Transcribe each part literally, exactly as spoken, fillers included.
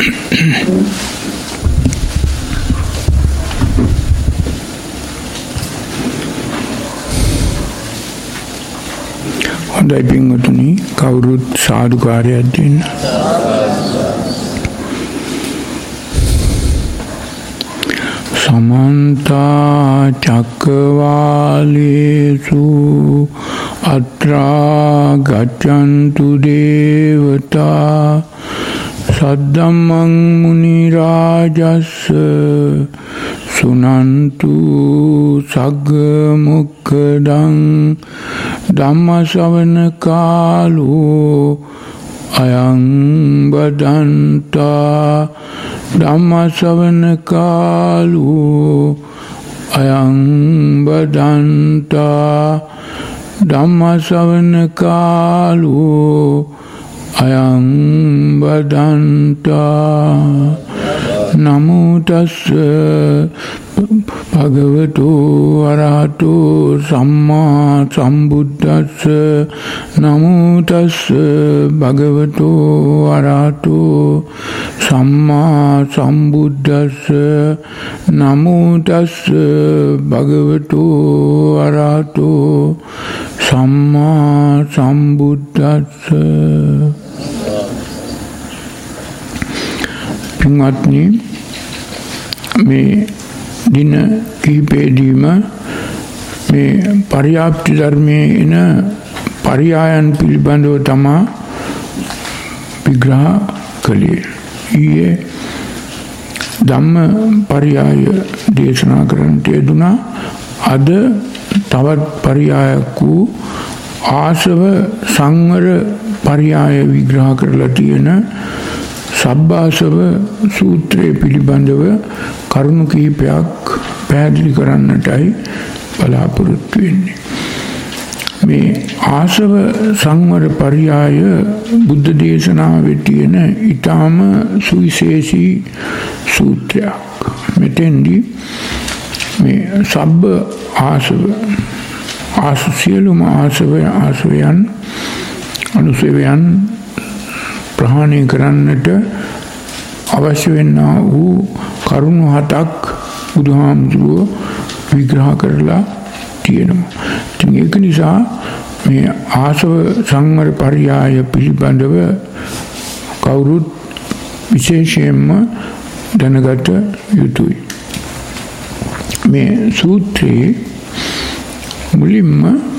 හොඳයි පින්වතුනි, කවුරුත් සාදුකාරයක් දෙන්න. සමන්ත චක්කවාලේසු අත්‍රා ගච්ඡන්තු දේවතා සද්දම්මං මුනි රාජස්ස සුනන්තු සග්ග මොක්ඛදං ධම්ම ශ්‍රවණ කාලෝ අයං බදන්තා ධම්ම ශ්‍රවණ කාලෝ අයං බදන්තා ධම්ම ශ්‍රවණ කාලෝ අයං බදන්තා නමෝ තස්ස භගවතු අරහතෝ සම්මා සම්බුද්දස්ස නමෝ තස්ස භගවතු අරහතෝ සම්මා සම්බුද්දස්ස නමෝ තස්ස භගවතු අරහතෝ සම්මා සම්බුද්දස්ස. පින්වත්නි, මේ දින කිහිපෙදීම මේ පරියාප්ති ධර්මයේ එන පරියායන් පිළිබඳව තමා විග්‍රහ කළේ. ඊයේ ධම්ම පරියාය දේශනා කරන්නට යෙදුණා. අද තවත් පරියායක් වූ ආසව සංවර පරියාය විග්‍රහ කරලා තියෙන සබ්බාසව සූත්‍රයේ පිළිබඳව කරුණු කිහිපයක් පැහැදිලි කරන්නටයි බලාපොරොත්තු වෙන්නේ. මේ ආසව සංවර පරියාය බුද්ධ දේශනාවේ තියෙන ඊටාම සුවිශේෂී සූත්‍රයක්. මෙතෙන්දී මේ සබ්බ ආසව ආස සියලුම ආසව ආසවයන් අනුසවයන් ප්‍රහාණය කරන්නට අවශ්‍ය වෙන්නා වූ කරුණු හතක් බුදුහාමුදුරුවෝ විග්‍රහ කරලා තියෙනවා. ඉතින් ඒක නිසා මේ ආසව සංවර පරියාය පිළිබඳව කවුරුත් විශේෂයෙන්ම දැනගත යුතුයි. මේ සූත්‍රයේ මුලින්ම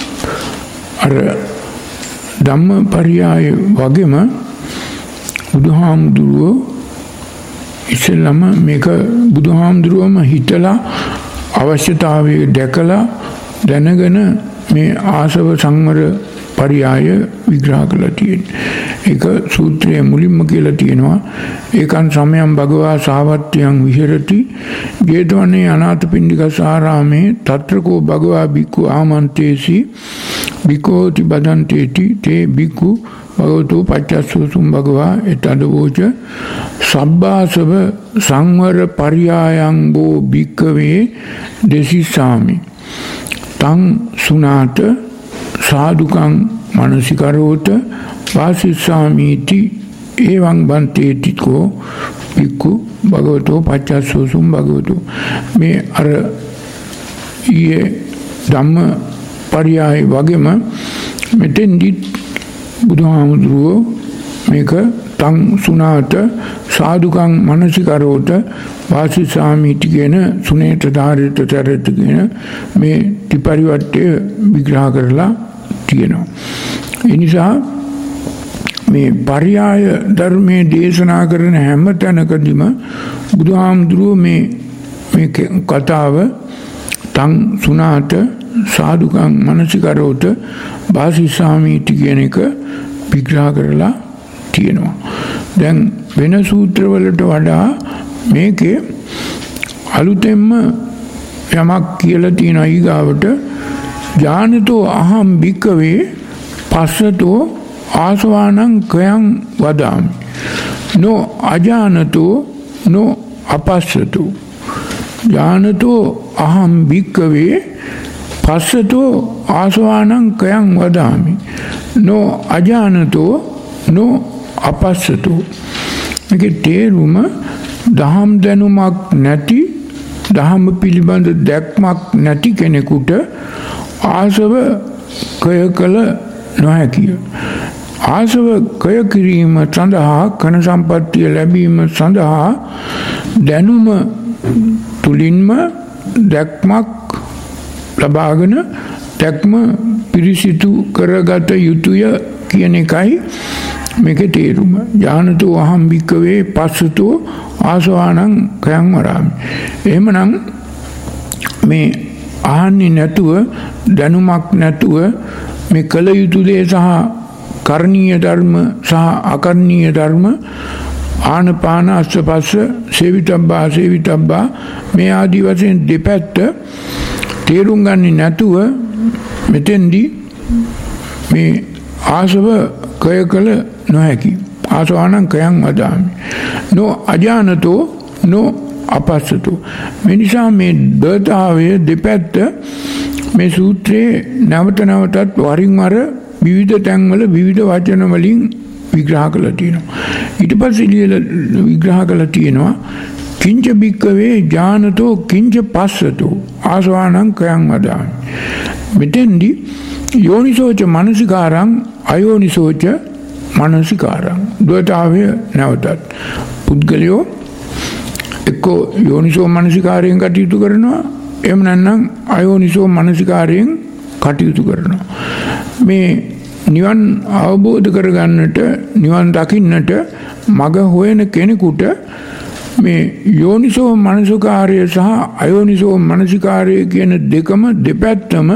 අර ධම්ම පරියාය වගේම බුදුහාමුදුරුවෝ ඉස්සෙල්ලම මේක බුදුහාමුදුරුවම හිතලා අවශ්‍යතාවය දැකලා දැනගෙන මේ ආසව සංවර පරියාය විග්‍රහ කරලා තියෙනවා. ඒක සූත්‍රයේ මුලින්ම කියලා තියෙනවා. ඒකන් සමයම් භගවා සාවත්‍යං විහෙරති ජේතවනේ අනාථපිණ්ඩිකසාරාමේ තත්‍රකෝ භගවා බික්ඛු ආමන්තේසි බිකෝති බදන්තේති තේ බික්ඛු භගවතු පච්චස්සෝසුම් භගවා එතදවෝච සබ්බාසව සංවර පරියායං බෝ බික්කවේ දෙසිසාමි තං සුනාත සාදුකං මනසිකරෝත වාසිස්සාමීති එවං බන්තේතිකෝ බික්ඛු භගවතු පච්චස්සෝසුම් භගවතු. මේ අර ඊයේ ධම්ම පරියාය වගේම මෙතෙන්දිත් බුදුහාමුදුරුවෝ මේක තං සුනාත සාදුකං මනසිකරෝත වාසිසාමීති කියන සුනේත ධාරිත චරිත කියන මේ ත්‍රිපරිවර්තය විග්‍රහ කරලා තියෙනවා. ඒ නිසා මේ පරියාය ධර්මයේ දේශනා කරන හැම තැනකදීම බුදුහාමුදුරුවෝ මේ මේ කතාව තං සුනාත සාදුකං මනසිකරෝත වාසිසාමීති කියන එක විග්‍රහ කරලා තියෙනවා. දැන් වෙන සූත්‍රවලට වඩා මේකේ අලුතෙන්ම යමක් කියලා තියෙන ඊගාවට ඥානතෝ අහම් භික්කවේ පස්සතෝ ආසවානං කයං වදාමි නෝ අජානතෝ නෝ අපස්සතෝ ඥානතෝ අහම් භික්කවේ පස්සතෝ ආසවානං කයං වදාමි නෝ අජානතෝ නෝ අපස්සතෝ. මේකේ තේරුම දහම් දැනුමක් නැති දහම පිළිබඳ දැක්මක් නැති කෙනෙකුට ආසව කය කළ නොහැකිය. ආසව කය කිරීම සඳහා කන සම්පත්තිය ලැබීම සඳහා දැනුම තුලින්ම දැක්මක් ලබාගෙන දැක්ම පිරිසිදු කරගත යුතුය කියන එකයි මේකේ තේරුම. ඥානතෝ අහම් භික්කවේ පස්සතෝ ආසවානං කයං වරාමි. එහෙමනම් මේ අහන්නේ නැතුව දැනුමක් නැතුව මේ කල යුතු දේ සහ කරණීය ධර්ම සහ අකරණීය ධර්ම ආනපාන අස්පස්ස සේවිතබ්බා සේවිතබ්බා මේ ආදි වශයෙන් දෙපැත්ත තේරුම් ගන්නේ නැතුව මෙතෙන්දී මේ ආසව කය කළ නොහැකි. ආසවානං කයං වදාමි. නෝ අජානතෝ නෝ අපස්සතෝ. මේ නිසා මේ දතාවය දෙපැත්ත මේ සූත්‍රයේ නැවත නැවතත් වරින් වර විවිධ තැන්වල විවිධ වචන වලින් විග්‍රහ කරලා තියෙනවා. ඊට පස්සේ ලියලා විග්‍රහ කරලා තියෙනවා කිංච බික්කවේ ඥානතෝ කිංච පස්සතෝ ආසවානං කයං වදාමි. මෙතෙන්දී යෝනිසෝච මනසිකාරං අයෝනිසෝච මනසිකාරං ද්වතාවය නැවතත් පුද්ගලයෝ එක්කෝ යෝනිසෝ මනසිකාරයෙන් කටයුතු කරනවා, එහෙම නැත්නම් අයෝනිසෝ මනසිකාරයෙන් කටයුතු කරනවා. මේ නිවන් අවබෝධ කරගන්නට නිවන් දකින්නට මඟ හොයන කෙනෙකුට මේ යෝනිසෝ මනසිකාරය සහ අයෝනිසෝ මනසිකාරය කියන දෙකම දෙපැත්තම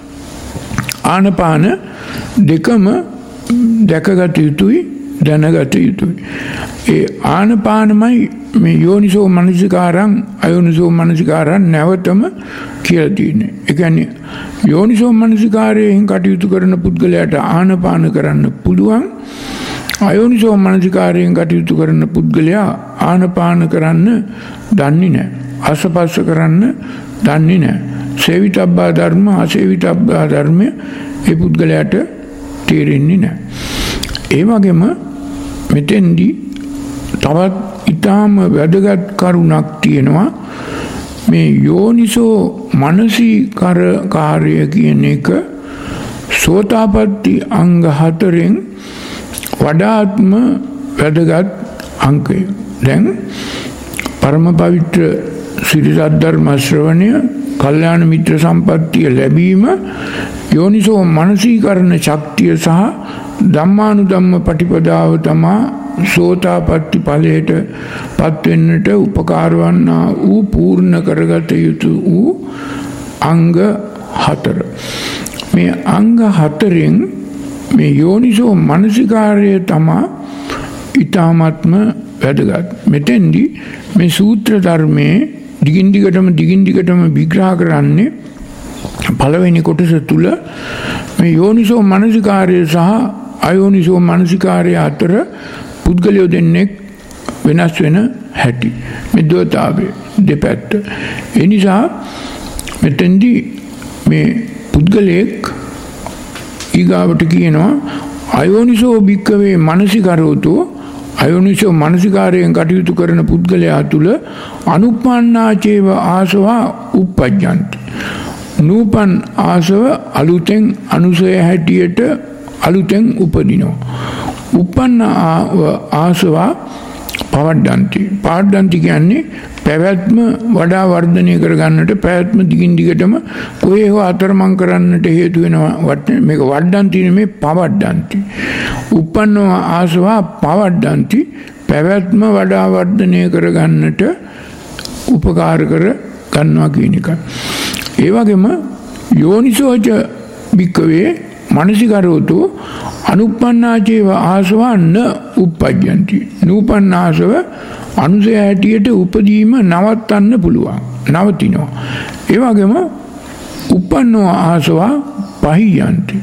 ආනපාන දෙකම දැකගත යුතුයි, දැනගත යුතුයි. ඒ ආනපානමයි මේ යෝනිසෝ මනසිකාරං අයෝනිසෝ මනසිකාරං නැවතම කියලා තියෙන්නේ. ඒ කියන්නේ යෝනිසෝ මනසිකාරයෙන් කටයුතු කරන පුද්ගලයාට ආනපාන කරන්න පුළුවන්. අයෝනිසෝ මනසිකාරයෙන් කටයුතු කරන පුද්ගලයා ආනපාන කරන්න දන්නේ නැහැ. ආසපස්ස කරන්න දන්නේ නැහැ. සේවිතබ්බා ධර්ම අසේවිතබ්බා ධර්ම ඒ පුද්ගලයාට තේරෙන්නේ නැහැ. ඒ වගේම මෙතෙන්දී තවත් ඊටාම වැදගත් කරුණක් තියෙනවා. මේ යෝනිසෝ මනසිකාර කාර්ය කියන එක සෝතාපට්ටි අංග හතරෙන් වඩාත්ම වැදගත් අංකය. දැන් පරම පවිත්‍ර සිරි සද්ධර්ම ශ්‍රවණය, කල්යාණ මිත්‍ර සම්පත්තිය ලැබීම, යෝනිසෝ මනසීකරණ ශක්තිය සහ ධම්මානුධම්ම පටිපදාව තමා සෝතාපට්ටි ඵලයට පත් වෙන්නට උපකාර වන්නා වූ පූර්ණ කරගත යුතු වූ අංග හතර. මේ අංග හතරෙන් මේ යෝනිසෝ මනසිකාරය තමා ඊ타ත්ම වැදගත්. මෙතෙන්දී මේ සූත්‍ර ධර්මයේ දිගින් දිගටම දිගින් දිගටම විග්‍රහ කරන්නේ පළවෙනි කොටස තුල මේ යෝනිසෝ මනසිකාරය සහ අයෝනිසෝ මනසිකාරය අතර පුද්ගලයෝ දෙන්නෙක් වෙනස් වෙන හැටි, මේ ද්වතාවය දෙපැත්ත. ඒ නිසා මෙතෙන්දී මේ පුද්ගලයෙක් ඊගාවට කියනවා අයෝනිසෝ භික්කවේ මනසිකරෝතෝ. අයෝනිසෝ මනසිකාරයෙන් කටයුතු කරන පුද්ගලයා තුල අනුප්පන්නාචේව ආසවා උප්පජ්ජන්ති. නූපන් ආසව අලුතෙන් අනුසය හැටියට අලුතෙන් උපදිනවා. උපන්න ආසවා පවඩ්ඩන්ති. පවඩ්ඩන්ති කියන්නේ පැවැත්ම වඩා වර්ධනය කරගන්නට, පැවැත්ම දිගින් දිගටම කොහේ හෝ අතරමං කරන්නට හේතු වෙනවා. මේක වඩ්ඩන්ති නෙමෙයි, පවඩ්ඩන්ති. උපන්න ආසවා පවඩ්ඩන්ති, පැවැත්ම වඩා වර්ධනය කරගන්නට උපකාර කර ගන්නවා කියන එක. ඒ වගේම යෝනිසෝච භික්කවේ මනසිකරෝතෝ අනුප්පන්නාචේව ආසවා න උප්පජ්ජන්ති. නූපන් ආසව අනුසය හැටියට උපදීම නවත්තන්න පුළුවන්, නවතිනවා. ඒ වගේම උපන්නෝ ආසවා පහියන්ති.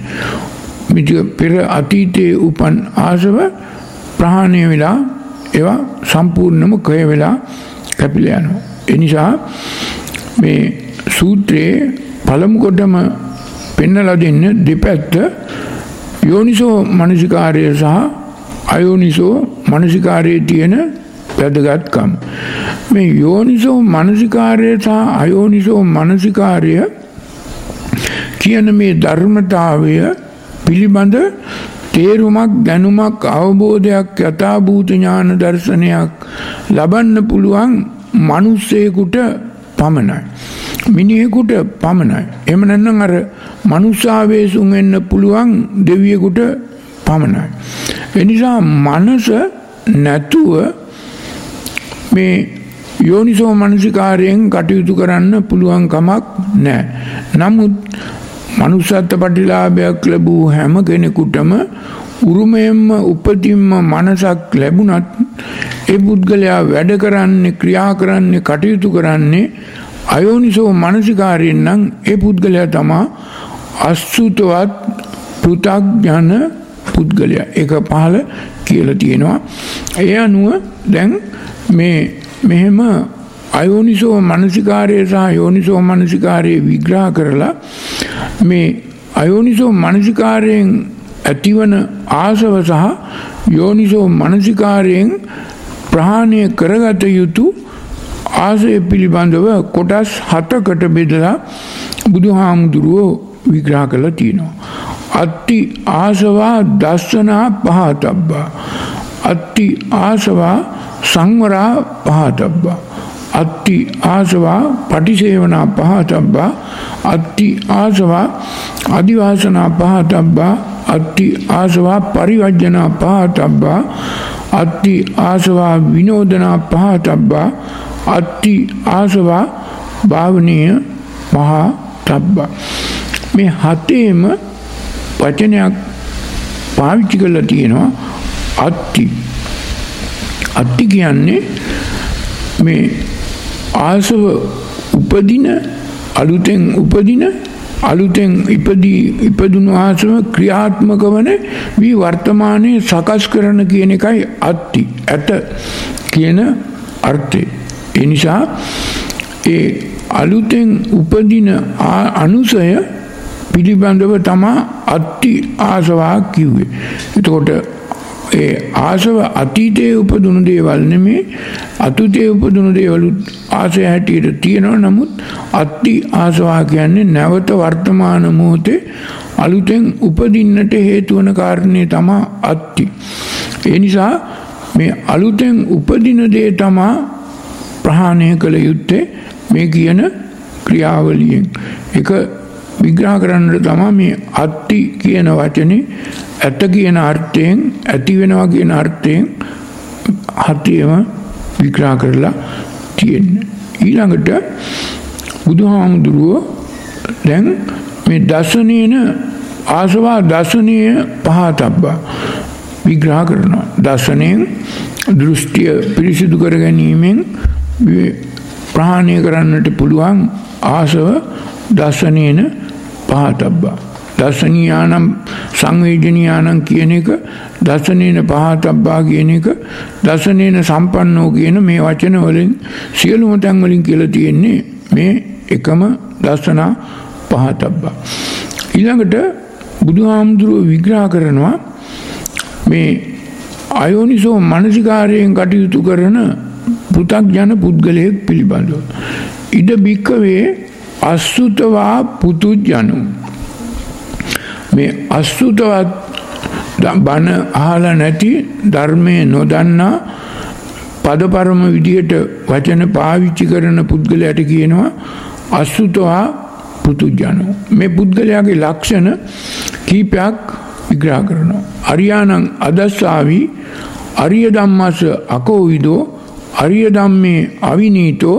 පෙර අතීතයේ උපන් ආසව ප්‍රහාණය වෙලා ඒවා සම්පූර්ණම කය වෙලා කැපිලා යනවා. ඒ නිසා මේ සූත්‍රයේ පළමු කොටම පෙන්නලා දෙන්න දෙපැත්ත යෝනිසෝ මනසිකාරය සහ අයෝනිසෝ මනසිකාරයේ තියෙන වැදගත්කම. මේ යෝනිසෝ මනසිකාරය සහ අයෝනිසෝ මනසිකාරය කියන මේ ධර්මතාවය පිළිබඳ තේරුමක් දැනුමක් අවබෝධයක් යථාභූත ඥාන දර්ශනයක් ලබන්න පුළුවන් මිනිස්සෙකුට පමණයි. මිනිහෙකුට පමණයි. එහෙම නැත්නම් අර මනුෂ්‍යාවේසුන් වෙන්න පුළුවන් දෙවියෙකුට පමණයි. ඒ නිසා මනස නැතුව මේ යෝනිසෝ මනසිකාරයෙන් කටයුතු කරන්න පුළුවන් කමක් නැහැ. නමුත් මනුෂ්‍යත්ව ප්‍රතිලාභයක් ලැබූ හැම කෙනෙකුටම උරුමයෙන්ම උපතින්ම මනසක් ලැබුණත් ඒ පුද්ගලයා වැඩ කරන්නේ ක්‍රියා කරන්නේ කටයුතු කරන්නේ අයෝනිසෝ මනසිකාරයෙන් නම් ඒ පුද්ගලයා තමයි අසුතවත් පෘථග්ජන පුද්ගලයා. ඒක පහළ කියලා තියෙනවා. ඒ අනුව දැන් මේ මෙහෙම අයෝනිසෝ මනසිකාරය සහ යෝනිසෝ මනසිකාරය විග්‍රහ කරලා මේ අයෝනිසෝ මනසිකාරයෙන් ඇතිවන ආසව සහ යෝනිසෝ මනසිකාරයෙන් ප්‍රහාණය කරගත යුතු ආසය පිළිබඳව කොටස් හතකට බෙදලා බුදුහාමුදුරුවෝ විග්‍රහ කරලා තියෙනවා. අත්ති ආසවා දස්සනා පහතබ්බා, අත්ති ආසවා සංවරා පහතබ්බා, අත්ති ආසවා පටිසේවනා පහතබ්බා, අත්ති ආසවා අදිවාසනා පහතබ්බා, අත්ති ආසවා පරිවර්ජනා පහතබ්බා, අත්ති ආසවා විනෝදනා පහතබ්බා, අත්ති ආසවා භාවනීය පහතබ්බා. මේ හතේම වචනයක් පාවිච්චි කරලා තියෙනවා. අත්ති අත්ති කියන්නේ මේ ආසව උපදින අලුතෙන් උපදින අලුතෙන් ඉපදී ඉපදුණු ආසව ක්‍රියාත්මක වන වී වර්තමානයේ සකස් කරන කියන එකයි අත්ති ඇත කියන අර්ථය. ඒ නිසා ඒ අලුතෙන් උපදින අනුසය පිළිබඳව තමයි අත්ති ආසවා කිව්වේ. එතකොට ඒ ආසව අතීතයේ උපදුණු දේවල් නෙමේ, අතුතේ උපදුණු දේවල් ආසය හැටියට තියෙනවා. නමුත් අත්ති ආසවා කියන්නේ නැවත වර්තමාන මොහොතේ අලුතෙන් උපදින්නට හේතු වන කාරණේ තමයි අත්ති. ඒ නිසා මේ අලුතෙන් උපදින දේ තමයි ප්‍රහාණය කළ යුත්තේ මේ කියන ක්‍රියාවලියෙන්. ඒක විග්‍රහ කරන්නට තමයි මේ අත්ති කියන වචනේ ඇත කියන අර්ථයෙන්, ඇති වෙනවා කියන අර්ථයෙන් හතියම විග්‍රහ කරලා තියෙන්නේ. ඊළඟට බුදුහාමුදුරුවෝ දැන් මේ දසනේන ආසවා දසනීය පහතබ්බා විග්‍රහ කරනවා. දසනෙන් දෘෂ්ටිය පිරිසිදු කර ගැනීමෙන් ප්‍රහාණය කරන්නට පුළුවන් ආසව දසනේන පහතබ්බා. දසනීයානම් සංවේදනීයානම් කියන එක, දසනේන පහතබ්බා කියන එක, දසනේන සම්පන්නෝ කියන මේ වචන වලින් සියලුම තැන් වලින් කියලා තියෙන්නේ මේ එකම දසනා පහතබ්බා. ඊළඟට බුදුහාමුදුරුවෝ විග්‍රහ කරනවා මේ අයෝනිසෝ මනසිකාරයෙන් කටයුතු කරන පෘථග්ජන පුද්ගලයෙක් පිළිබඳව. ඉද බික්කවේ අසුතවා පුතුජනු. මේ අසුතවත් බණ අහලා නැති, ධර්මයේ නොදන්නා, පදපරම විදියට වචන පාවිච්චි කරන පුද්ගලයාට කියනවා අසුතවා පුතුජනු. මේ පුද්ගලයාගේ ලක්ෂණ කීපයක් විග්‍රහ කරනවා. අරියානං අදස්සාවි, අරිය ධම්මස්ස අකෝවිදෝ, අරිය ධම්මේ අවිනීතෝ,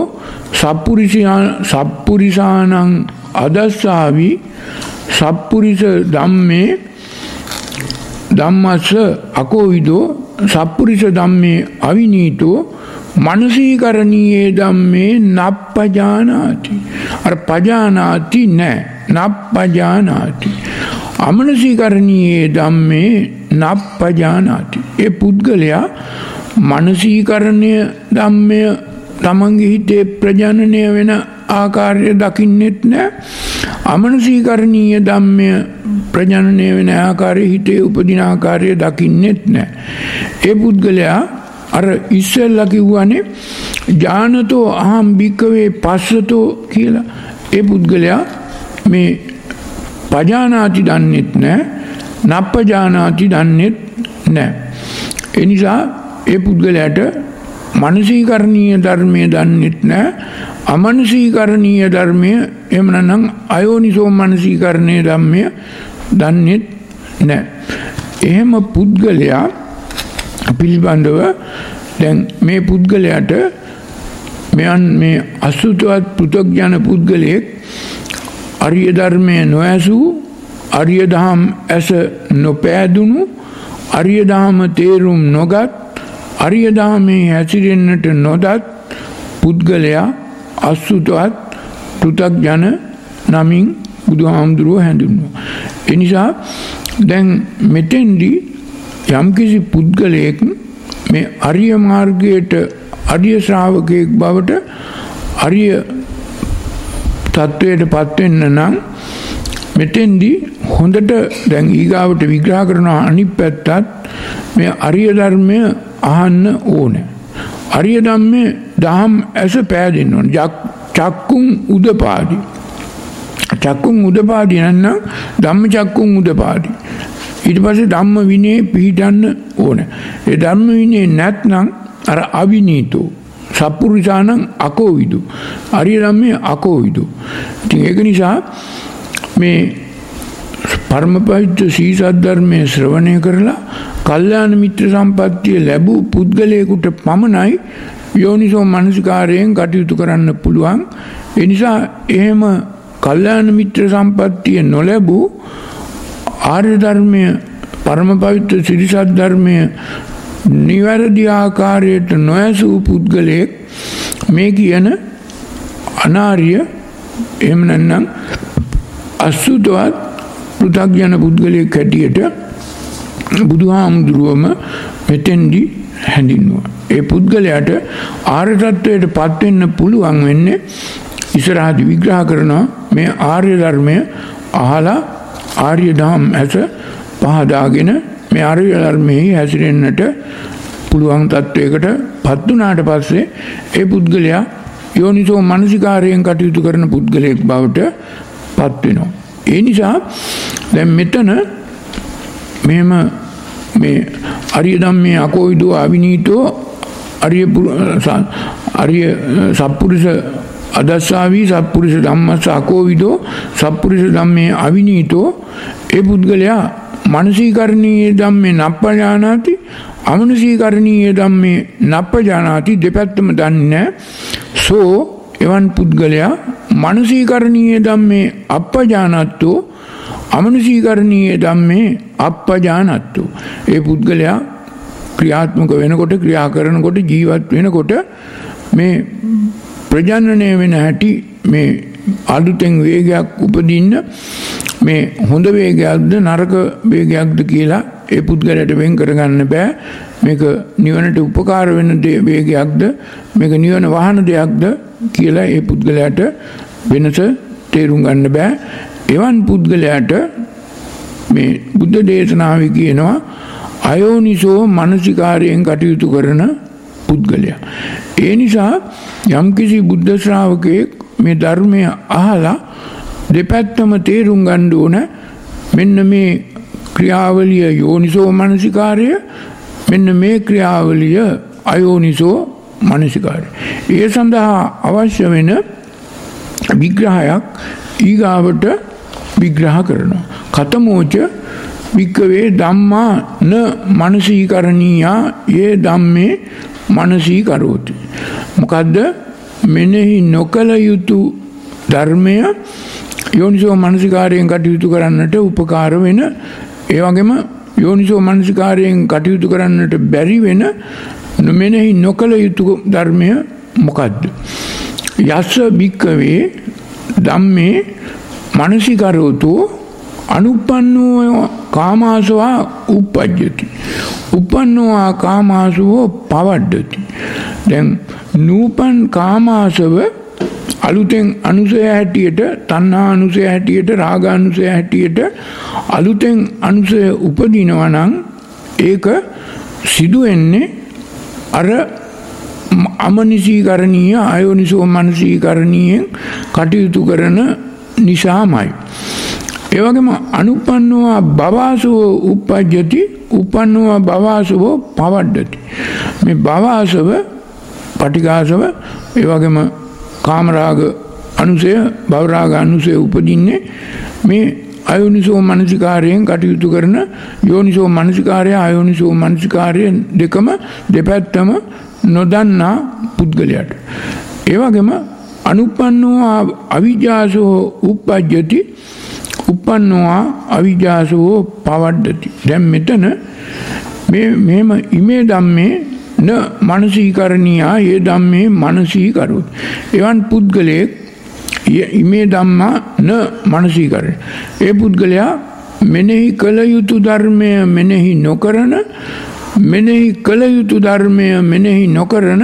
සප්පුරිසානං අදස්සාවි, සප්පුරිස ධම්මේ ධම්මස්ස අකෝවිදෝ, සප්පුරිස ධම්මේ අවිනීතෝ, මනසීකරණීයේ ධම්මේ නප්පජානාති. අර පජානාති නෑ, නප්පජානාති. අමනසීකරණීයේ ධම්මේ නප්පජානාති. ඒ පුද්ගලයා මනසීකරණය ධම්මය තමන්ගේ හිතේ ප්‍රජනනය වෙන ආකාරය දකින්නෙත් නෑ, අමනසීකරණීය ධම්මය ප්‍රජනනය වෙන ආකාරයේ හිතේ උපදින ආකාරය දකින්නෙත් නැහැ. ඒ පුද්ගලයා අර ඉස්සෙල්ලා කිව්වනේ ඥානතෝ අහම් භික්කවේ පස්සතෝ කියලා. ඒ පුද්ගලයා මේ පජානාති දන්නෙත් නැහැ, නප්පජානාති දන්නෙත් නැහැ. ඒ නිසා ඒ පුද්ගලයාට මනසීකරණීය ධර්මයේ දන්නෙත් නැහැ, අමනසීකරණීය ධර්මය එහෙම නැත්නම් අයෝනිසෝ මනසීකරණයේ ධම්මය දන්නෙත් නැහැ. එහෙම පුද්ගලයා පිළිබඳව දැන් මේ පුද්ගලයාට මෙයන් මේ අසුතවත් පෘථග්ජන පුද්ගලයෙක් අරිය ධර්මයේ නොඇසූ, අරිය දහම් ඇස නොපෑදුණු, අරිය දහම තේරුම් නොගත්, අරිය දහමේ හැසිරෙන්නට නොදත් පුද්ගලයා අසුතවත් පෘථග්ජන නමින් බුදුහාමුදුරුවෝ හැඳින්වුවා. ඒ නිසා දැන් මෙතෙන්දී යම්කිසි පුද්ගලයෙක් මේ අරිය මාර්ගයට අරිය ශ්‍රාවකයෙක් බවට අරිය තත්වයට පත් වෙන්න නම් මෙතෙන්දී හොඳට දැන් ඊගාවට විග්‍රහ කරන අනිත් පැත්තත් මේ අරිය ධර්මය අහන්න ඕනේ. අරිය ධම්මේ දහම් ඇස පෑදෙන්න ඕනේ. චක්කුම් උදපාදි. චක්කුම් උදපාදි නැත්නම් ධම්ම චක්කුම් උදපාදි. ඊට පස්සේ ධම්ම විනය පිළිගන්න ඕනේ. ඒ ධම්ම විනය නැත්නම් අර අවිනීතෝ සප්පුරිසානං අකෝවිදු. අරිය ධම්මේ අකෝවිදු. ඉතින් ඒක නිසා මේ පරම පවිත්‍ර සී සද්ධර්මයේ ශ්‍රවණය කරලා කල්යාණ මිත්‍ර සම්පත්තිය ලැබූ පුද්ගලයෙකුට පමණයි යෝනිසෝ මනසිකාරයෙන් කටයුතු කරන්න පුළුවන්. ඒ නිසා එහෙම කල්යාණ මිත්‍ර සම්පත්තිය නොලැබූ ආර්ය ධර්මයේ පරම පවිත්‍ර සී සද්ධර්මයේ නිවැරදි ආකාරයට නොඇසූ පුද්ගලයෙක් මේ කියන අනාර්ය එහෙම නැත්නම් අසුතවත් පෘථග්ජන පුද්ගලයෙක් හැටියට බුදුහාමුදුරුවම මෙතෙන්දී හැඳින්වුවා. ඒ පුද්ගලයාට ආර්ය තත්වයට පත් වෙන්න පුළුවන් වෙන්නේ ඉස්සරහදී විග්‍රහ කරනවා මේ ආර්ය ධර්මය අහලා ආර්ය ධම් ඇස පහදාගෙන මේ ආර්ය ධර්මයේ හැසිරෙන්නට පුළුවන් තත්වයකට පත් වුණාට පස්සේ ඒ පුද්ගලයා යෝනිසෝ මනසිකාරයෙන් කටයුතු කරන පුද්ගලයෙක් බවට පත් වෙනවා. ඒ නිසා දැන් මෙතන මෙහෙම මේ අරිය ධම්මේ අකෝවිදෝ අවිනීතෝ අරිය අරිය සප්පුරුෂ අදස්සාවි සප්පුරුෂ ධම්මස්ස අකෝවිදෝ සප්පුරුෂ ධම්මේ අවිනීතෝ. ඒ පුද්ගලයා මනසීකරණීය ධම්මේ නප්පජානාති, අමනසීකරණීය ධම්මේ නප්පජානාති දෙපැත්තම දන්නේ. සෝ එවන් පුද්ගලයා මනසීකරණීය ධම්මේ අප්පජානත්තෝ, අමනසීකරණීය ධම්මේ අප්පජානත්තෝ. ඒ පුද්ගලයා ක්‍රියාත්මක වෙනකොට, ක්‍රියා කරනකොට, ජීවත් වෙනකොට මේ ප්‍රජනනය වෙන හැටි, මේ අලුතෙන් වේගයක් උපදින්න මේ හොඳ වේගයක්ද නරක වේගයක්ද කියලා ඒ පුද්ගලයාට වෙන් කරගන්න බෑ. මේක නිවනට උපකාර වෙන වේගයක්ද, මේක නිවන වහන දෙයක්ද කියලා ඒ පුද්ගලයාට වෙනස තේරුම් ගන්න බෑ. එවන් පුද්ගලයාට මේ බුද්ධ දේශනාවේ කියනවා අයෝනිසෝ මනසිකාරයෙන් කටයුතු කරන පුද්ගලයා. ඒ නිසා යම්කිසි බුද්ධ ශ්‍රාවකයෙක් මේ ධර්මය අහලා දෙපැත්තම තේරුම් ගන්න ඕන. මෙන්න මේ ක්‍රියාවලිය යෝනිසෝ මනසිකාරය, මෙන්න මේ ක්‍රියාවලිය අයෝනිසෝ මනසිකාරය. ඒ සඳහා අවශ්‍ය වෙන විග්‍රහයක් ඊගාවට විග්‍රහ කරනවා. කතමෝච වික්කවේ ධම්මා න මනසීකරණීයා යේ ධම්මේ මනසීකරෝති. මොකද්ද? මෙනෙහි නොකල යුතු ධර්මය යෝනිසෝ මනසිකාරයෙන් කටයුතු කරන්නට උපකාර වෙන, ඒ වගේම යෝනිසෝ මනසිකාරයෙන් කටයුතු කරන්නට බැරි වෙන මෙනෙහි නොකල යුතු ධර්මය මොකද්ද? යස්ස භික්කවේ ධම්මේ මනසිකරෝතෝ අනුප්පන්නෝ කාමාසවා උප්පජ්ජති, උප්පන්නෝ කාමාසවෝ පවඩ්ඩති. දැන් නූපන් කාමාසව අලුතෙන් අනුසය හැටියට තණ්හා අනුසය හැටියට රාග අනුසය හැටියට අලුතෙන් අනුසය උපදිනවා නම් ඒක සිදු වෙන්නේ අර අමනසීකරණීය අයෝනිසෝ මනසීකරණීයෙන් කටයුතු කරන නිසාමයි. ඒ වගේම අනුපන්නෝ භවසෝ උපජ්ජති උපන්නෝ භවසෝ පවඩ්ඩති. මේ භවසව පටිඝාසව ඒ වගේම කාමරාග අනුසය භවරාග අනුසය උපදින්නේ මේ අයෝනිසෝ මනසිකාරයෙන් කටයුතු කරන යෝනිසෝ මනසිකාරය අයෝනිසෝ මනසිකාරය දෙකම දෙපැත්තම නොදන්නා පුද්ගලයාට. ඒ වගේම අනුපන්නෝ අවිජ්ජාසෝ උපජ්ජති උපන්නෝ අවිජ්ජාසෝ පවඩ්ඩති. දැන් මෙතන මේ මෙහෙම ඉමේ ධම්මේ න මනසීකරණීයා ඒ ධම්මේ මනසීකරොත්. එවන් පුද්ගලයෙක් ඉමේ ධම්මා න මනසීකරණ. ඒ පුද්ගලයා මෙනෙහි කළ යුතු ධර්මය මෙනෙහි නොකරන මෙනෙහි කළ යුතු ධර්මය මෙනෙහි නොකරන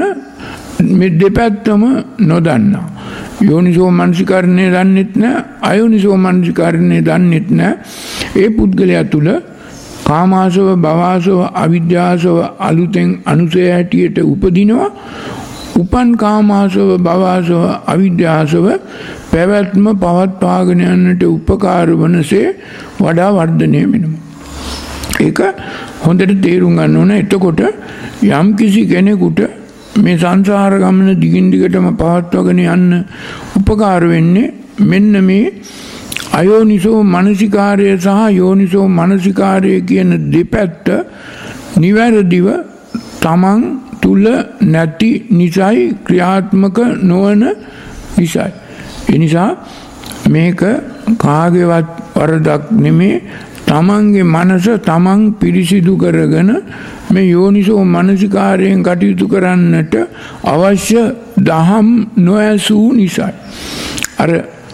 මේ දෙපැත්තම නොදන්නා. යෝනිසෝ මනසිකාරණය දන්නෙත් නැහැ අයෝනිසෝ මනසිකාරණය දන්නෙත් නැහැ. ඒ පුද්ගලයා තුල කාමාසව භවසව අවිද්‍යාසව අලුතෙන් අනුසය හැටියට උපදිනවා. උපන් කාමාසව භවසව අවිද්‍යාසව පැවැත්ම පවත්වාගෙන යන්නට උපකාර වනසේ වඩා වර්ධනය වෙනවා. ඒක හොඳට තේරුම් ගන්න ඕන. එතකොට යම් කිසි කෙනෙකුට මේ සංසාර ගමන දිගින් දිගටම පවත්වාගෙන යන්න උපකාර වෙන්නේ මෙන්න මේ අයෝනිසෝ මනසිකාරය සහ යෝනිසෝ මනසිකාරය කියන දෙපැත්ත නිවැරදිව තමන් තුල නැති නිසයි ක්‍රියාත්මක නොවන නිසයි. ඒ නිසා මේක කාගේවත් වරදක් නෙමේ. තමන්ගේ මනස තමන් පිරිසිදු කරගෙන මේ යෝනිසෝ මනසිකාරයෙන් කටයුතු කරන්නට අවශ්‍ය දහම් නොඇසූ නිසයි. අර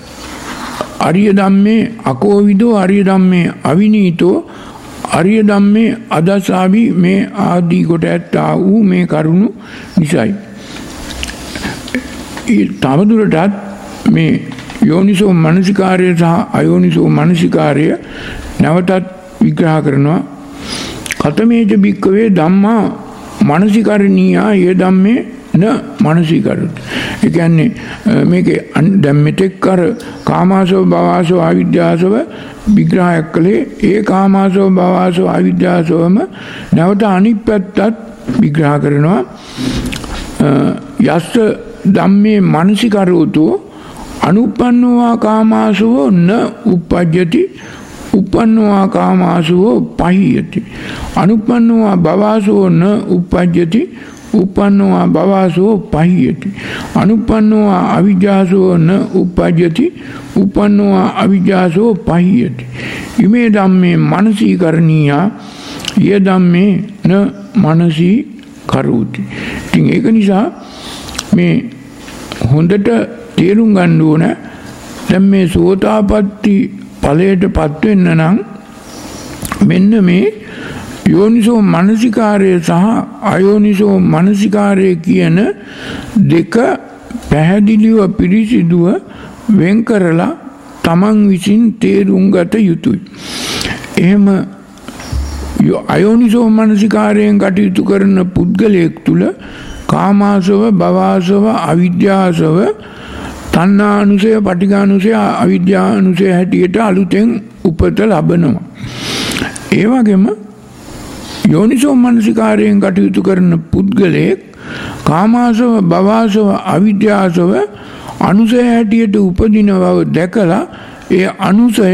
අරිය ධම්මේ අකෝවිදෝ අරිය ධම්මේ අවිනීතෝ අරිය ධම්මේ අදසාවි මේ ආදී කොට ඇත්තා වූ මේ කරුණු නිසයි. තවදුරටත් මේ යෝනිසෝ මනසිකාරය සහ අයෝනිසෝ මනසිකාරය නැවතත් විග්‍රහ කරනවා. කතමේච භික්ඛවේ ධම්මා මනසිකරණීයා යේ ධම්මේ න මනසිකරොත්. ඒ කියන්නේ මේකේ දැන් මෙතෙක් කර කාමාසව භවසව අවිද්‍යාසව විග්‍රහයක් කළේ ඒ කාමාසව භවසව අවිද්‍යාසවම නැවත අනිත් පැත්තත් විග්‍රහ කරනවා. යස්ස ධම්මේ මනසිකරෝතෝ අනුපන්නෝ කාමාසව න උපජ්ජති උපන්නෝ කාමාසෝ පහියති අනුපන්නෝ භවසෝ න උපජ්ජති උපන්නෝ භවසෝ පහියති අනුපන්නෝ අවිජ්ජාසෝ න උපජ්ජති උපන්නෝ අවිජ්ජාසෝ පහියති ඉමේ ධම්මේ මනසීකරණීයා ය ධම්මේ න මනසී කරෝති. ඉතින් ඒක නිසා මේ හොඳට තේරුම් ගන්න ඕන. දැන් මේ සෝතාපට්ටි ඵලයටපත් වෙන්න නම් මෙන්න මේ යෝනිසෝ මනසිකාරය සහ අයෝනිසෝ මනසිකාරය කියන දෙක පැහැදිලිව පිරිසිදුව වෙන් කරලා තමන් විසින් තේරුම් ගත යුතුයි. එහෙම අයෝනිසෝ මනසිකාරයෙන් කටයුතු කරන පුද්ගලයෙක් තුල කාමාසව භවසව අවිද්‍යාසව තණ්හානුසය පටිඝානුසය අවිද්‍යානුසය හැටියට අලුතෙන් උපත ලබනවා. ඒ වගේම යෝනිසෝ මනසිකාරයෙන් කටයුතු කරන පුද්ගලයෙක් කාමාසව භවසව අවිද්‍යාසව අනුසය හැටියට උපදින බව දැකලා ඒ අනුසය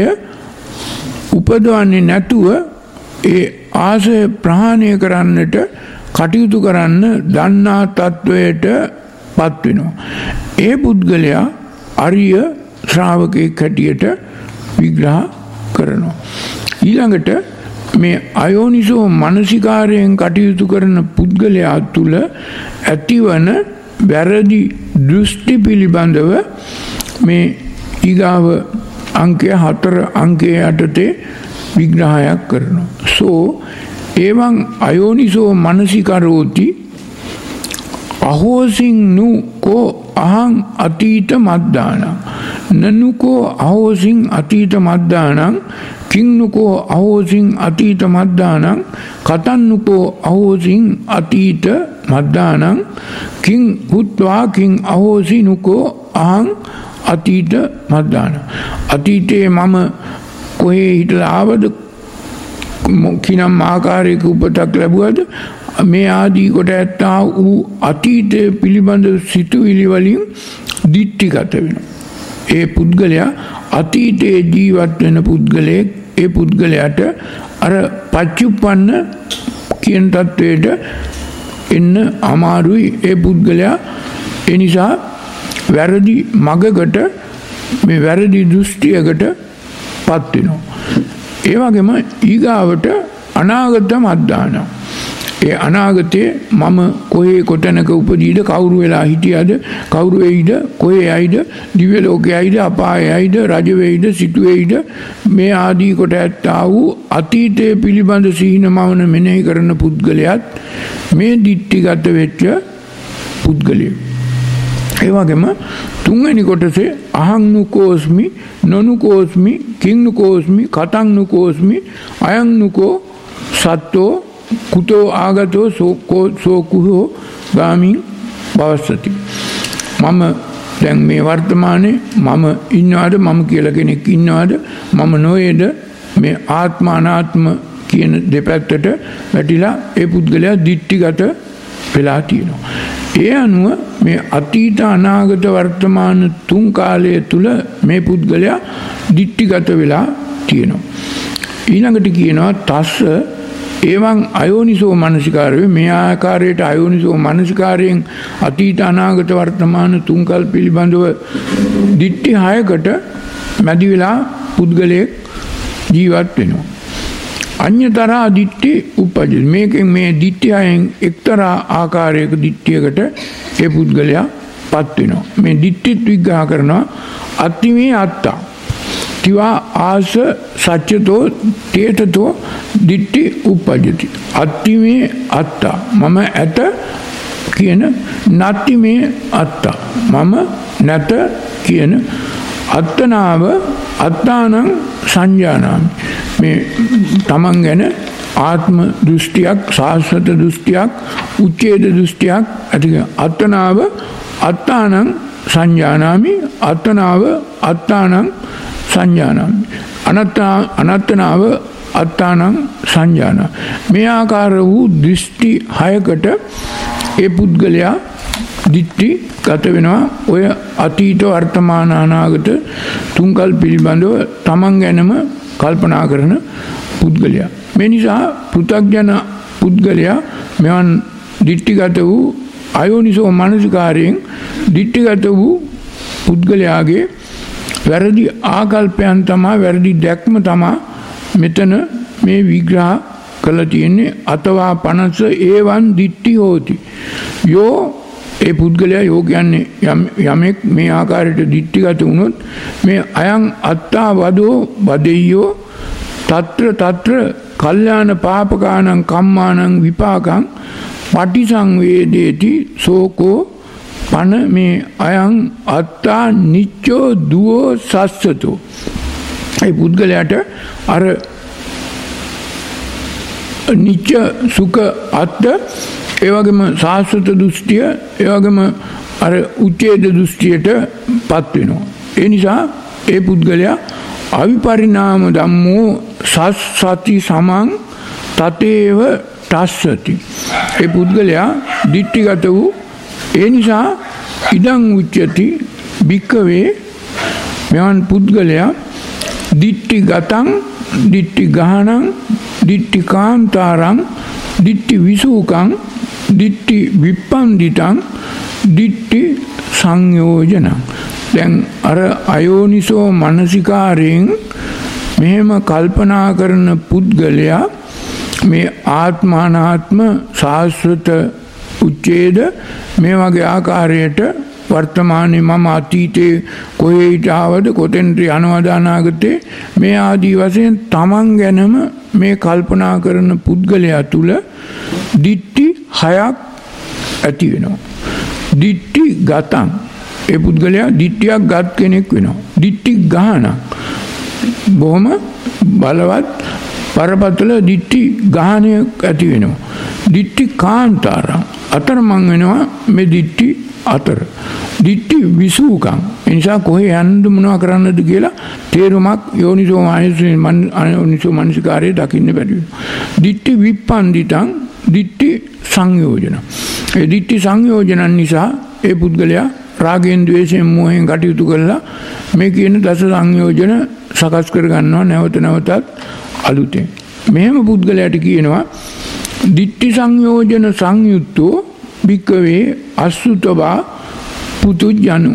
උපදවන්නේ නැතුව ඒ ආසය ප්‍රහාණය කරන්නට කටයුතු කරන්න දන්නා තත්වයට පත් වෙනවා. ඒ පුද්ගලයා අරිය ශ්‍රාවකෙක් හැටියට විග්‍රහ කරනවා. ඊළඟට මේ අයෝනිසෝ මනසිකාරයෙන් කටයුතු කරන පුද්ගලයා තුල ඇතිවන වැරදි දෘෂ්ටි පිළිබඳව මේ ඊගාව අංකය හතර අංකයේ යටතේ විග්‍රහයක් කරනවා. සෝ එවං අයෝනිසෝ මනසිකරෝති අහෝසින් නු කෝ අහං අතීත මද්දානං නනුකෝ අහෝසින් අතීත මද්දානං කින්නුකෝ අහෝසින් අතීත මද්දානං කතන්නුකෝ අහෝසින් අතීත මද්දානං කින් හුත්වා කින් අහෝසි නුකෝ අහං අතීත මද්දානං අතීතයේ මම කොහේ හිටලා ආවද කිනම් ආකාරයක උපතක් ලැබුවද මේ ආදී කොට ඇත්තා වූ අතීතය පිළිබඳ සිතුවිලි වලින් දිට්ඨිගත වෙනවා. ඒ පුද්ගලයා අතීතයේ ජීවත් වෙන පුද්ගලයෙක්. ඒ පුද්ගලයාට අර පච්චුප්පන්න කියන තත්වයට එන්න අමාරුයි. ඒ පුද්ගලයා ඒ නිසා වැරදි මගකට මේ වැරදි දෘෂ්ටියකට පත් වෙනවා. ඒ වගේම ඊගාවට අනාගත මද්දාන. ඒ අනාගතයේ මම කොහේ කොතැනක උපදීද කවුරු වෙලා හිටියද කවුරු වෙයිද කොහේ යයිද දිව්‍ය ලෝකයේ යයිද අපායේ යයිද රජ වෙයිද සිටු වෙයිද මේ ආදී කොට ඇත්තා වූ අතීතයේ පිළිබඳ සිහිනමවන මෙනෙහි කරන පුද්ගලයාත් මේ දිට්ඨිගත වෙච්ච පුද්ගලයෙක්. ඒ වගේම තුන්වෙනි කොටසේ අහං නුකෝස්මි නොනුකෝස්මි කිං නුකෝස්මි කතං නුකෝස්මි අයං නුකෝ සත්තෝ කුතෝ ආගතෝ සෝකෝ සෝකුහෝ ගාමින් භවස්සති. මම දැන් මේ වර්තමානයේ මම ඉන්නවද මම කියලා කෙනෙක් ඉන්නවද මම නොවේද මේ ආත්ම අනාත්ම කියන දෙපැත්තට වැටිලා ඒ පුද්ගලයා දිට්ඨිගත වෙලා තියෙනවා. ඒ අනුව මේ අතීත අනාගත වර්තමාන තුන් කාලය තුල මේ පුද්ගලයා දිට්ඨිගත වෙලා තියෙනවා. ඊළඟට කියනවා තස්ස එවං අයෝනිසෝ මනසිකාරය මේ ආකාරයට අයෝනිසෝ මනසිකාරයෙන් අතීත අනාගත වර්තමාන තුන්කල් පිළිබඳව දිට්ඨි හයකට මැදි වෙලා පුද්ගලයෙක් ජීවත් වෙනවා. අඤ්‍යතරා දිට්ඨි උපජ්ජති. මේකෙන් මේ දිට්ඨි හයෙන් එක්තරා ආකාරයක දිට්ඨියකට ඒ පුද්ගලයා පත් වෙනවා. මේ දිට්ඨිත් විග්‍රහ කරනවා අත්තිමේ අත්තා තිවා ආස සච්චතෝ තේතතෝ දිට්ඨි උපජ්ජති. අත්තිමේ අත්තා මම ඇත කියන නත්තිමේ අත්තා මම නැත කියන අත්තනාව අත්තානං සංජානාමි. මේ තමන් ගැන ආත්ම දෘෂ්ටියක් සාස්වත දෘෂ්ටියක් උච්ඡේද දෘෂ්ටියක් ඇති අත්තනාව අත්තානං සංජානාමි අත්තනාව අත්තානං සංජානාමි අනත්තා අනත්තනාව අත්තානං සංජානා. මේ ආකාර වූ දෘෂ්ටි හයකට ඒ පුද්ගලයා දිට්ඨි ගත වෙනවා. ඔය අතීත වර්තමාන අනාගත තුන්කල් පිළිබඳව තමන් ගැනම කල්පනා කරන පුද්ගලයා. මේ නිසා පෘථග්ජන පුද්ගලයා මෙවන් දිට්ඨිගත වූ අයෝනිසෝ මනසිකාරයෙන් දිට්ඨිගත වූ පුද්ගලයාගේ වැරදි ආකල්පයන් තමා වැරදි දැක්ම තමා මෙතන මේ විග්‍රහ කළා තියෙන්නේ. අතවා පනස ඒවන් දිට්ඨි හෝති. යෝ ඒ පුද්ගලයා යෝ කියන්නේ යමෙක් මේ ආකාරයට දිට්ඨිගත වුණොත් මේ අයං අත්තා වදෝ වදෙය්‍යෝ తත්‍ර తත්‍ර කල්යාණ පාපකානං කම්මානං විපාකං පටිසංවේදේති සෝකෝ පන මේ අයං අත්තා නිච්චෝ දුවෝ සස්සතෝ. ඒ පුද්ගලයාට අර නිච්ච සුඛ අත්ත ඒ වගේම සාස්වත දෘෂ්ටිය ඒ වගේම අර උච්ඡේද දෘෂ්ටියට පත් වෙනවා. ඒ නිසා ඒ පුද්ගලයා අවිපරිණාම ධම්මෝ සස්සති සමං තතේව තස්සති. ඒ පුද්ගලයා දිට්ඨිගත වූ ඒ නිසා ඉදං උච්චති භික්ඛවේ මෙවන් පුද්ගලයා දිට්ඨි ගතං දිට්ඨි ගහනං දිට්ඨි කාන්තාරං දිට්ඨි විසූකං දිට්ඨි විප්පන්දිතං දිට්ඨි සංයෝජනං. දැන් අර අයෝනිසෝ මනසිකාරයෙන් මෙහෙම කල්පනා කරන පුද්ගලයා මේ ආත්මානාත්ම සාස්වත උච්ඡේද මේ වගේ ආකාරයට වර්තමානයේ මම අතීතේ කොහේ හිටවද කොතෙන්ට යනවද අනාගතේ මේ ආදී වශයෙන් තමන් ගැනම මේ කල්පනා කරන පුද්ගලයා තුල දිට්ඨි හයක් ඇති වෙනවා. දිට්ටි ගතං. ඒ පුද්ගලයා දිට්ටියක් ගත් කෙනෙක් වෙනවා. දිට්ටි ගහන බොහොම බලවත් පරපතල දිට්ටි ගහනයක් ඇති වෙනවා. දිට්ටි කාන්තාරං අතරමං වෙනවා මේ දිට්ටි අතර. දිට්ටි විසූකං. ඒ නිසා කොහේ යන්නද මොනවා කරන්නද කියලා තේරුමක් යෝනිසෝ ආයෝනිසෝ මනසිකාරයේ දකින්න බැරි වෙනවා. දිට්ටි විප්පන්දිතං දිට්ටි සංයෝජන. ඒ දිට්ටි සංයෝජන නිසා ඒ පුද්ගලයා රාගයෙන් ද්වේෂයෙන් මෝහයෙන් කටයුතු කරලා මේ කියන දස සංයෝජන සකස් කර ගන්නවා නැවත නැවතත් අලුතෙන්. මෙහෙම පුද්ගලයාට කියනවා දිට්ටි සංයෝජන සංයුත්තෝ භික්කවේ අසුතවා පුතුජනු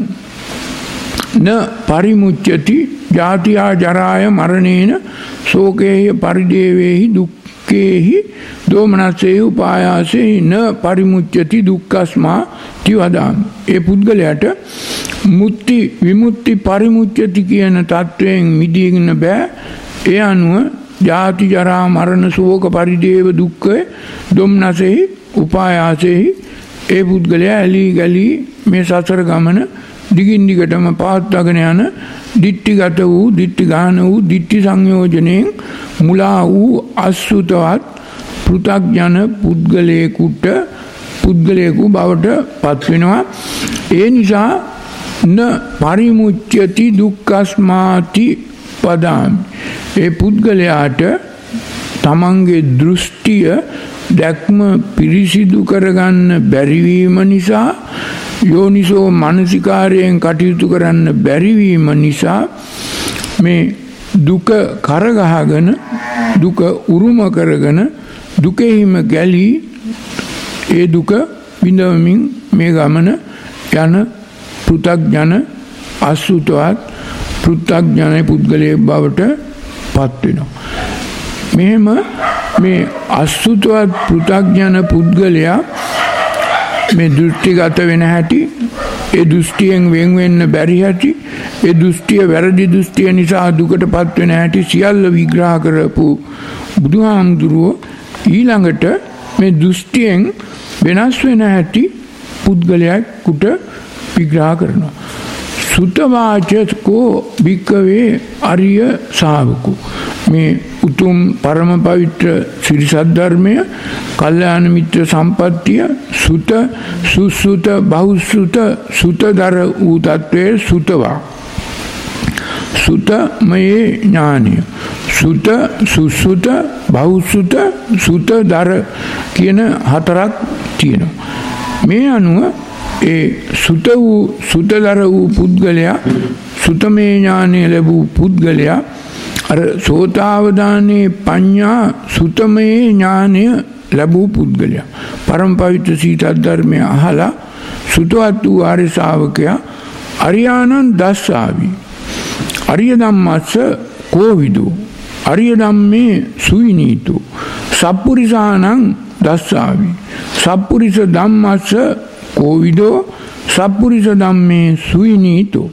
න පරිමුච්ඡති ජාතියා ජරාය මරණේන ශෝකේය පරිදේවේහි දුක්ඛේහි දෝමනස්සේ උපායාසේ න පරිමුච්ඡති දුක්ඛස්මා තිවදාමි. ඒ පුද්ගලයාට මුක්ති විමුක්ති පරිමුච්ඡති කියන තත්වයෙන් මිදෙන්න බෑ. ඒ අනුව ජාති ජරා මරණ ශෝක පරිදේව දුක්ඛ දොම්නසේ උපායාසේ ඒ පුද්ගලයා ඇලි ගලි මේ සසර ගමන දිගින් දිගටම පවත්වාගෙන යන දිට්ඨිගත වූ දිට්ඨි ගාන වූ දිට්ඨි සංයෝජනයෙන් මුලා වූ අසුතවත් පෘථග්ජන පුද්ගලයෙකුට පුද්ගලයෙකු බවට පත් වෙනවා. ඒ නිසා න පරිමුච්ඡති දුක්ඛස්මාති පදාමි. ඒ පුද්ගලයාට තමන්ගේ දෘෂ්ටිය දැක්ම පිරිසිදු කරගන්න බැරිවීම නිසා යෝනිසෝ මනසිකාරයෙන් කටයුතු කරන්න බැරිවීම නිසා මේ දුක කරගහගෙන දුක උරුම කරගෙන දුකෙහිම ගැලී ඒ දුක විඳවමින් මේ ගමන යන පෘථග්ජන අසුතවත් පෘථග්ජන පුද්ගලයෙක් බවට පත් වෙනවා. මෙහෙම මේ අසුතවත් පෘථග්ජන පුද්ගලයා මේ දෘෂ්ටිගත වෙන හැටි, ඒ දෘෂ්ටියෙන් වෙන් වෙන්න බැරි හැටි, ඒ දෘෂ්ටිය වැරදි දෘෂ්ටිය නිසා දුකටපත් වෙන හැටි සියල්ල විග්‍රහ කරපු බුදුහාමුදුරුවෝ ඊළඟට මේ දෘෂ්ටියෙන් වෙනස් වෙන හැටි පුද්ගලයාට විග්‍රහ කරනවා. සුතවාචකෝ භික්කවේ අරිය ශාවකෝ. මේ උතුම් පරම පවිත්‍ර ශ්‍රී ධර්මය කල්යාණ මිත්‍ර සම්පත්තිය සුත සුසුත බහුසුත සුතදර වූ තත්වයේ සුතවා සුතමයේ ඥානය සුත සුසුත බහුසුත සුතදර කියන හතරක් තියෙනවා. මේ අනුව ඒ සුත වූ සුතදර වූ පුද්ගලයා සුතමේ ඥානය ලැබූ පුද්ගලයා අර සෝතාවදානේ පඤ්ඤා සුතමේ ඥානය ලැබූ පුද්ගලයා පරම පවිත්‍ර සීත ධර්මය අහලා සුතවත් වූ ආර්ය ශාවකයා අරියානං දස්සාවි. අරිය ධම්මස්ස කෝවිදෝ අරිය ධම්මේ සුවිනීතෝ සප්පුරිසානං දස්සාවි. සප්පුරිස ධම්මස්ස කෝවිදෝ සප්පුරිස ධම්මේ සුවිනීතෝ.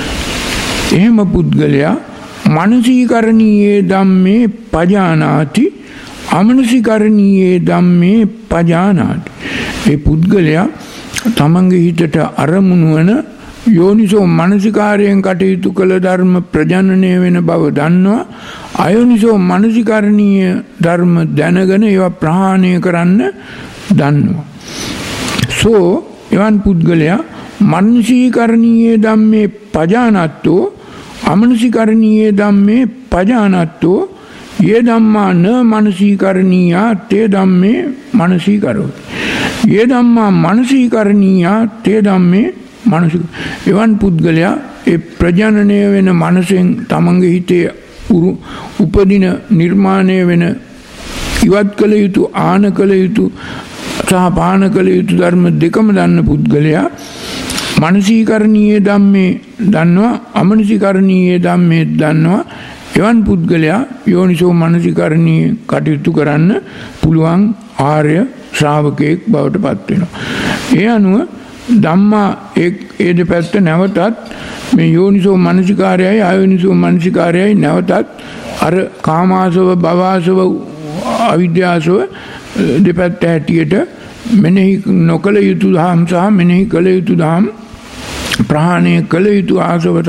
එහෙම පුද්ගලයා මනසීකරණීයේ ධම්මේ පජානාති අමනසීකරණීයේ ධම්මේ පජානාති. ඒ පුද්ගලයා තමන්ගේ හිතට අරමුණු වන යෝනිසෝ මනසිකාරයෙන් කටයුතු කළ ධර්ම ප්‍රජනනය වෙන බව දන්නවා. අයෝනිසෝ මනසිකරණීය ධර්ම දැනගෙන ඒවා ප්‍රහාණය කරන්න දන්නවා. සෝ එවන් පුද්ගලයා මනසීකරණීයේ ධම්මේ පජානත්තෝ අමනසිකරණීයේ ධම්මේ පජානත්තෝ යේ ධම්මා න මනසීකරණීයා තේ ධම්මේ මනසීකරෝති. යේ ධම්මා මනසීකරණීයා තේ ධම්මේ මනසික. එවන් පුද්ගලයා ඒ ප්‍රජනනය වෙන මනසෙන් තමන්ගේ හිතේ උපදින නිර්මාණය වෙන ඉවත් කළ යුතු ආන කළ යුතු සහ පාන කළ යුතු ධර්ම දෙකම දන්න පුද්ගලයා මනසීකරණීය ධම්මේ දන්නවා අමනසීකරණීය ධම්මේ දන්නවා. එවන් පුද්ගලයා යෝනිසෝ මනසිකරණීය කටයුතු කරන්න පුළුවන් ආර්ය ශ්‍රාවකයෙක් බවට පත් වෙනවා. ඒ අනුව ධම්මා ඒ දෙපැත්ත නැවතත් මේ යෝනිසෝ මනසිකාරයයි අයෝනිසෝ මනසිකාරයයි නැවතත් අර කාමාසව භවාසව අවිද්‍යාසව දෙපැත්ත හැටියට මෙනෙහි නොකළ යුතු දහම් සහ මෙනෙහි කළ යුතු දහම් ප්‍රහාණය කළ යුතු ආසව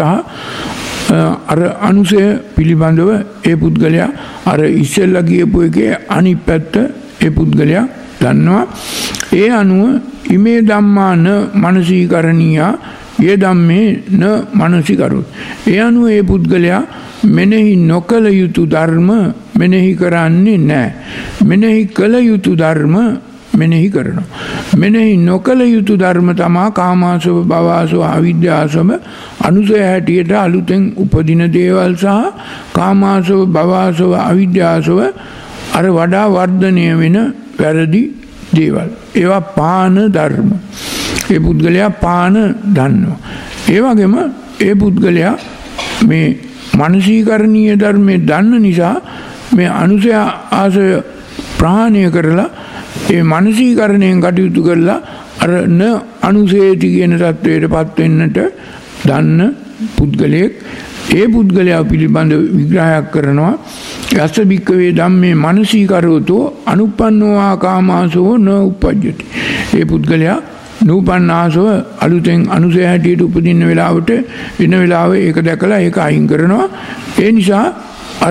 සහ අර අනුසය පිළිබඳව ඒ පුද්ගලයා අර ඉස්සෙල්ලා කියපු එකේ අනිත් පැත්ත ඒ පුද්ගලයා දන්නවා. ඒ අනුව ඉමේ ධම්මා න මනසීකරණීයා ඒ ධම්මේ න මනසිකරොත්. ඒ අනුව ඒ පුද්ගලයා මෙනෙහි නොකළ යුතු ධර්ම මෙනෙහි කරන්නේ නැහැ. මෙනෙහි කළ යුතු ධර්ම මෙනෙහි කරනවා. මෙනෙහි නොකළ යුතු ධර්ම තමා කාමාසව භවාසව අවිද්‍යාසව අනුසය හැටියට අලුතෙන් උපදින දේවල් සහ කාමාසව භවාසව අවිද්‍යාසව අර වඩා වර්ධනය වෙන වැරදි දේවල්. ඒවා පාන ධර්ම. ඒ පුද්ගලයා පාන දන්නවා. ඒ වගේම ඒ පුද්ගලයා මේ මානසිකරණීය ධර්මයේ දන්න නිසා මේ අනුසය ආසය ප්‍රහාණය කරලා ඒ මානසිකරණයෙන් කටයුතු කරලා අර න අනුසේති කියන தത്വයටපත් වෙන්නට දන්න පුද්ගලයෙක්. ඒ පුද්ගලයා පිළිබඳ විග්‍රහයක් කරනවා. යස්ස භික්ඛවේ ධම්මේ මානසිකරෝතෝ අනුප්පන්නෝ ආකාමාසෝ න උපජ්ජති. ඒ පුද්ගලයා නූපන්නාසව අලුතෙන් අනුසය හැටියට උපදින්න වෙලාවට එන වෙලාව ඒක දැකලා ඒක අයින් කරනවා. ඒ නිසා අර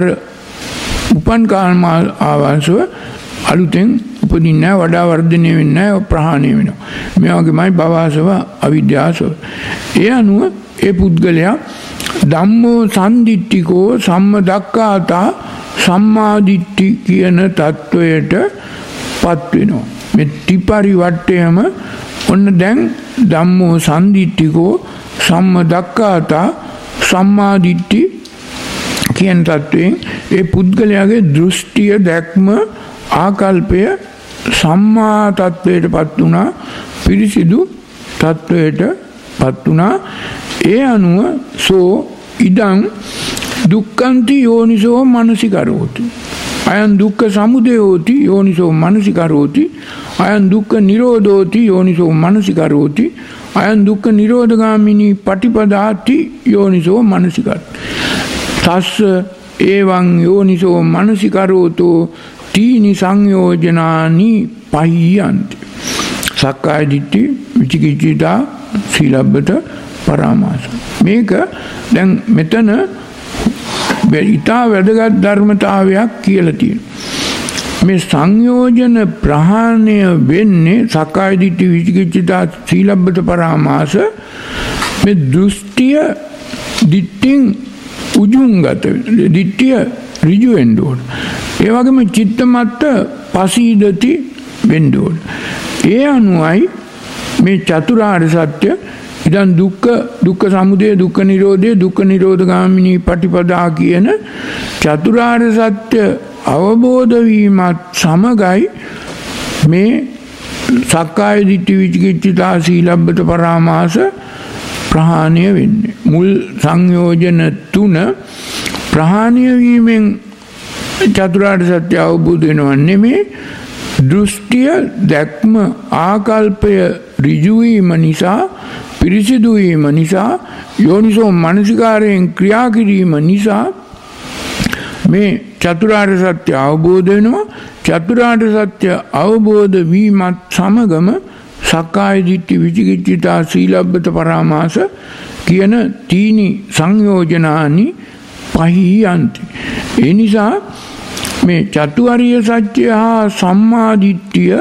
උපන් කාම ආවාසව අලුතෙන් උපදින්නේ වඩා වර්ධනය වෙන්නේ ප්‍රහාණය වෙනවා. මේ වගේමයි භවාසව අවිද්‍යාසව. ඒ අනුව ඒ පුද්ගලයා ධම්මෝ සම්දිට්ඨිකෝ සම්මදක්ඛාතා සම්මාදිට්ඨි කියන தത്വයට පත් වෙනවා. මේ ත්‍රිපරිවට්ඨයම ඔන්න දැන් ධම්මෝ සම්දිට්ඨිකෝ සම්මදක්ඛාතා සම්මාදිට්ඨි කියන தത്വයෙන් ඒ පුද්ගලයාගේ දෘෂ්ටිය දැක්ම ආකල්පය සම්මා තත්වයටපත් වුණා, පිරිසිදු තත්වයටපත් වුණා. ඒ අනුව සෝ ඉදං දුක්ඛන්ති යෝනිසෝ මනසිකරෝති අයං දුක්ඛ සමුදයෝති යෝනිසෝ මනසිකරෝති අයං දුක්ඛ නිරෝධෝති යෝනිසෝ මනසිකරෝති අයං දුක්ඛ නිරෝධගාමිනී පටිපදාති යෝනිසෝ මනසිකරෝති තස්ස එවං යෝනිසෝ මනසිකරෝතෝ තීනි සංයෝජනානි පහියන්ති සක්කාය දිට්ඨි විචිකිච්ඡා සීලබ්බත පරාමාස. මේක දැන් මෙතන ඉතා වැදගත් ධර්මතාවයක් කියලා තියෙනවා. මේ සංයෝජන ප්‍රහාණය වෙන්නේ සක්කාය දිට්ඨි විචිකිච්ඡා සීලබ්බත පරාමාස මේ දෘෂ්ටිය දිට්ඨින් උජුංගත දිට්ඨිය ඍජු වෙන්න ඕන. ඒ වගේම චිත්තමත්ත පසීදති වෙන්න ඕන. ඒ අනුවයි මේ චතුරාර්ය සත්‍ය ඉදන් දුක්ඛ දුක්ඛ සමුදය දුක්ඛ නිරෝධය දුක්ඛ නිරෝධගාමිනී පටිපදා කියන චතුරාර්ය සත්‍ය අවබෝධ වීමත් සමගයි මේ සක්කාය දිට්ඨි විචිකිච්ඡා සීලබ්බත පරාමාස ප්‍රහාණය වෙන්නේ. මුල් සංයෝජන තුන ප්‍රහාණය වීමෙන් චතුරාර්ය සත්‍ය අවබෝධ වෙනව නෙමෙයි, දෘෂ්ටිය දැක්ම ආකල්පය ඍජු වීම නිසා, පිරිසිදු වීම නිසා, යෝනිසෝ මනසිකාරයෙන් ක්‍රියා කිරීම නිසා මේ චතුරාර්ය සත්‍ය අවබෝධ වෙනවා. චතුරාර්ය සත්‍ය අවබෝධ වීමත් සමගම සක්කාය දිට්ඨි විචිකිච්ඡා සීලබ්බත පරාමාස කියන තීනි සංයෝජනානි පහියන්ති. ඒ නිසා මේ චතුරාර්ය සත්‍ය හා සම්මා දිට්ඨිය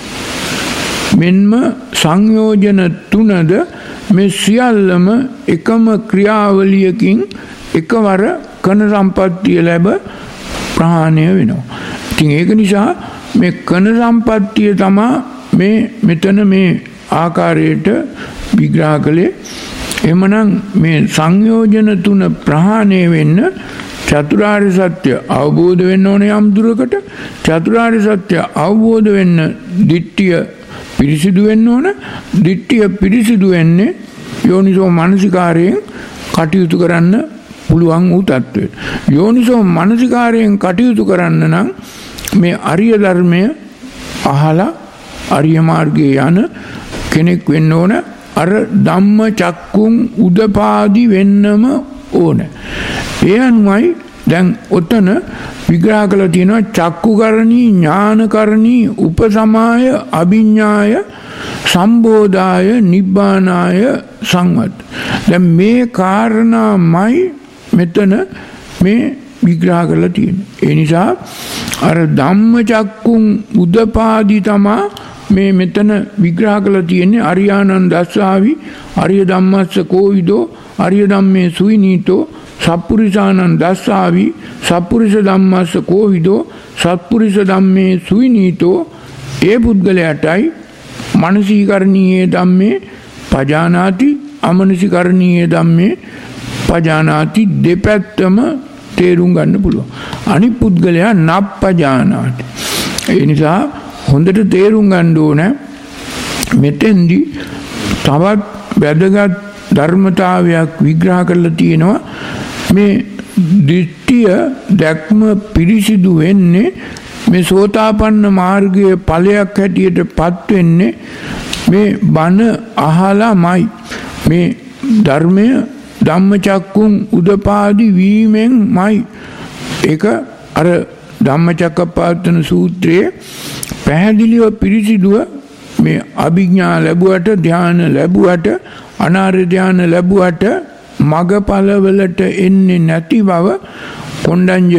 මෙන්ම සංයෝජන තුනද මේ සියල්ලම එකම ක්‍රියාවලියකින් එකවර කන සම්පත්තිය ලැබ ප්‍රහාණය වෙනවා. ඉතින් ඒක නිසා මේ කන සම්පත්තිය තමයි මේ මෙතන මේ ආකාරයට විග්‍රහ කළේ. එමනම් මේ සංයෝජන තුන ප්‍රහාණය වෙන්න චතුරාර්ය සත්‍ය අවබෝධ වෙන්න ඕනේ යම් දුරකට. චතුරාර්ය සත්‍ය අවබෝධ වෙන්න දිට්ඨිය පිරිසිදු වෙන්න ඕන. දිට්ඨිය පිරිසිදු වෙන්නේ යෝනිසෝ මනසිකාරයෙන් කටයුතු කරන්න පුළුවන් වූ තත්ත්වයට. යෝනිසෝ මනසිකාරයෙන් කටයුතු කරන්න නම් මේ අරිය ධර්මය අහලා අරිය මාර්ගයේ යන කෙනෙක් වෙන්න ඕන. අර ධම්ම චක්කුම් උදපාදි වෙන්නම ඕන. ඒ අනුවයි දැන් ඔතන විග්‍රහ කළා තියෙනවා චක්කුකරණී ඥානකරණී උපසමාය අභිඥාය සම්බෝධාය නිබ්බානාය සංවත්. දැන් මේ කාරණාමයි මෙතන මේ විග්‍රහ කරලා තියෙන්නේ. ඒ නිසා අර ධම්මචක්කුන් උදපාදි තමා මේ මෙතන විග්‍රහ කරලා තියෙන්නේ. අරියානන් දස්සාවි අරිය ධම්මස්ස කෝවිදෝ අරිය ධම්මේ සුවිනීතෝ සප්පුරිසානන් දස්සාවි සප්පුරිස ධම්මස්ස කෝවිදෝ සත්පුරිස ධම්මේ සුවිනීතෝ. ඒ පුද්ගලයාටයි මනසීකරණීය ධම්මේ පජානාති අමනසීකරණීය ධම්මේ පජානාති දෙපැත්තම තේරුම් ගන්න පුළුවන්. අනිත් පුද්ගලයා නප්පජානාති. ඒ නිසා හොඳට තේරුම් ගන්න ඕන මෙතෙන්දි තවත් වැදගත් ධර්මතාවයක් විග්‍රහ කරලා තියෙනවා. මේ දිට්ඨිය දැක්ම පිරිසිදු වෙන්නේ මේ සෝතාපන්න මාර්ගයේ ඵලයක් හැටියට පත් වෙන්නේ මේ බණ අහලාමයි. මේ ධර්මය ධම්මචක්කුන් උදපාදි වීමෙන්මයි. ඒක අර ධම්මචක්කප්පවත්තන සූත්‍රයේ පැහැදිලිව පිරිසිදුව මේ අභිඥා ලැබුවට ධ්‍යාන ලැබුවට අනාර්ය ධ්‍යාන ලැබුවට මගපලවලට එන්නේ නැති බව කොණ්ඩඤ්ඤ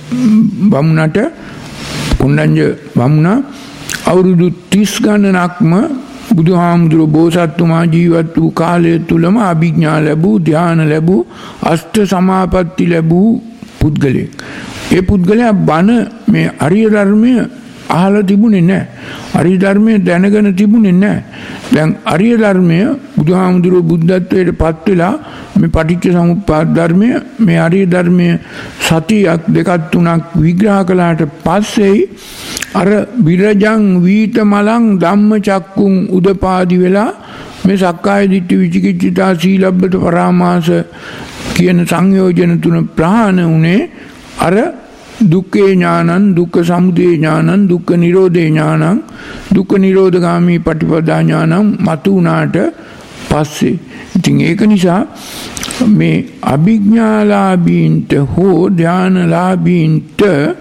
බමුණට කොණ්ඩඤ්ඤ බමුණා අවුරුදු තිස් ගණනක්ම බුදුහාමුදුරුවෝ බෝසත්තුමා ජීවත් වූ කාලය තුලම අභිඥා ලැබූ ධ්‍යාන ලැබූ අෂ්ට සමාපatti ලැබූ පුද්ගලයෙක්. ඒ පුද්ගලයා බණ මේ අරිය ධර්මය අහලා තිබුණේ නැහැ. අරිය ධර්මය දැනගෙන තිබුණේ නැහැ. දැන් අරිය ධර්මය බුදුහාමුදුරුවෝ බුද්ධත්වයට පත් වෙලා මේ පටිච්ච සමුප්පාද ධර්මය මේ අරිය ධර්මය සතියක් දෙකක් තුනක් විග්‍රහ කළාට පස්සේ අර විරජං වීතමලං ධම්මචක්කුන් උදපාදි වෙලා මේ සක්කාය දිට්ඨි විචිකිච්ඡා සීලබ්බත පරාමාස කියන සංයෝජන තුන ප්‍රහාණ උනේ අර දුක්ඛේ ඥානං දුක්ඛ සමුදය ඥානං දුක්ඛ නිරෝධේ ඥානං දුක්ඛ නිරෝධගාමී පටිපදා ඥානං මතු උනාට පස්සේ. ඉතින් ඒක නිසා මේ අභිඥාලාභීන්ට හෝ ධානලාභීන්ට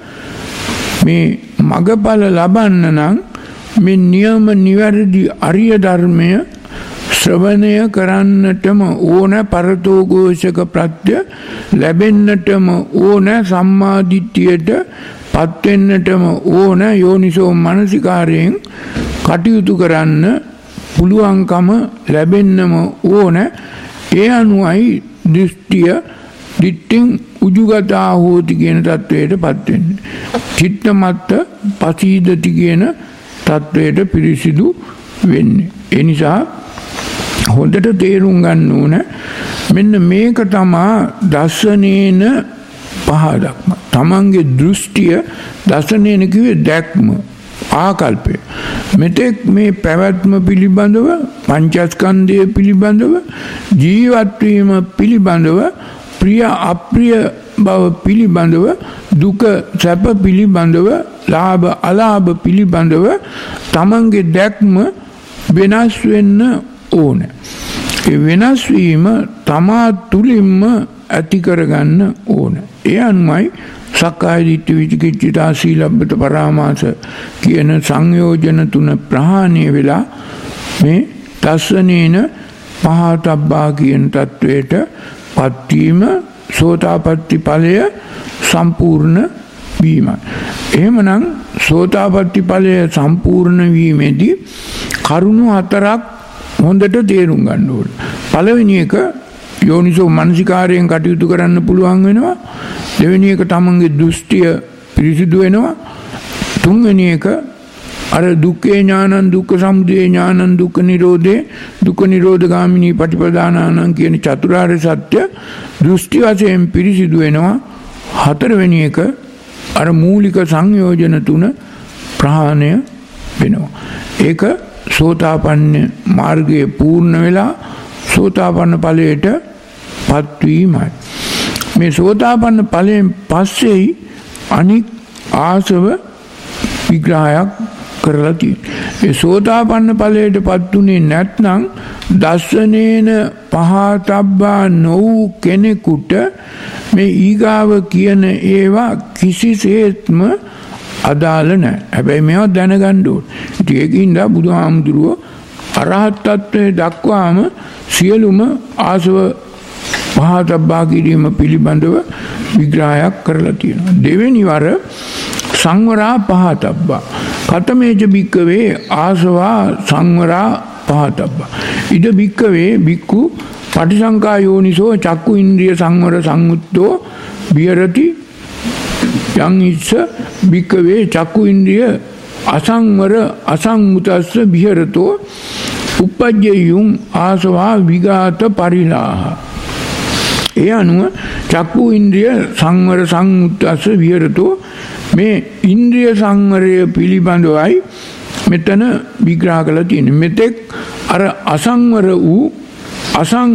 මේ මගඵල ලබන්න නම් මේ නියම නිවැරදි අරිය ධර්මය ශ්‍රවණය කරන්නටම ඕන. පරතෝഘോഷක ප්‍රත්‍ය ලැබෙන්නටම ඕන. සම්මාදිට්ඨියට පත් වෙන්නටම ඕන. යෝනිසෝ මනසිකාරයෙන් කටයුතු කරන්න පුළුවන්කම ලැබෙන්නම ඕන. ඒ අනුවයි දෘෂ්ටිය දිට්ඨින් උජුගතා හෝති කියන තත්වයට පත් වෙන්නේ. චිත්තමත්ත පසීදති කියන තත්වයට පිරිසිදු වෙන්නේ. ඒ නිසා හොඳට තේරුම් ගන්න ඕන මෙන්න මේක තමා දසනේන පහදක්ම. තමන්ගේ දෘෂ්ටිය දසනේන කිව්වේ දැක්ම ආකල්පය. මෙතෙක් මේ පැවැත්ම පිළිබඳව පංචස්කන්ධය පිළිබඳව ජීවත් වීම පිළිබඳව ප්‍රිය අප්‍රිය බව පිළිබඳව දුක සැප පිළිබඳව ලාභ අලාභ පිළිබඳව තමන්ගේ දැක්ම වෙනස් වෙන්න ඕන. ඒ වෙනස් වීම තමා තුලින්ම ඇති කරගන්න ඕන. ඒ අනුවයි සක්කාය දිට්ඨි විචිකිච්ඡා සීලබ්බත පරාමාස කියන සංයෝජන තුන ප්‍රහාණය වෙලා මේ දස්සනේන පහතබ්බා කියන තත්වයට පත්වීම සෝතාපට්ටි ඵලය සම්පූර්ණ වීමයි. එහෙමනම් සෝතාපට්ටි ඵලය සම්පූර්ණ වීමේදී කරුණු හතරක් හොඳට තේරුම් ගන්න ඕනේ. පළවෙනි එක යෝනිසෝ මනසිකාරයෙන් කටයුතු කරන්න පුළුවන් වෙනවා. දෙවෙනි එක තමන්ගේ දෘෂ්ටිය පිරිසිදු වෙනවා. තුන්වෙනි එක අර දුක්ඛේ ඥානං දුක්ඛ සමුදය ඥානං දුක්ඛ නිරෝධේ දුක්ඛ නිරෝධගාමිනී පටිපදානානං කියන චතුරාර්ය සත්‍ය දෘෂ්ටි වශයෙන් පිරිසිදු වෙනවා. හතරවෙනි එක අර මූලික සංයෝජන තුන ප්‍රහාණය වෙනවා. ඒක සෝතාපන්න මාර්ගයේ පූර්ණ වෙලා සෝතාපන්න ඵලයට පත්වීමයි. මේ සෝතාපන්න ඵලයෙන් පස්සේ අනික් ආසව විග්‍රහයක් කරලා තියෙනවා. ඒ සෝතාපන්න ඵලයටපත් උනේ නැත්නම් දස්සනේන පහතබ්බා නොවූ කෙනෙකුට මේ ඊගාව කියන ඒවා කිසිසේත්ම අදාළ නැහැ. හැබැයි මේවා දැනගන්න ඕනේ. ඉතින් ඒකින්ද බුදුහාමුදුරුවෝ අරහත් ත්වයේ දක්වාම සියලුම ආසව පහතබ්බා කිරීම පිළිබඳව විග්‍රහයක් කරලා තියෙනවා. දෙවෙනි වර සංවරා පහතබ්බා. කතමේච භික්කවේ ආසවා සංවරා පහතබ්බා. ඉද භික්කවේ භික්ඛු පටිසංකා යෝනිසෝ චක්කු ඉන්ද්‍රිය සංවර සංයුත්තෝ විහෙරති යං ඉස්ස භික්කවේ චක්කු ඉන්ද්‍රිය අසංවර අසංමුතස්ස විහෙරතෝ උපජ්ජයුං ආසවා විගාත පරිලාහ. ඒ අනුව චක්කු ඉන්ද්‍රිය සංවර සංයුත්තස්ස විහෙරතෝ මේ ඉන්ද්‍රිය සංවරය පිළිබඳවයි මෙතන විග්‍රහ කරලා තියෙන්නේ. මෙතෙක් අර අසංවර වූ අසං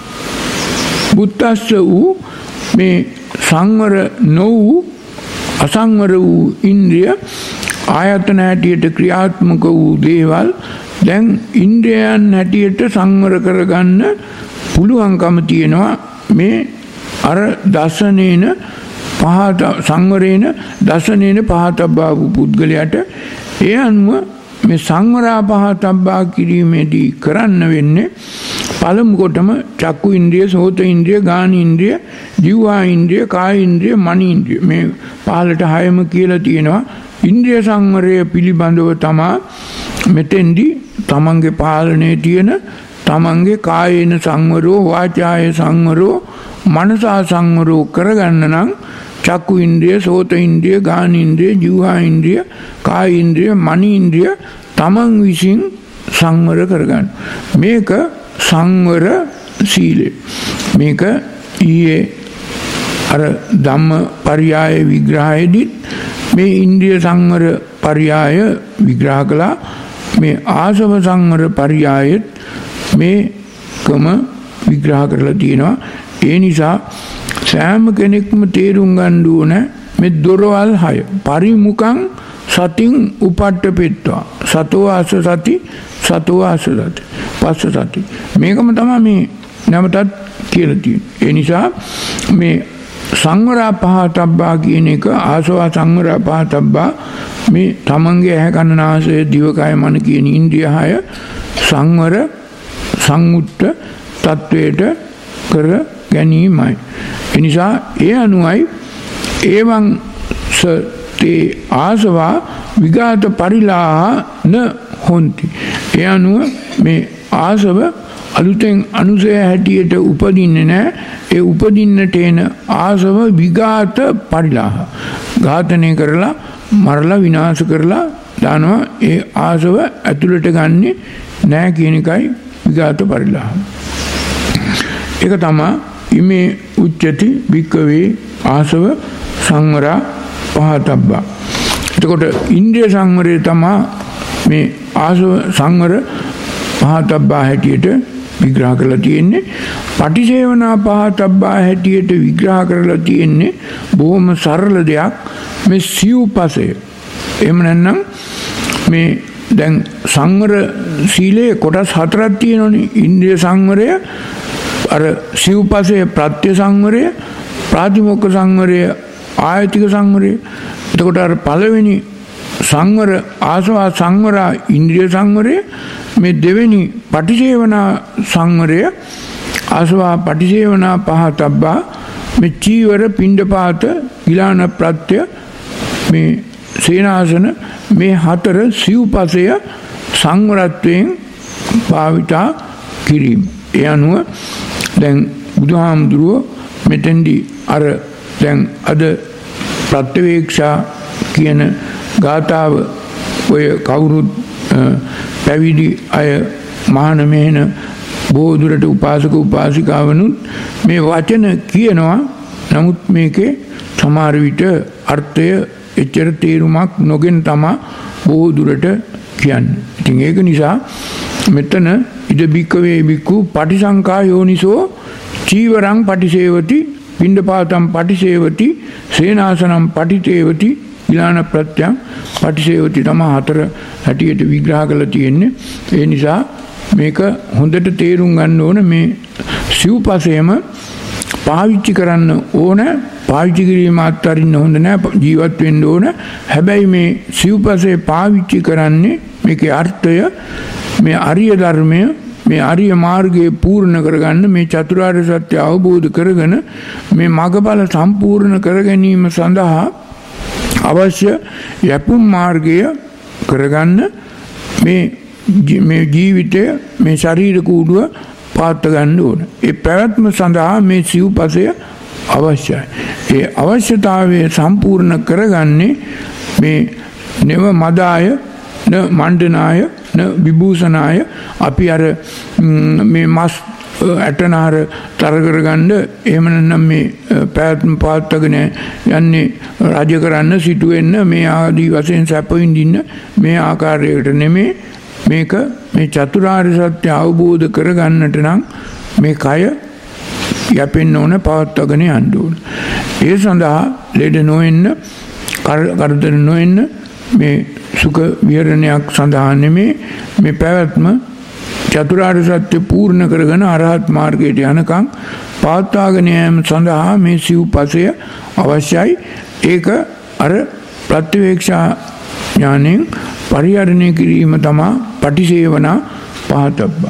බුත්තස්ස වූ මේ සංවර නොවූ අසංවර වූ ඉන්ද්‍රිය ආයතන හැටියට ක්‍රියාත්මක වූ දේවල් දැන් ඉන්ද්‍රයන් හැටියට සංවර කරගන්න පුළුවන්කම තියෙනවා මේ අර දසනේන පහත සංවරේන දසනේන පහතබ්බා වූ පුද්ගලයාට. ඒ අනුව මේ සංවරා පහතබ්බා කිරීමේදී කරන්න වෙන්නේ පළමු කොටම චක්කු ඉන්ද්‍රිය, සෝත ඉන්ද්‍රිය, ගාන ඉන්ද්‍රිය, ජීවා ඉන්ද්‍රිය, කාය ඉන්ද්‍රිය, මන ඉන්ද්‍රිය මේ පහලට හයම කියලා තියෙනවා. ඉන්ද්‍රිය සංවරය පිළිබඳව තමා මෙතෙන්දී තමන්ගේ පාලනයේ තියෙන තමන්ගේ කායේන සංවරෝ, වාචාය සංවරෝ, මනසා සංවරෝ කරගන්න නම් චක්කු ඉන්ද්‍රිය, සෝත ඉන්ද්‍රිය, ගාන ඉන්ද්‍රිය, ජීවා ඉන්ද්‍රිය, කාය ඉන්ද්‍රිය, මන ඉන්ද්‍රිය තමන් විසින් සංවර කරගන්න. මේක සංවර සීලය. මේක ඊයේ අර ධම්ම පරියාය විග්‍රහයේදී මේ ඉන්ද්‍රිය සංවර පරියාය විග්‍රහ කළා. මේ ආසව සංවර පරියායෙත් මේකම විග්‍රහ කරලා තියෙනවා. ඒ නිසා සෑම කෙනෙක්ම තේරුම් ගන්න ඕන මේ දොරවල් හය පරිමුඛං සතින් උපට්ඨපෙත්වා සතෝ ආස සති සතෝ ආස සති පස්ස සති මේකම තමයි මේ නැවතත් කියලා තියෙන්නේ. ඒ නිසා මේ සංවරා පහතබ්බා කියන එක ආසවා සංවරා පහතබ්බා මේ තමන්ගේ ඇහැ කන නාසය දිවකය මන කියන ඉන්ද්‍රිය හය සංවර සංයුක්ත තත්වයට කර ගැනීමයි. ඒ නිසා ඒ අනුවයි එවං සතේ ආසවා විගාත පරිලාහ න හොන්ති. ඒ අනුව මේ ආසව අලුතෙන් අනුසය හැටියට උපදින්නේ නැහැ. ඒ උපදින්නට එන ආසව විගාත පරිලාහ ඝාතනය කරලා මරලා විනාශ කරලා දානවා. ඒ ආසව ඇතුළට ගන්නෙ නැහැ කියන එකයි විගාත පරිලාහ. ඒක තමයි ඉමේ උච්චති භික්කවේ ආසව සංවරා පහතබ්බා. එතකොට ඉන්ද්‍රිය සංවරය තමයි මේ ආසව සංවර පහතබ්බා හැටියට විග්‍රහ කරලා තියෙන්නේ. පටිසේවනා පහතබ්බා හැටියට විග්‍රහ කරලා තියෙන්නේ බොහොම සරල දෙයක්. මේ සිව්පසය. එහෙම නැත්නම් මේ දැන් සංවර සීලේ කොටස් හතරක් තියෙනවනේ. ඉන්ද්‍රිය සංවරය, අර සිව්පසය ප්‍රත්‍ය සංවරය, ප්‍රාතිමොක්ඛ සංවරය, ආයතික සංවරය. එතකොට අර පළවෙනි සංවර ආසවා සංවරා ඉන්ද්‍රිය සංවරය, මේ දෙවෙනි පටිසේවනා සංවරය ආසවා පටිසේවනා පහතබ්බා, මේ චීවර පිණ්ඩපාත ගිලාන ප්‍රත්‍ය මේ සේනාසන මේ හතර සිව්පසය සංවරත්වයෙන් භාවිතා කිරීම. ඒ අනුව දැන් බුදුහාමුදුරුවෝ මෙතෙන්දී අර දැන් අද ප්‍රත්‍යවේක්ෂා කියන ගාථාව ඔය කවුරුත් පැවිදි අය මහාන මෙහෙන බොහෝ දුරට උපාසක උපාසිකාවනුත් මේ වචන කියනවා. නමුත් මේකේ සමහර විට අර්ථය එච්චර තේරුමක් නොගෙන තමයි බොහෝ දුරට කියන්නේ. ඉතින් ඒක නිසා මෙතන ඉද බික්කවේ බික්කු පටිසංකා යෝනිසෝ චීවරං පටිසේවති පිණ්ඩපාතං පටිසේවති සේනාසනම් පටිතේවති ගිලාන ප්‍රත්‍යං පටිසේවති තමයි හතර හැටියට විග්‍රහ කරලා තියෙන්නේ. ඒ නිසා මේක හොඳට තේරුම් ගන්න ඕන. මේ සිව්පසයම පාවිච්චි කරන්න ඕන. පාවිච්චි කිරීම අත්හරින්න හොඳ නැහැ. ජීවත් වෙන්න ඕන. හැබැයි මේ සිව්පසය පාවිච්චි කරන්නේ මේකේ අර්ථය මේ ආර්ය ධර්මය මේ ආර්ය මාර්ගයේ පූර්ණ කරගන්න, මේ චතුරාර්ය සත්‍ය අවබෝධ කරගෙන මේ මඟඵල සම්පූර්ණ කර ගැනීම සඳහා අවශ්‍ය යපුම් මාර්ගය කරගන්න මේ මේ ජීවිතය මේ ශරීර කූඩුව පාත් ගන්න ඕන. ඒ පැවැත්ම සඳහා මේ සිව්පසය අවශ්‍යයි. ඒ අවශ්‍යතාවය සම්පූර්ණ කරගන්නේ මේ නෙව මදාය න මණ්ඩනාය න විභූෂනාය. අපි අර මේ මස් ඇටනාර තර කරගන්න එහෙම නැත්නම් මේ පැවැත්ම පාත්ගෙන යන්නේ රජ කරන්න සිටු වෙන්න මේ ආදී වශයෙන් සැප විඳින්න මේ ආකාරයකට නෙමේ. මේක මේ චතුරාර්ය සත්‍ය අවබෝධ කරගන්නට නම් මේ කය යැපෙන්න ඕන, පවත්වාගෙන යන්න ඕන. ඒ සඳහා ලෙඩ නොවෙන්න, කරදර නොවෙන්න මේ සුඛ විහරණයක් සඳහා නෙමේ මේ පැවැත්ම චතුරාර්ය සත්‍ය පූර්ණ කරගෙන අරහත් මාර්ගයට යනකම් පවත්වාගෙන යාම සඳහා මේ සිව්පසය අවශ්‍යයි. ඒක අර ප්‍රත්‍යවේක්ෂා ඥාණයෙන් පරිහරණය කිරීම තමයි පටිසේවනා පහතබ්බා.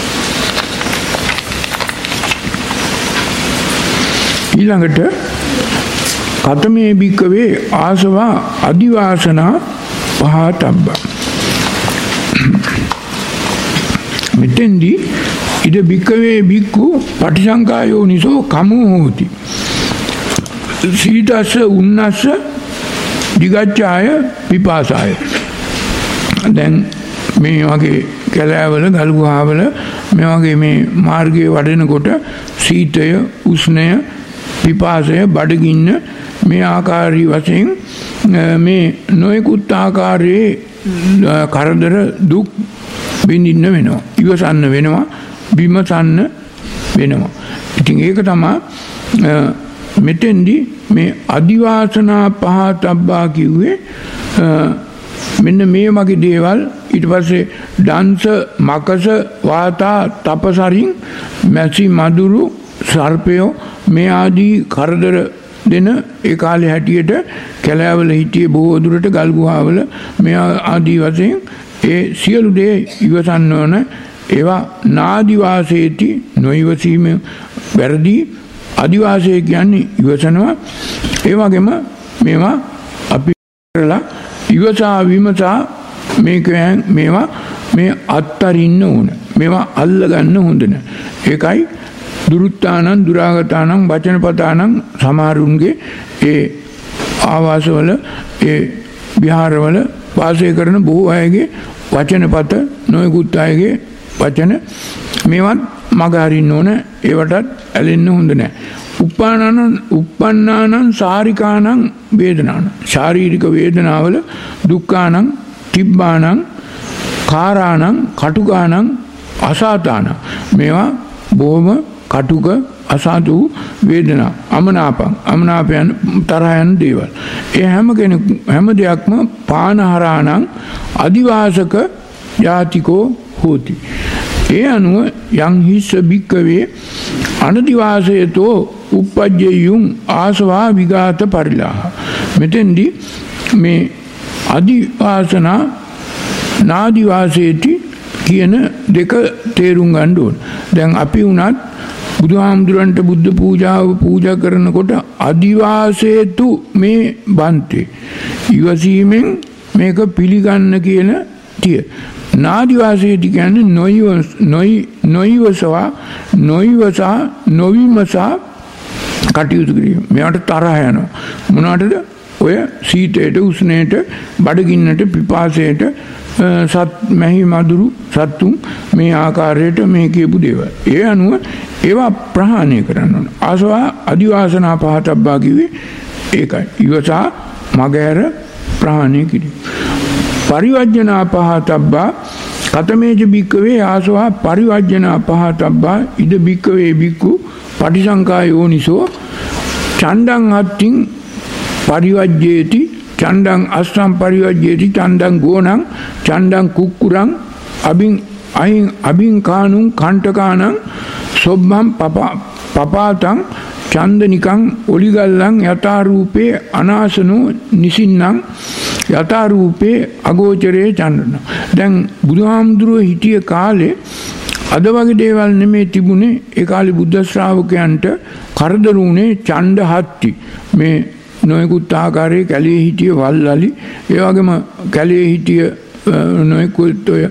ඊළඟට කතමේ භික්කවේ ආසවා අදිවාසනා පහතබ්බා. මෙතෙන්දී ඉද භික්කවේ භික්ඛු පටිසංකායෝනිසෝ කමෝ හෝති. සීතස්ස උන්නස්ස දිගච්ඡාය පිපාසාය. දැන් මේ වගේ කැලෑවල ගල් ගුහාවල මේ වගේ මේ මාර්ගයේ වඩනකොට සීතය, උෂ්ණය, පිපාසය, බඩගින්න මේ ආකාරී වශයෙන් මේ නොයෙකුත් ආකාරයේ කරදර දුක් විඳින්න වෙනවා. ඉවසන්න වෙනවා, විමසන්න වෙනවා. ඉතින් ඒක තමයි මෙතෙන්දී මේ අදිවාසනා පහතබ්බා කිව්වේ. මෙන්න මේ වගේ දේවල් ඊට පස්සේ දංශ, මකස, වාතා, තපසරින්, මැසි, මදුරු, සර්පයෝ මේ ආදී කරදර දෙන ඒ කාලේ හැටියට කැලෑවල හිටියේ බොහෝ දුරට ගල් ගුහාවල මේ ආදී වශයෙන් ඒ සියලු දේ ඉවසන්න ඕන. ඒවා නාදිවාසේති නොයිවසීම වැරදි. අදිවාසය කියන්නේ ඉවසනවා. ඒ වගේම මේවා අපි කරලා ඉවසා විමසා මේක මේවා මේ අත්තරින්න ඕන. මේවා අල්ල ගන්න හොඳ නැහැ. ඒකයි දුරුත්තානං දුරාගතානං වචනපතානං සමහරුන්ගේ ඒ ආවාසවල ඒ විහාරවල වාසය කරන බොහෝ අයගේ වචනපත, නොයෙකුත් අයගේ වචන මේවත් මග හරින්න ඕන. ඒවටත් ඇලෙන්න හොඳ නැහැ. උප්පානං උප්පන්නානං සාරිකානං වේදනානං. ශාරීරික වේදනාවල දුක්ඛානං තිබ්බානං කාරානං කටුකානං අසාතානං. මේවා බොහොම කටුක අසාතු වේදනා, අමනාපං අමනාපයන් තරහ යන දේවල්. ඒ හැම කෙනෙක් හැම දෙයක්ම පානහරාණං අදිවාසක යාතිකෝ හෝති. ඒ අනුව යං හිස්ස භික්කවේ අනදිවාසයතෝ උප්පජ්ජයුං ආසවා විගාත පරිලාහ. මෙතෙන්දී මේ අදිවාසනා නාදිවාසේති කියන දෙක තේරුම් ගන්න ඕන. දැන් අපි උනත් බුදුහාමුදුරන්ට බුද්ධ පූජාව පූජා කරනකොට අදිවාසේතු මේ බන්තේ ඉවසීමෙන් මේක පිළිගන්න කියන තිය. නාදිවාසේති කියන්නේ නොයිවස නොයි නොයිවසවා නොයිවසා නොවිමසා කටයුතු කිරීම. මෙයාට තරහ යනවා. මොනවටද? ඔය සීතයට, උෂ්ණයට, බඩගින්නට, පිපාසයට, සත් මැහි මදුරු සත්තුන් මේ ආකාරයට මේ කියපු දේවල්. ඒ අනුව ඒවා ප්‍රහාණය කරන්න ඕන. ආසවා අදිවාසනා පහතබ්බා කිව්වේ ඒකයි. ඉවසා මගහැර ප්‍රහාණය කිරීම. පරිවර්ජනා පහතබ්බා කතමේජ භික්කවේ ආසවා පරිවර්ජනා පහතබ්බා ඉද භික්කවේ භික්ඛු පටිසංකා යෝනිසෝ චණ්ඩං අත්තිං පරිවර්ජේති චණ්ඩං අස්සම් පරිවජ්ජේති චණ්ඩං ගෝණං චණ්ඩං කුක්කුරං අබින් අයින් අබින් කානුං කණ්ඨකානං සොබ්බම් පපා පපාතං චන්දනිකං ඔලිගල්ලං යථා රූපේ අනාසනෝ නිසින්නම් යථා රූපේ අගෝචරේ චන්දන. දැන් බුදුහාමුදුරුවෝ හිටිය කාලේ අද වගේ දේවල් නෙමේ තිබුණේ. ඒ කාලේ බුද්ධ ශ්‍රාවකයන්ට කරදර වුණේ ඡණ්ඩ හත්ති. මේ නොයෙකුත් ආකාරයේ කැලේ හිටිය වල්ලලි, ඒ වගේම කැලේ හිටිය නොයෙකුත් ඔය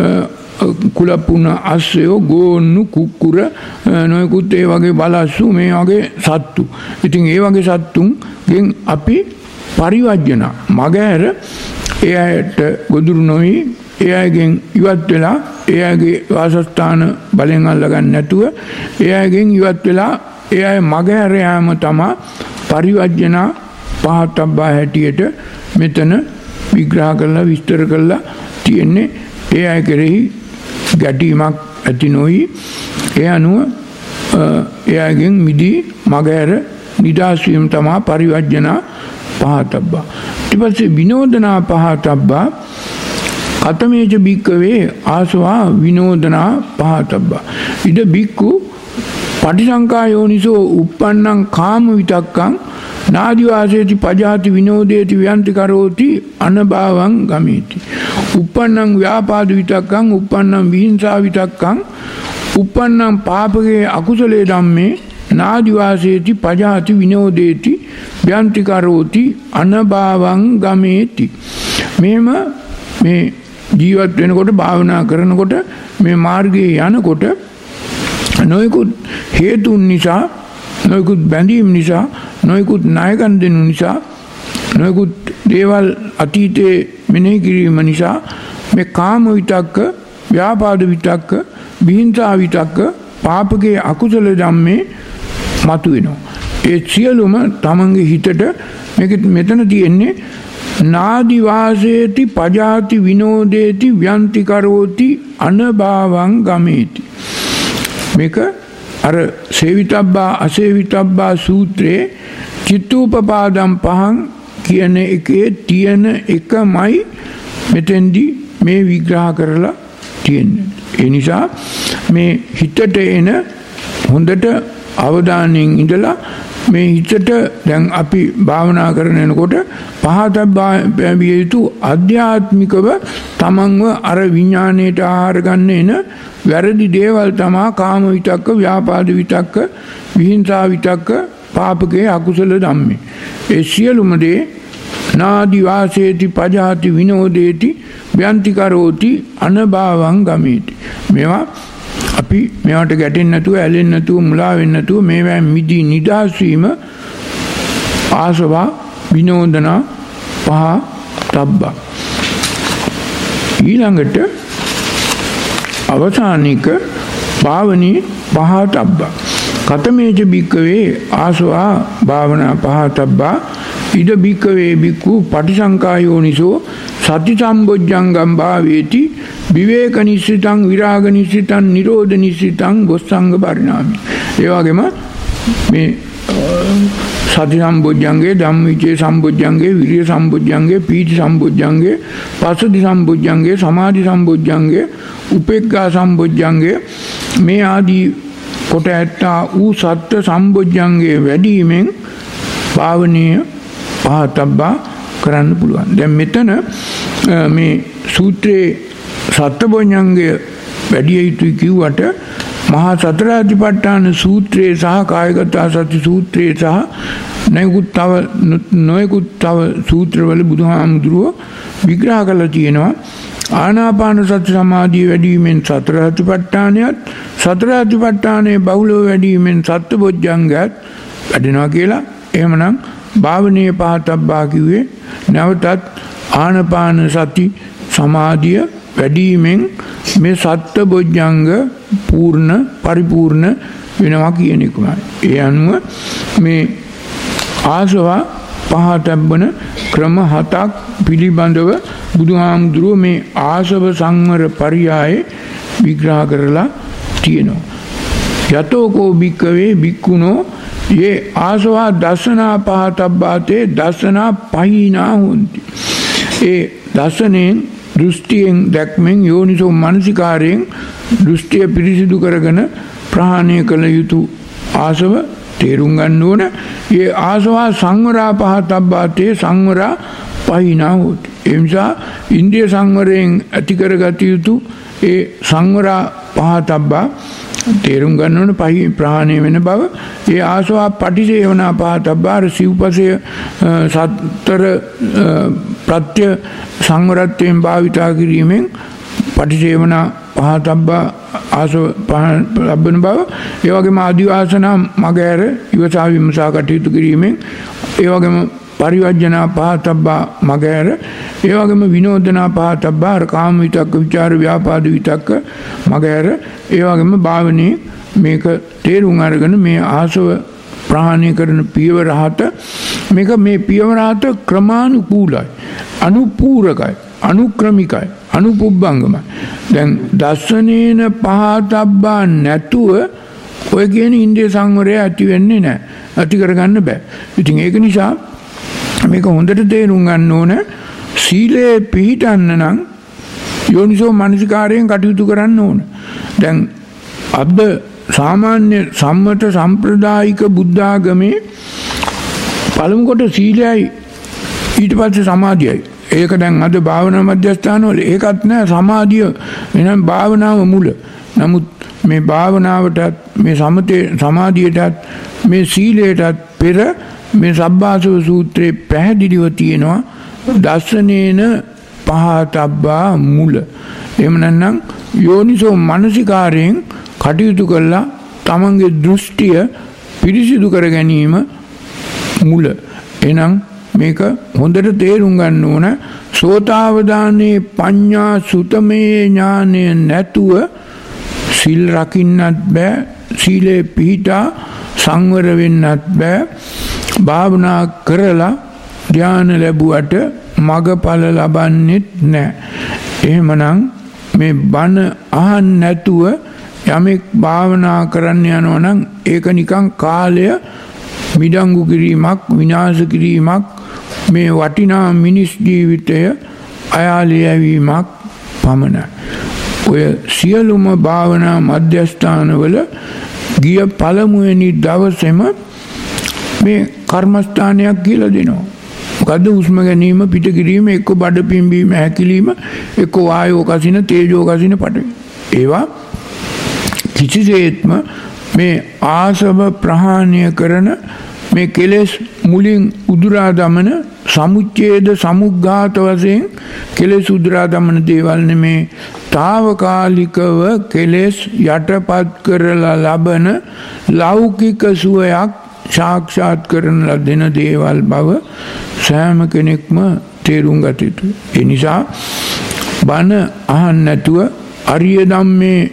කුලපුණ අස්සයෝ, ගෝන්නු, කුක්කුර, නොයෙකුත් ඒ වගේ බලස්සු, මේ වගේ සත්තු. ඉතින් ඒ වගේ සත්තුන්ගෙන් අපි පරිවර්ජන මගහැර ඒ අයට ගොදුරු නොවි, ඒ අයගෙන් ඉවත් වෙලා, ඒ අයගේ වාසස්ථාන බලෙන් අල්ලගන්න නැතුව ඒ අයගෙන් ඉවත් වෙලා ඒ අය මගහැර යාම තමයි පරිවර්ජන පහතබ්බා හැටියට මෙතන විග්‍රහ කරලා විස්තර කරලා තියෙන්නේ. ඒ අය කෙරෙහි ගැටීමක් ඇති නොවි, ඒ අනුව ඒ අයගෙන් මිදී මගහැර නිදහස් වීම තමයි පරිවර්ජන පහතබ්බා. ඊට පස්සේ විනෝදනා පහතබ්බා කතමේච බික්කවේ ආසවා විනෝදනා පහතබ්බා. ඉද බික්කු පටිසංකා යෝනිසෝ uppannං කාම විතක්කං නාදිවාසේති පජාති විනෝදේති ව්‍යන්ති කරෝති අනභාවං ගමේති. uppannං ව්‍යාපාද විතක්කං uppannං විහිංසා විතක්කං uppannං පාපකේ අකුසලේ ධම්මේ නාදිවාසේති පජාති විනෝදේති ව්‍යන්ති කරෝති අනභාවං ගමේති. මේම මේ ජීවත් වෙනකොට භාවනා කරනකොට මේ මාර්ගයේ යනකොට නොයෙකුත් හේතුන් නිසා, නොයෙකුත් බැඳීම් නිසා, නොයෙකුත් ණයකන් දෙනු නිසා, නොයෙකුත් දේවල් අතීතයේ මෙනෙහි කිරීම නිසා මේ කාම විතක්ක, ව්‍යාපාද විතක්ක, විහිංසා විතක්ක, පාපකේ අකුසල ධම්මේ මතුවෙනවා. ඒ සියලුම තමන්ගේ හිතට මේක මෙතන තියෙන්නේ නාදි වාසේති පජාති විනෝදේති ව්‍යන්ති කරෝති අනභාවං ගමේති. මේක අර සේවිතබ්බා අසේවිතබ්බා සූත්‍රයේ චිත්තූපපාදම් පහන් කියන එකේ තියෙන එකමයි මෙතෙන්දි මේ විග්‍රහ කරලා තියෙන්නේ. ඒ නිසා මේ හිතට එන හොඳට අවධානයෙන් ඉඳලා මේ හිතට දැන් අපි භාවනා කරනකොට පහතබ්බා විය යුතු ආධ්‍යාත්මිකව තමන්ව අර විඥාණයට ආහාර ගන්න එන වැරදි දේවල් තමයි කාම විතක්ක, ව්‍යාපාද විතක්ක, විහිංසා විතක්ක, පාපකේ අකුසල ධම්මේ. ඒ සියලුම දේ නාදි වාසේති පජාති විනෝදේති ව්‍යන්ති කරෝති අනභාවං ගමේති. මේවා අපි මේවට ගැටෙන්නේ නැතුව, ඇලෙන්නේ නැතුව, මුලා වෙන්නේ නැතුව මේවා මිදී නිදහස් වීම ආසවා විනෝදනා පහ තබ්බා. ඊළඟට අවසානික භාවනී පහ තබ්බා. කතමේච බික්කවේ ආසවා භාවනා පහ තබ්බා ඉද බික්කවේ බික්කු පටිසංකායෝනිසෝ සති සම්බොජ්ජංගම් භාවේති විවේක නිස්සිතං විරාග නිස්සිතං නිරෝධ නිස්සිතං බොස්සංග පරිණාමි. ඒ වගේම මේ සති සම්බොජ්ජංගේ, ධම්මවිචේ සම්බොජ්ජංගේ, විරිය සම්බොජ්ජංගේ, පීති සම්බොජ්ජංගේ, පස්සද්ධි සම්බොජ්ජංගේ, සමාධි සම්බොජ්ජංගේ, උපේක්ඛා සම්බොජ්ජංගේ, මේ ආදී කොට ඇත්තා වූ සත්‍ය සම්බොජ්ජංගේ වැඩිමෙන් භාවනීය පහතබ්බා කරන්න පුළුවන්. දැන් මෙතන මේ සූත්‍රයේ සත්බොඥංගය වැඩි යුතුයි කිව්වට මහා සතර අධිපට්ඨාන සූත්‍රයේ සහ කායගත සති සූත්‍රයේ සහ නොයෙකුත් තව නොයෙකුත් තව සූත්‍රවල බුදුහාමුදුරුවෝ විග්‍රහ කරලා තියෙනවා ආනාපාන සති සමාධිය වැඩිවීමෙන් සතර අධිපට්ඨානයත්, සතර අධිපට්ඨානයේ බහුලව වැඩිවීමෙන් සත්බොඥංගයත් වැඩෙනවා කියලා. එහෙමනම් භාවනීය පහතබ්බා කිව්වේ නැවතත් ආනාපාන සති සමාධිය වැඩිවීමෙන් මේ සත්ත්ව බොජ්ජංග පූර්ණ පරිපූර්ණ වෙනවා කියන එකමයි. ඒ අනුව මේ ආසවා පහතබ්බන ක්‍රම හතක් පිළිබඳව බුදුහාමුදුරුවෝ මේ ආසව සංවර පරියායේ විග්‍රහ කරලා තියෙනවා. යතෝකෝ බික්කවේ බික්කුණෝ ये आसवा दर्शना पहतब्बाते दर्शना पहीना होन्ति ඒ දර්ශනයෙන් දෘෂ්ටියෙන් දැක්මෙන් යෝනිසෝ මනසිකාරයෙන් දෘෂ්ටිය පිරිසිදු කරගෙන ප්‍රහාණය කළ යුතු ආසව තේරුම් ගන්න ඕන. ඒ ආසවා සංවරා පහතබ්බාතේ සංවරා පහිනා හොති. ඒ නිසා ඉන්ද්‍රිය සංවරයෙන් ඇති කරගත යුතු ඒ සංවරා පහතබ්බා තේරුම් ගන්න ඕන පහි ප්‍රහාණය වෙන බව. ඒ ආසවා පටිසේවනා පහතබ්බා සිව්පසය සතර ප්‍රත්‍ය සංවරත්වයෙන් භාවිතා කිරීමෙන් පටිසේවනා පහතබ්බා ආසව ලබන බව. ඒ වගේම ආදිවාසනා මගහැර ඉවසා විමසා කටයුතු කිරීමෙන් ඒ වගේම පරිවර්ජනා පහතබ්බා මගහැර ඒ වගේම විනෝදනා පහතබ්බා කාම විතක්ක විචාර ව්‍යාපාද විතක්ක මගහැර ඒ වගේම භාවනේ මේක තේරුම් අරගෙන මේ ආසව ප්‍රහාණය කරන පියවර හත මේක මේ පියවර හත ක්‍රමානුකූලයි අනුපූරකයි අනුක්‍රමිකයි අනුපුබ්බංගමයි. දැන් දස්සනේන පහතබ්බා නැතුව ඔය කියන ඉන්ද්‍රිය සංවරය ඇති වෙන්නේ නැහැ. ඇති කරගන්න බෑ. ඉතින් ඒක නිසා මේක හොඳට තේරුම් ගන්න ඕන. සීලේ පිහිටන්න නම් යෝනිසෝ මනසිකාරයෙන් කටයුතු කරන්න ඕන. දැන් අද සාමාන්‍ය සම්මත සම්ප්‍රදායික බුද්ධාගමේ පළමු කොට සීලයයි ඊට පස්සේ සමාධියයි. ඒක දැන් අද භාවනා මධ්‍යස්ථානවල ඒකත් නෑ සමාධිය එනම් භාවනාව මුල. නමුත් මේ භාවනාවටත් මේ සමතේ සමාධියටත් මේ සීලයටත් පෙර මේ සබ්බාසව සූත්‍රයේ පැහැදිලිව තියෙනවා දස්සනේන පහතබ්බා මුල. එහෙම නැත්නම් යෝනිසෝ මනසිකාරයෙන් කටයුතු කළා තමන්ගේ දෘෂ්ටිය පිරිසිදු කර ගැනීම මුල. එහෙනම් මේක හොඳට තේරුම් ගන්න ඕන. සෝතාවදානේ පඤ්ඤා සුතමේ ඥානය නැතුව සීල් රකින්නත් බෑ. සීලේ පිහිටා සංවර වෙන්නත් බෑ. භාවනා කරලා ධ්‍යාන ලැබුවට මගඵල ලබන්නෙත් නෑ. එහෙමනම් මේ බණ අහන්න නැතුව යමෙක් භාවනා කරන්න යනවා නම් ඒක නිකන් කාලය මිඩංගු කිරීමක් විනාශ කිරීමක් මේ වටිනා මිනිස් ජීවිතය අයාලේ යවීමක් පමණයි. ඔය සියලුම භාවනා මධ්‍යස්ථානවල ගිය පළමුවෙනි දවසේම මේ කර්මස්ථානයක් කියලා දෙනවා. මොකද්ද? හුස්ම ගැනීම පිට කිරීම එක්ක බඩ පිම්බීම හැකිලිම එක්ක වායෝ කසින තේජෝ කසින පටවි. ඒවා කිසිසේත්ම මේ ආසව ප්‍රහාණය කරන මේ කෙලෙස් මුලින් උදුරා දමන සමුච්ඡේද සමුග්ඝාත වශයෙන් කෙලෙස් උදුරා දමන දේවල් නෙමේ. తాවකාලිකව කෙලෙස් යටපත් කරලා ලබන ලෞකික සුවයක් සාක්ෂාත් කරන දෙන දේවල් බව සෑම කෙනෙක්ම තේරුම් ගත යුතුයි. ඒ නිසා බණ අහන්න නැතුව අරිය ධම්මේ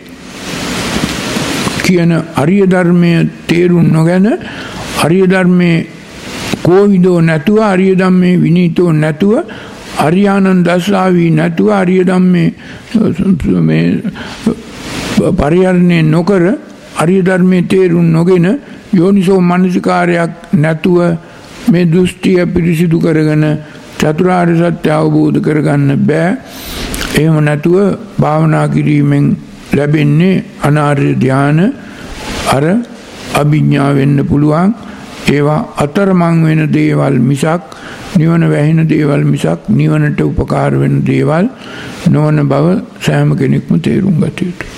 කියන අරිය ධර්මයේ තේරුම් නොගෙන අරිය ධර්මයේ කෝවිදෝ නැතුව අරිය ධම්මේ විනීතෝ නැතුව අරියානන් දස්සාවි නැතුව අරිය ධම්මේ මේ පරිහරණය නොකර අරිය ධර්මයේ තේරුම් නොගෙන යෝනිසෝ මනසිකාරයක් නැතුව මේ දෘෂ්ටිය පිරිසිදු කරගෙන චතුරාර්ය සත්‍ය අවබෝධ කරගන්න බෑ. එහෙම නැතුව භාවනා කිරීමෙන් ලැබෙන්නේ අනාර්ය ධාන අර අභිඥා වෙන්න පුළුවන්. ඒවා අතරමං වෙන දේවල් මිසක් නිවන වැහෙන දේවල් මිසක් නිවනට උපකාර වෙන දේවල් නොවන බව සෑම කෙනෙක්ම තේරුම් ගත යුතුයි.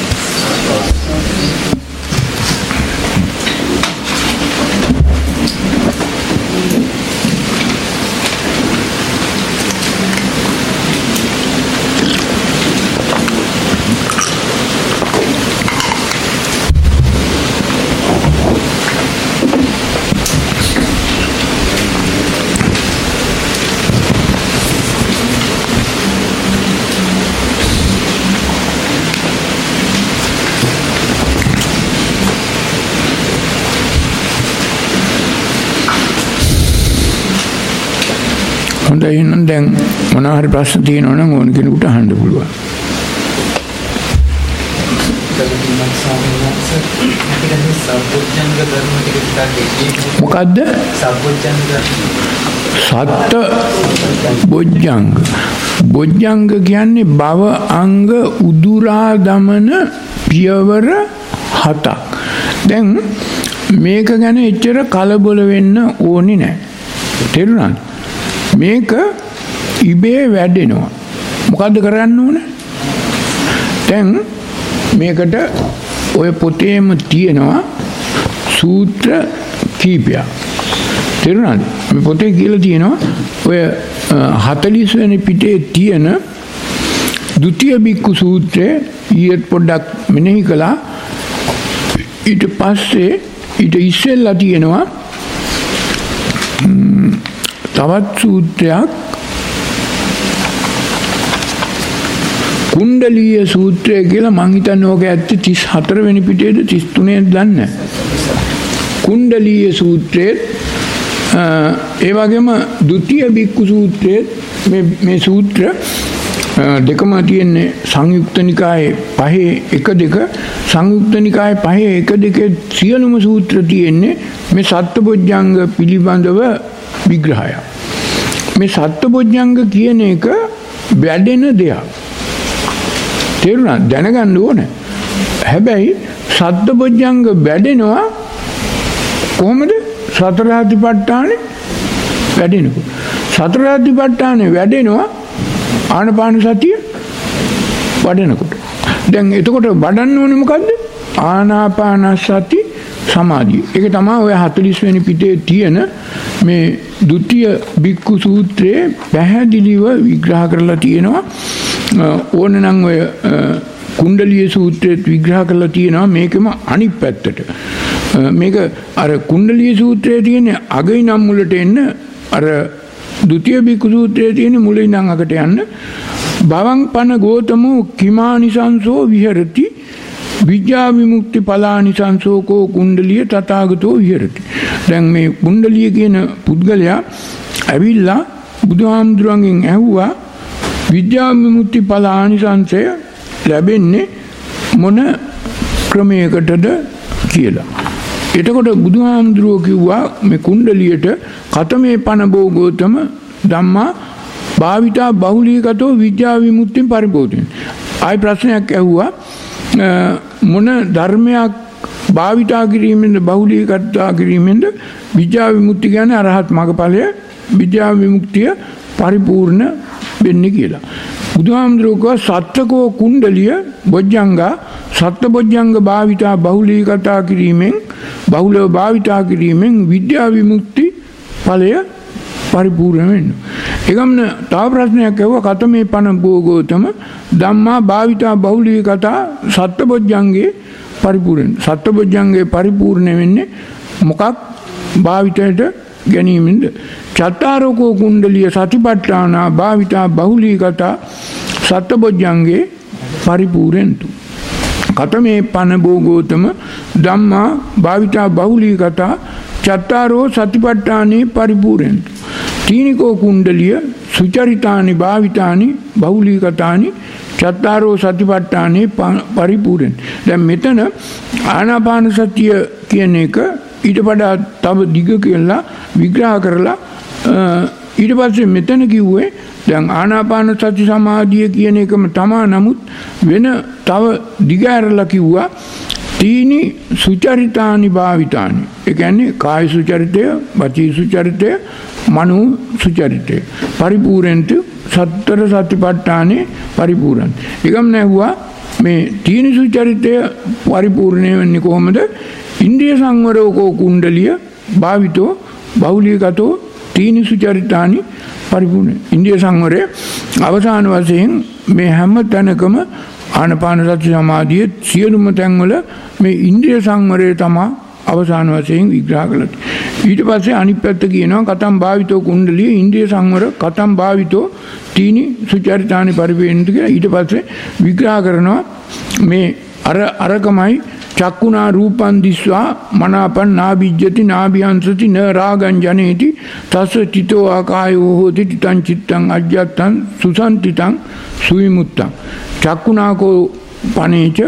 හොඳයි එහෙනම් දැන් මොනවා හරි ප්‍රශ්න තියෙනවා නම් ඕන කෙනෙකුට අහන්න පුළුවන්. මොකද්ද? සත්ත බොජ්ජංග. බොජ්ජංග කියන්නේ භව අංග උදුරා දමන පියවර හතක්. දැන් මේක ගැන එච්චර කලබල වෙන්න ඕනේ නැහැ. තේරුණාද? මේක ඉබේ වැඩෙනවා. මොකද්ද කරන්න ඕනේ? දැන් මේකට ඔය පොතේම තියෙනවා සූත්‍ර කීපයක්. තේරුණාද? මේ පොතේ කියලා තියෙනවා ඔය හතළිස් වෙනි පිටේ තියෙන ဒုတိ ය බික්කු සූත්‍රයේ ඊට පොඩ්ඩක් මෙනෙහි කළා. ඊට පස්සේ ඊට ඉස්සෙල්ලා තියෙනවා තවත් සූත්‍රයක් කුණ්ඩලීය සූත්‍රය කියලා. මං හිතන්නේ ඕක ඇත්තේ තිස් හතර වෙනි පිටේද තිස් තුනේ දන්නේ නැහැ. කුණ්ඩලීය සූත්‍රයේ ඒ වගේම ဒုတိ ය බික්කු සූත්‍රයේ මේ මේ සූත්‍ර දෙකම තියෙන්නේ සංයුක්ත නිකායේ පහේ එක දෙක. සංයුක්ත නිකායේ පහේ එක දෙකේ සියලුම සූත්‍ර තියෙන්නේ මේ සත්බොජ්ජංග පිළිබඳව විග්‍රහය. මේ සත්බොජ්ජංග කියන එක වැඩෙන දෙයක්. තේරුණා? දැනගන්න ඕනේ. හැබැයි සත්බොජ්ජංග වැඩෙනවා කොහොමද? සතර සතිපට්ඨානේ වැඩෙනකොට. සතර සතිපට්ඨානේ වැඩෙනවා ආනාපාන සතිය වඩනකොට. දැන් එතකොට වඩන්න ඕනේ මොකද්ද? ආනාපාන සති සමාධිය. ඒක තමයි ඔය හතළිස් වෙනි පිටේ තියෙන මේ ဒုတိ ය බික්කු සූත්‍රයේ පැහැදිලිව විග්‍රහ කරලා තියෙනවා. ඕනනම් ඔය කුණ්ඩලීය සූත්‍රයේත් විග්‍රහ කරලා තියෙනවා මේකම අනිත් පැත්තට. මේක අර කුණ්ඩලීය සූත්‍රයේ තියෙන අග ඉනම් මුලට එන්න අර ဒုတိ ය බික්කු සූත්‍රයේ තියෙන මුල ඉඳන් අගට යන්න. භවං පන ගෝතමෝ කිමානිසංසෝ විහෙරති විද්‍යා විමුක්ති පලානිසංසෝ කෝ කුණ්ඩලීය තථාගතෝ විහෙරති. දැන් මේ කුණ්ඩලීය කියන පුද්ගලයා ඇවිල්ලා බුදුහාමුදුරන්ගෙන් ඇහුවා විද්‍යා විමුක්ති පලානිසංසය ලැබෙන්නේ මොන ක්‍රමයකටද කියලා. එතකොට බුදුහාමුදුරුවෝ කිව්වා මේ කුණ්ඩලියට කතමේ පන බෝගෝතම ධම්මා භාවිතා බහුලීගතෝ විද්‍යා විමුක්තිය පරිපෝෂණය. ආයි ප්‍රශ්නයක් ඇහුවා මොන ධර්මයක් භාවිතා කිරීමෙන්ද බහුලීගතා කිරීමෙන්ද විද්‍යා විමුක්තිය කියන්නේ අරහත් මාර්ගඵලය විද්‍යා විමුක්තිය පරිපූර්ණ වෙන්නේ කියලා. බුදුහාමුදුරුවෝ සත්ත්වකෝ කුණ්ඩලිය බොජ්ජංගා සත්ත්ව බොජ්ජංග භාවිතා බහුලීගතා කිරීමෙන් බහුලව භාවිතා කිරීමෙන් විද්‍යා විමුක්ති ඵලය පරිපූර්ණ වෙන්න. ඒගොල්ලන් තව ප්‍රශ්නයක් ඇහුවා කතමේ පන භෝගෝතම ධම්මා භාවිතා බහුලීගතා සත්ත්ව බොජ්ජංගේ පරිපූර්ණ. සත්ත්ව බොජ්ජංගේ පරිපූර්ණ වෙන්නේ මොකක් භාවිතයට ගැනීමෙන්ද? චත්තාරෝකෝ කුණ්ඩලිය සතිපට්ඨානා භාවිතා බහුලීගතා සත්ත්ව බොජ්ජංගේ පරිපූර්ණන්තු. කතමේ පන භෝගෝතම ධම්මා භාවිතා බහුලීගතා චත්තාරෝ සතිපට්ඨානේ පරිපූර්ණන්තු. තීනිකෝ කුණ්ඩලිය සුචරිතානි භාවිතානි බහුලීගතානි චත්තාරෝ සතිපට්ඨානේ පරිපූර්ණ. දැන් මෙතන ආනාපාන සතිය කියන එක ඊට වඩා තව දිග කියලා විග්‍රහ කරලා ඊට පස්සේ මෙතන කිව්වේ දැන් ආනාපාන සති සමාධිය කියන එකම තමා. නමුත් වෙන තව දිගහැරලා කිව්වා තීනි සුචරිතානි භාවිතානි. ඒ කියන්නේ කාය සුචරිතය, වචී සුචරිතය, මනෝ සුචරිතය පරිපූර්ණන්ත සතර සතිපට්ඨානේ පරිපූර්ණ. ඒකම නැහුවා මේ තීනි සුචරිතය පරිපූර්ණ වෙන්නේ කොහොමද? ඉන්ද්‍රිය සංවරෝකෝ කුණ්ඩලිය භාවිතෝ බහුලීගතෝ තීනි සුචරිතානි පරිපූර්ණ. ඉන්ද්‍රිය සංවරය අවසාන වශයෙන් මේ හැම තැනකම ආනාපාන සති සමාධියේ සියලුම තැන්වල මේ ඉන්ද්‍රිය සංවරය තමයි අවසාන වශයෙන් විග්‍රහ කළා. ඊට පස්සේ අනිත් පැත්ත කියනවා කතම් භාවිතෝ කුණ්ඩලිය ඉන්ද්‍රිය සංවර කතම් භාවිතෝ තීනි සුචරිතානි පරිපූර්ණ කියලා. ඊට පස්සේ විග්‍රහ කරනවා මේ අර අරකමයි චක්කුණා රූපං දිස්වා මනාපං නාබිජ්ජති නාභියංසති න රාගං ජනේති තස්ස චිතෝ ආකායෝ හෝති තිතං චිත්තං අජ්ජත්තං සුසන්තිතං සුවිමුත්තං චක්කුණාකෝ පනේච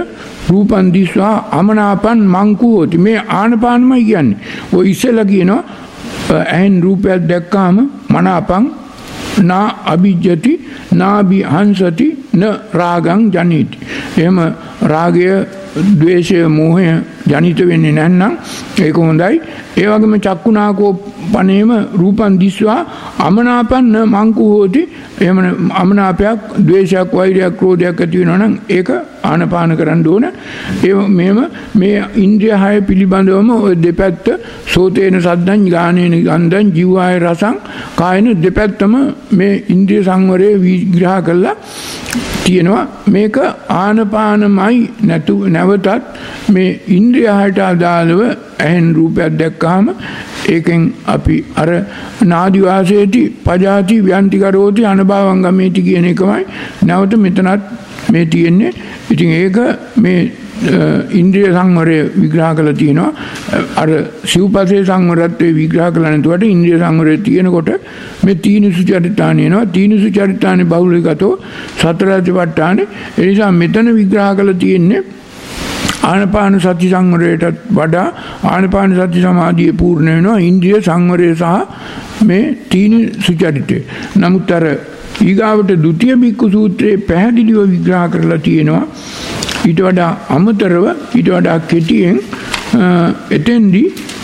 රූපන් දිස්වා අමනාපන් මංකු හොති. මේ ආනපානමයි කියන්නේ. ඔය ඉස්සෙල්ලා කියනවා ඇහෙන් රූපයක් දැක්කාම මනාපං නා අභිජ්ජති නාභි හංසති න රාගං ජනිති. එහෙම රාගය ද්වේෂය මෝහය ජනිත වෙන්නේ නැත්නම් ඒක හොඳයි. ඒ වගේම චක්කුනාකෝ පනේම රූපන් දිස්වා අමනාපන් න මංකු හොති. එහෙම අමනාපයක් ද්වේෂයක් වෛරයක් ක්‍රෝධයක් ඇති වෙනවා නම් ඒක ආනපාන කරන්න ඕන. ඒ මෙහෙම මේ ඉන්ද්‍රිය හය පිළිබඳවම ඔය දෙපැත්ත සෝතේන සද්දං ගානේන ගන්ධං ජීවාය රසං කායන දෙපැත්තම මේ ඉන්ද්‍රිය සංවරයේ විග්‍රහ කළා තියෙනවා. මේක ආනපානමයි නැතු නැවතත් මේ ඉන්ද්‍රිය හයට අදාළව ඇහෙන් රූපයක් දැක්කහම ඒකෙන් අපි අර නාදි වාසේති පජාති ව්‍යන්ති කරෝති අනභවංගමේති කියන එකමයි නැවත මෙතනත් මේ තියෙන්නේ. ඉතින් ඒක මේ ඉන්ද්‍රිය සංවරය විග්‍රහ කරලා තියෙනවා. අර සිව්පසේ සංවරත්වයේ විග්‍රහ කළා නැතුවට ඉන්ද්‍රිය සංවරය තියෙනකොට මේ තීන සුචරිතාන එනවා. තීන සුචරිතානේ බහුලීගතෝ සතර සතිපට්ඨානේ. ඒ නිසා මෙතන විග්‍රහ කරලා තියෙන්නේ ආනපාන සති සංවරයටත් වඩා ආනපාන සති සමාධිය පූර්ණ වෙනවා ඉන්ද්‍රිය සංවරය සහ මේ තීන සුචරිතේ. නමුත් අර ඊගාවට ဒုတိ ය බික්කු සූත්‍රයේ පැහැදිලිව විග්‍රහ කරලා තියෙනවා. ඊට වඩා අමතරව ඊට වඩා කෙටියෙන් එතෙන්දී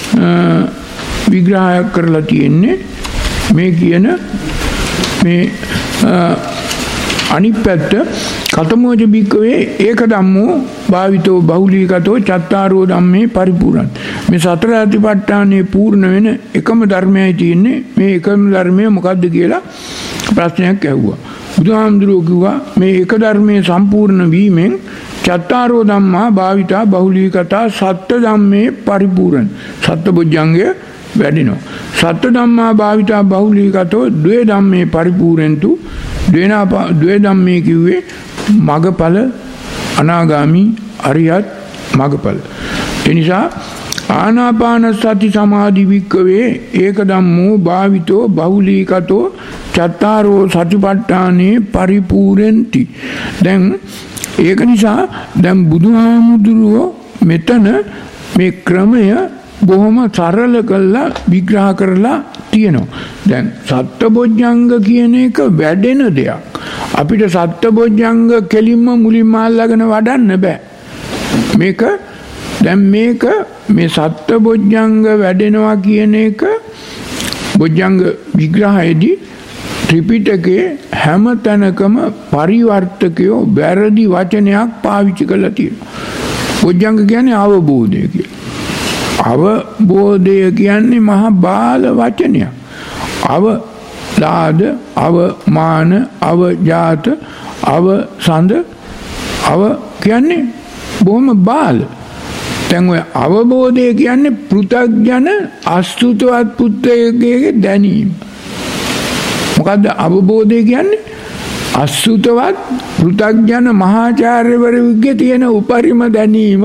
විග්‍රහයක් කරලා තියෙන්නේ මේ කියන මේ අනිත් පැත්ත කතමෝජ බික්කවේ ඒක ධම්මෝ භාවිතෝ බහුලීගතෝ චත්තාරෝ ධම්මේ පරිපූර්ණ. මේ සතර අතිපට්ඨානේ පූර්ණ වෙන එකම ධර්මයයි තියෙන්නේ. මේ එකම ධර්මය මොකද්ද කියලා ප්‍රශ්නයක් ඇහුවා. බුදුහාමුදුරුවෝ කිව්වා මේ එක ධර්මයේ සම්පූර්ණ වීමෙන් චත්තාරෝ ධම්මා භාවිතා බහුලීගතා සත්‍ය ධම්මේ පරිපූර්ණ. සත්බොජ්ජංගය වැඩිනවා. සත්‍ය ධම්මා භාවිතා බහුලීගතෝ ද්වේ ධම්මේ පරිපූර්ණන්තු. ද්වේනා ද්වේ ධම්මේ කිව්වේ මගඵල අනාගාමි අරියත් මගඵල. ඒ නිසා ආනාපාන සති සමාධි වික්කවේ ඒක ධම්මෝ භාවිතෝ බහුලීගතෝ චත්තාරෝ සතිපට්ඨානේ පරිපූර්ණන්ති. දැන් ඒක නිසා දැන් බුදුහාමුදුරුවෝ මෙතන මේ ක්‍රමය බොහොම සරල කරලා විග්‍රහ කරලා තියෙනවා. දැන් සත්බොජ්ජංග කියන එක වැඩෙන දෙයක්. අපිට සත්බොජ්ජංග කෙලින්ම මුලින්ම අල්ලගෙන වඩන්න බෑ. මේක දැන් මේක මේ සත්බොජ්ජංග වැඩෙනවා කියන එක බොජ්ජංග විග්‍රහයේදී ත්‍රිපිටකයේ හැම තැනකම පරිවර්තකයෝ වැරදි වචනයක් පාවිච්චි කරලා තියෙනවා. බොජ්ජංග කියන්නේ අවබෝධය කියලා. අවබෝධය කියන්නේ මහා බාල වචනයක්. අවලාද, අවමාන, අවජාත, අවසඳ, අව කියන්නේ බොහොම බාල. දැන් ඔය අවබෝධය කියන්නේ පෘථග්ජන අසුතවත් පුත්‍රයෙකුගේ දැනීම. මොකද්ද අවබෝධය කියන්නේ? අසුතවත් පෘථග්ජන මහාචාර්යවරුන්ගේ තියෙන උපරිම දැනීම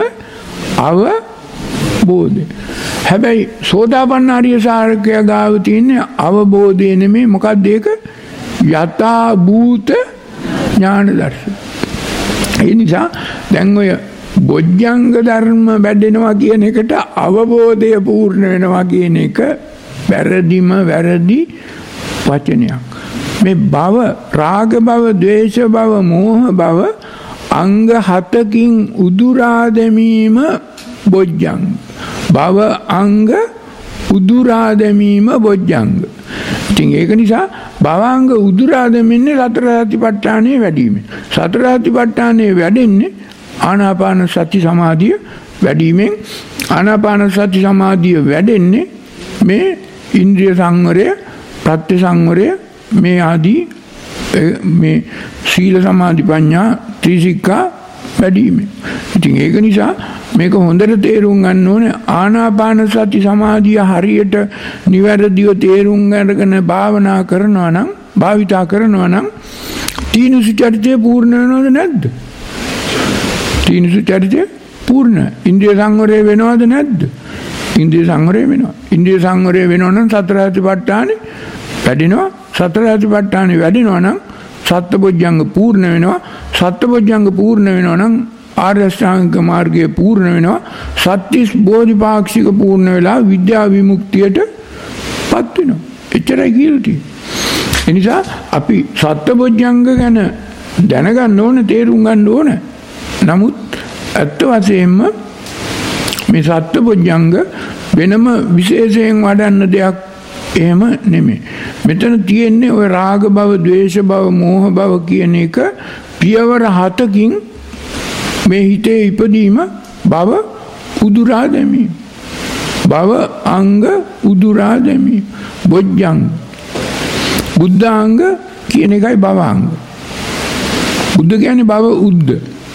අවබෝධය. හැබැයි සෝතාපන්න ආර්ය ශ්‍රාවකයා ගාව තියෙන අවබෝධය නෙමෙයි. මොකද්ද ඒක? යථා භූත ඥාන දර්ශන. ඒ නිසා දැන් ඔය බොජ්ජංග ධර්ම වැඩෙනවා කියන එකට අවබෝධය පූර්ණ වෙනවා කියන එක වැරදිම වැරදි වචනයක්. මේ භව, රාග භව, ද්වේෂ භව, මෝහ භව අංග හතකින් උදුරා දැමීම බොජ්ජංග. භව අංග උදුරා දැමීම බොජ්ජංග. ඉතින් ඒක නිසා භවංග උදුරා දැමීමේ සතර සතිපට්ඨානෙ වැඩිම. සතර සතිපට්ඨානෙ වැඩෙන්නේ ආනාපාන සති සමාධිය වැඩිමෙන්. ආනාපාන සති සමාධිය වැඩෙන්නේ මේ ඉන්ද්‍රිය සංවරය, ප්‍රත්‍ය සංවරය, මේ ආදී මේ සීල සමාධි ප්‍රඥා ත්‍රිසික්ඛා වැඩිමෙන්. ඉතින් ඒක නිසා මේක හොඳට තේරුම් ගන්න ඕනේ. ආනාපාන සති සමාධිය හරියට නිවැරදිව තේරුම් ගන්න භාවනා කරනවා නම්, භාවිතා කරනවා නම් තීන සුචරිතය පූර්ණ වෙනවද නැද්ද? තීන සුචරිතය පූර්ණ. ඉන්ද්‍රිය සංවරය වෙනවද නැද්ද? ඉන්ද්‍රිය සංවරය වෙනවා. ඉන්ද්‍රිය සංවරය වෙනවා නම් සතර සතිපට්ඨානෙ වැඩෙනවා. සතර සතිපට්ඨානෙ වැඩෙනවා නම් සත්බොජ්ජංග පූර්ණ වෙනවා. සත්බොජ්ජංග පූර්ණ වෙනවා නම් ආර්ය අෂ්ටාංගික මාර්ගයේ පූර්ණ වෙනවා. සත්‍තිස් බෝධිපාක්ෂික පූර්ණ වෙලා විද්‍යා විමුක්තියට පත් වෙනවා. එච්චරයි කියලා තියෙන්නේ. ඒ නිසා අපි සත්බොජ්ජංග ගැන දැනගන්න ඕන, තේරුම් ගන්න ඕන. නමුත් ඇත්ත වශයෙන්ම මේ සත්බොජ්ජංග වෙනම විශේෂයෙන් වඩන්න දෙයක් එහෙම නෙමෙයි. මෙතන තියෙන්නේ ওই රාග භව, ද්වේෂ භව, මෝහ භව කියන එක පියවර හතකින් මේ හිතේ ඉපදීම භව උදුරා දැමීම. භව අංග උදුරා දැමීම. බොජ්ජංග. බුද්ධාංග කියන එකයි භවාංග. බුද්ධ කියන්නේ භව උද්ද.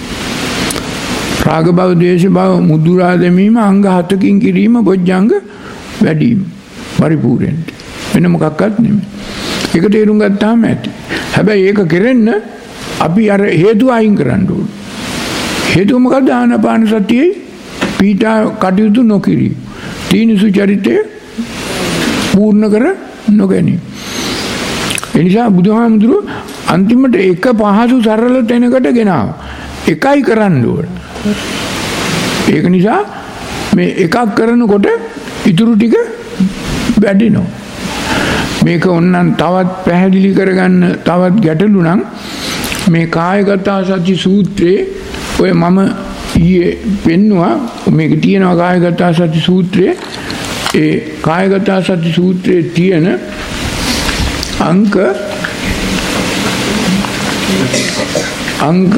රාග භව, ද්වේෂ භව මුදුරා දැමීම අංග හතකින් කිරීම බොජ්ජංග වැඩිම. පරිපූර්ණයෙන්. වෙන මොකක්වත් නෙමෙයි. ඒක තේරුම් ගත්තාම ඇති. හැබැයි ඒක කෙරෙන්න අපි අර හේතු අයින් කරන්න ඕනේ. හේතුව මොකද? ආනාපාන සතියේ පීඨා කටයුතු නොකිරීම. තීනසු චරිතය පූර්ණ කර නොගැනීම. ඒ නිසා බුදුහාමුදුරුවෝ අන්තිමට එක පහසු සරල තැනකට ගෙනාවා. එකයි කරන්න ඕන. ඒක නිසා මේ එකක් කරනකොට ඉතුරු ටික වැඩිනවා. මේක ඕනනම් තවත් පැහැදිලි කරගන්න තවත් ගැටලු නම් මේ කායගත සති සූත්‍රයේ ඔය මම ඊයේ පෙන්නවා මේක තියෙනවා කායගත සති සූත්‍රයේ. ඒ කායගත සති සූත්‍රයේ තියෙන අංක අංක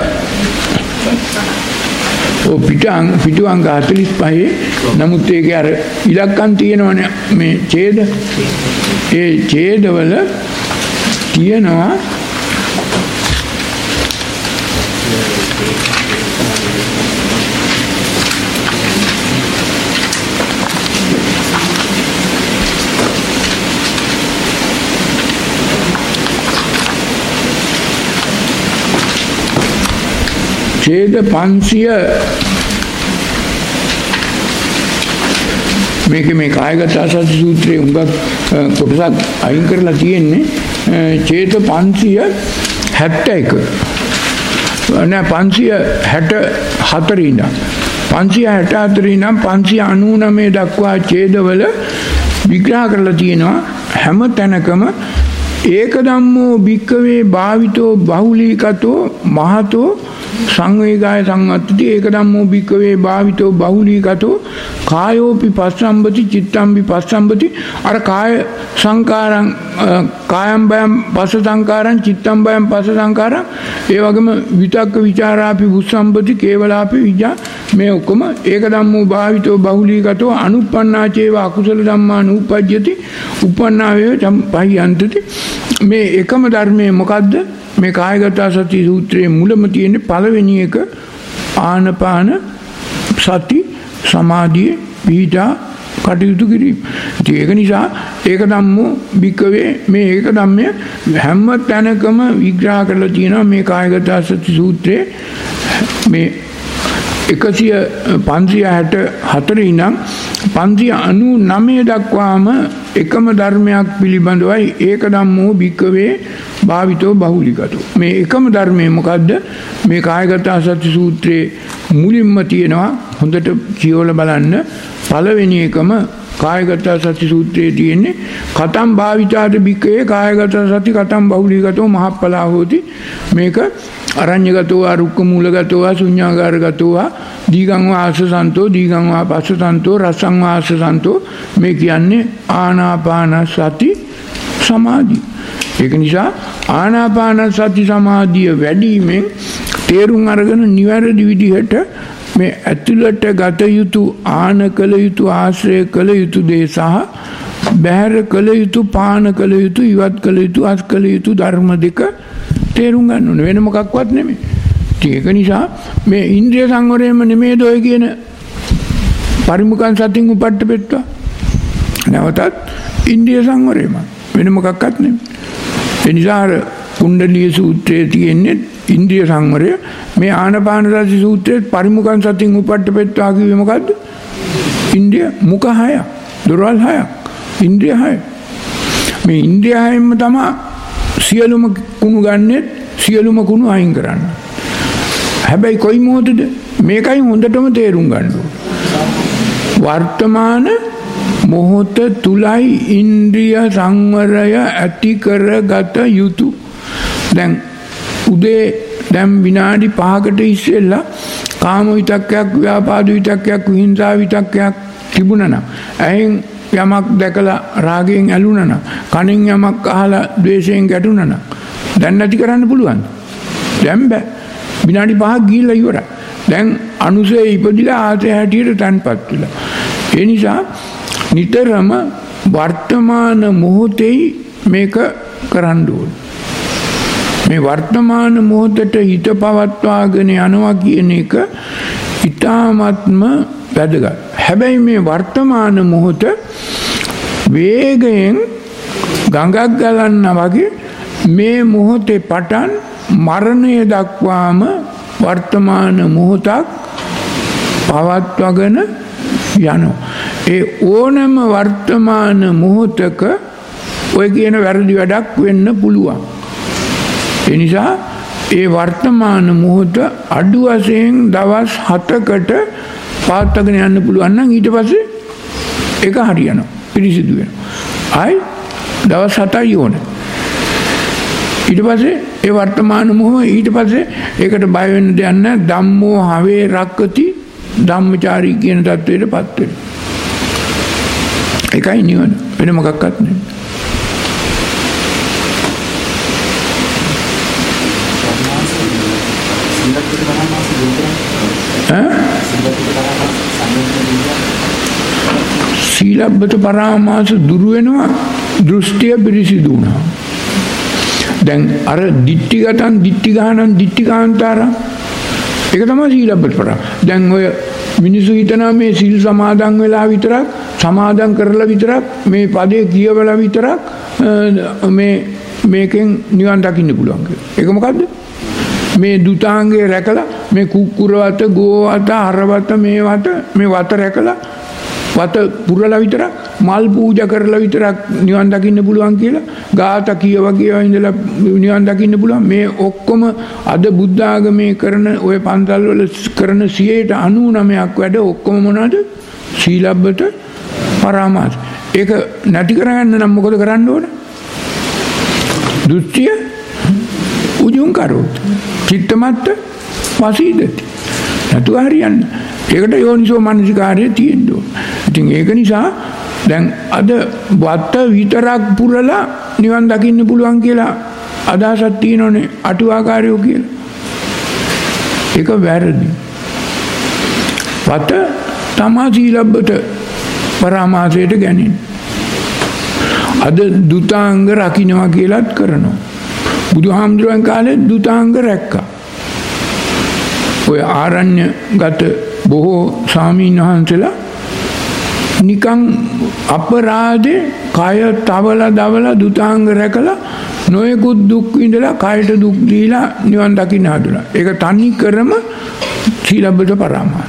ඔය පිටං පිටු අංක හතළිස් පහේ නමුත් ඒකේ අර ඉලක්කම් තියෙනවනේ මේ ඡේද. ඒ ඡේදවල තියෙනවා ඡේද පන්සිය මේක මේ කායගත සති සූත්‍රයේ උඟක් කොටසක් අයින් කරලා තියෙන්නේ. ඡේද පන්සිය හැත්තෑ එක නෑ පන්සිය හැට හතර ඉඳන් පන්සිය හැට හතර ඉඳන් පන්සිය අනූනමය දක්වා ඡේදවල විග්‍රහ කරලා තියෙනවා. හැම තැනකම ඒක ධම්මෝ භික්කවේ භාවිතෝ බහුලීකතෝ මහතෝ සංවේගාය සංවත්තති. ඒක ධම්මෝ භික්කවේ භාවිතෝ බහුලීකතෝ කායෝපි පස්සම්බති චිත්තම්පි පස්සම්බති. අර කාය සංකාරං කායම් බයම් පස්ස සංකාරං චිත්තම් බයම් පස්ස සංකාරං ඒ වගේම විතක්ක විචාරාපි බුස්සම්බති කේවලාපි විජ්ජා මේ ඔක්කොම ඒක ධම්මෝ භාවිතෝ බහුලීකතෝ අනුප්පන්නාචේව අකුසල ධම්මා නූපජ්ජති උපන්නා වේව පහියන්තති. මේ එකම ධර්මයේ මොකද්ද? මේ කායගත සති සූත්‍රයේ මුලම තියෙන පළවෙනි එක ආනපාන සති සමාධියේ පීඨා කටයුතු කිරීම. ඒක නිසා ඒක ධම්මෝ භික්කවේ මේ ඒක ධම්මය හැම තැනකම විග්‍රහ කරලා තියෙනවා. මේ කායගත සති සූත්‍රයේ මේ එකසිය පන්සිය හැට හතර ඉඳන් පන්සිය අනූනමය දක්වාම එකම ධර්මයක් පිළිබඳවයි ඒක ධම්මෝ භික්කවේ භාවිතෝ බහුලීකතෝ. මේ එකම ධර්මයේ මොකද්ද? මේ කායගත සති සූත්‍රයේ මුලින්ම තියෙනවා. හොඳට කියවලා බලන්න. පළවෙනි එකම කායගත සති සූත්‍රයේ තියෙන්නේ කතම් භාවිතාද භික්කවේ කායගත සති කතම් බහුලීකතෝ මහප්පලා හෝති. මේක අරඤ්‍යගතෝ අරුක්ක මූලගතෝ ශුඤ්ඤාගාරගතෝ දීගං වාසසන්තෝ දීගං වා පස්සසන්තෝ රසං වාසසන්තෝ. මේ කියන්නේ ආනාපාන සති සමාධි. ඒක නිසා ආනාපාන සති සමාධිය වැඩිමෙන් තේරුම් අරගෙන නිවැරදි විදිහට මේ ඇතුළට ගත යුතු ආන කළ යුතු ආශ්‍රය කළ යුතු දේ සහ බැහැර කළ යුතු පාන කළ යුතු ඉවත් කළ යුතු අස් කළ යුතු ධර්ම දෙක තේරුම් ගන්න ඕනේ. වෙන මොකක්වත් නෙමෙයි. ඒක නිසා මේ ඉන්ද්‍රිය සංවරයම නෙමෙයි දොය කියන පරිමුඛං සතින් උපට්ඨපෙත්වා. නැවතත් ඉන්ද්‍රිය සංවරයම වෙන මොකක්වත් නෙමෙයි. ඒ නිසා කුණ්ඩලීය සූත්‍රයේ තියෙන්නේ ඉන්ද්‍රිය සංවරය. මේ ආනාපාන සති සූත්‍රයේ පරිමුඛං සතින් උපට්ඨපෙත්වා කිව්වේ මොකද්ද? ඉන්ද්‍රිය මුඛ හය, දොරවල් හයක්, ඉන්ද්‍රිය හය. මේ ඉන්ද්‍රිය හයෙන්ම තමයි සියලුම කුණු ගන්නෙත් සියලුම කුණු අයින් කරන්නේ. හැබැයි කොයි මොහොතද මේකයි හොඳටම තේරුම් ගන්න ඕනේ. වර්තමාන මොහොත තුලයි ඉන්ද්‍රිය සංවරය ඇති කරගත යුතු. දැන් උදේ දැන් විනාඩි පහකට ඉස්සෙල්ලා කාම විතක්කයක්, ව්‍යාපාද විතක්කයක්, විහිංසා විතක්කයක් තිබුණා නම්, ඇහෙන් යමක් දැකලා රාගයෙන් ඇලුනා නම්, කනෙන් යමක් අහලා ද්වේෂයෙන් ගැටුණා නම්, දැන් නැති කරන්න පුළුවන්ද? දැන් බෑ. විනාඩි පහක් ගිහිල්ලා ඉවරයි. දැන් අනුසය ඉපදිලා ආතේ හැටියට තන්පත් වෙලා. ඒ නිසා නිතරම වර්තමාන මොහොතේ මේක කරන්න ඕනේ. මේ වර්තමාන මොහොතට හිත පවත්වාගෙන යනවා කියන එක ඊ타ත්ම වැදගත්. හැබැයි මේ වර්තමාන මොහොත වේගයෙන් ගඟක් ගලන්නා වගේ මේ මොහොතේ පටන් මරණය දක්වාම වර්තමාන මොහොතක් පවත්වාගෙන යනවා. ඒ ඕනම වර්තමාන මොහොතක ඔය කියන වැරදි වැඩක් වෙන්න පුළුවන්. ඒ නිසා ඒ වර්තමාන මොහොත අඩු වශයෙන් දවස් හතකට පවත්වාගෙන යන්න පුළුවන් නම් ඊට පස්සේ ඒක හරියනවා, පිරිසිදු වෙනවා. ආයි දවස් හතයි ඕනේ. ඊට පස්සේ ඒ වර්තමාන මොහොත ඊට පස්සේ ඒකට බය වෙන්න දෙයක් නැහැ. ධම්මෝ හවේ රක්කති ධම්මචාරී කියන தത്വෙටපත් වෙනවා. ඒකයි නිවන. වෙන මොකක්වත් නෙමෙයි. සීලබ්බත පරාමාස දුරු වෙනවා දෘෂ්ටිය පිරිසිදු වුණා. දැන් අර දිට්ඨිගතං දිට්ඨිගානං දිට්ඨිකාන්තාරං ඒක තමයි සීලබ්බත පරා. දැන් ඔය මිනිස්සු හිතනවා මේ සීල් සමාදන් වෙලා විතරක්, සමාදන් කරලා විතරක්, මේ පදේ කියවලා විතරක් මේ මේකෙන් නිවන් දකින්න පුළුවන් කියලා. ඒක මොකද්ද? මේ දුතාංගේ රැකලා මේ කුක්කුරවත, ගෝවත, හරවත, මේ වත මේ වත රැකලා වත පුරලා විතරක්, මල් පූජා කරලා විතරක් නිවන් දකින්න පුළුවන් කියලා ගාත කියව කියව ඉඳලා නිවන් දකින්න පුළුවන්. මේ ඔක්කොම අද බුද්ධ ආගමේ කරන ඔය පන්සල් වල කරන සියයට අනූනවයක් වැඩ ඔක්කොම මොනවද? සීලබ්බත පරාමාස. ඒක නැති කරගන්න නම් මොකද කරන්න ඕන? දෘෂ්ටිය උජුං කරොත් චිත්තමත්ත වසීදති. නැතුව හරියන්නේ. ඒකට යෝනිසෝ මනසිකාරය තියෙන්න ඕන. ඉතින් ඒක නිසා දැන් අද වත විතරක් පුරලා නිවන් දකින්න පුළුවන් කියලා අදහසක් තියෙනෝනේ අටුවාකාරයෝ කියලා. ඒක වැරදි. වත තමා සීලබ්බත පරාමාසයට ගැනීම. අද දුතාංග රකින්නවා කියලාත් කරනවා. බුදුහාමුදුරන් කාලේ දුතාංග රැක්කා. ඔය ආරණ්‍ය ගත බොහෝ ස්වාමීන් වහන්සේලා නිකන් අපරාධේ කය තවලා දවලා දුතාංග රැකලා නොයෙකුත් දුක් විඳලා කයට දුක් දීලා නිවන් දකින්න හදුනා. ඒක තනි කරම සීලබ්බත පරාමාස.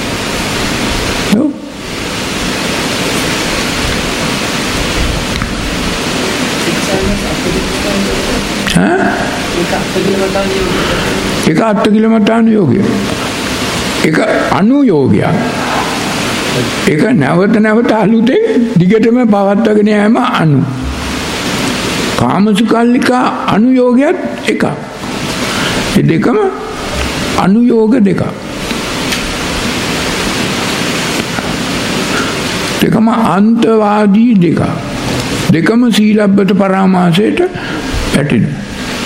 ඒක අත්කිලමතාන යෝගය. ඒක අනුයෝගය. ඒක නැවත නැවත අලුතෙන් දිගටම පවත්වාගෙන යෑම අනු. කාමසුකල්ලිකා අනුයෝගයත් එකක්. ඒ දෙකම අනුයෝග දෙකක්. දෙකම අන්තවාදී දෙකක්. දෙකම සීලබ්බත පරාමාසයට පැටෙනවා.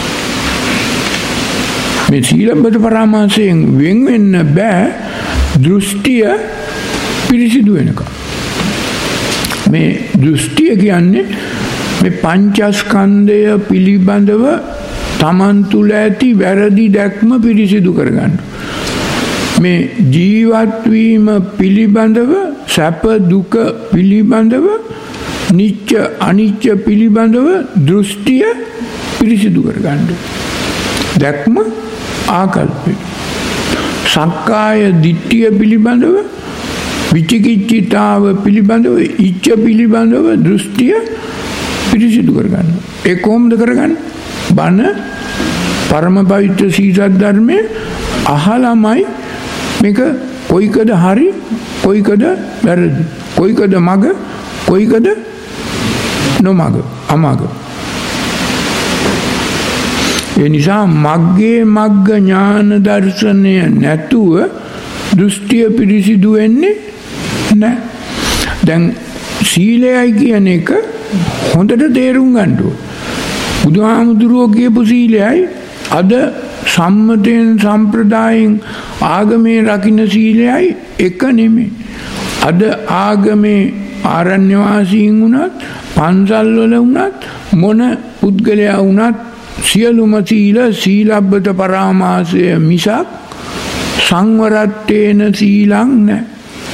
මේ සීලබ්බත පරාමාසයෙන් වෙන් වෙන්න බෑ දෘෂ්ටිය පිරිසිදු වෙනකම්. මේ දෘෂ්ටිය කියන්නේ මේ පංචස්කන්ධය පිළිබඳව තමන් තුළ ඇති වැරදි දැක්ම පිරිසිදු කරගන්න. මේ ජීවත් වීම පිළිබඳව, සැප දුක පිළිබඳව, නිච්ච අනිච්ච පිළිබඳව දෘෂ්ටිය පිරිසිදු කරගන්න. දැක්ම ආකල්පය. සක්කාය දිට්ඨිය පිළිබඳව, විචිකිච්ඡිතාව පිළිබඳව, ඉච්ඡ පිළිබඳව දෘෂ්ටිය පිරිසිදු කරගන්න. ඒ කොහොමද කරගන්නේ? බණ, පරම පවිත්‍ර සීසත් ධර්මයේ අහලමයි මේක කොයිකද හරි කොයිකද වැරදි කොයිකද මග කොයිකද නොමග අමග. ඒ නිසා මග්ගේ මග්ග ඥාන දර්ශනය නැතුව දෘෂ්ටිය පිරිසිදු වෙන්නේ නැහැ. දැන් සීලයයි කියන එක හොඳට තේරුම් ගන්න ඕන. බුදුහාමුදුරුවෝ කියපු සීලයයි අද සම්මතයෙන් සම්ප්‍රදායෙන් ආගමේ රකින්න සීලයයි එක නෙමෙයි. අද ආගමේ ආරණ්‍ය වාසීන් වුණත් පන්සල් වල වුණත් මොන පුද්ගලයා වුණත් සියලුම සීල සීලබ්බත පරාමාසය මිසක් සංවරත්තේන සීලං නැහැ.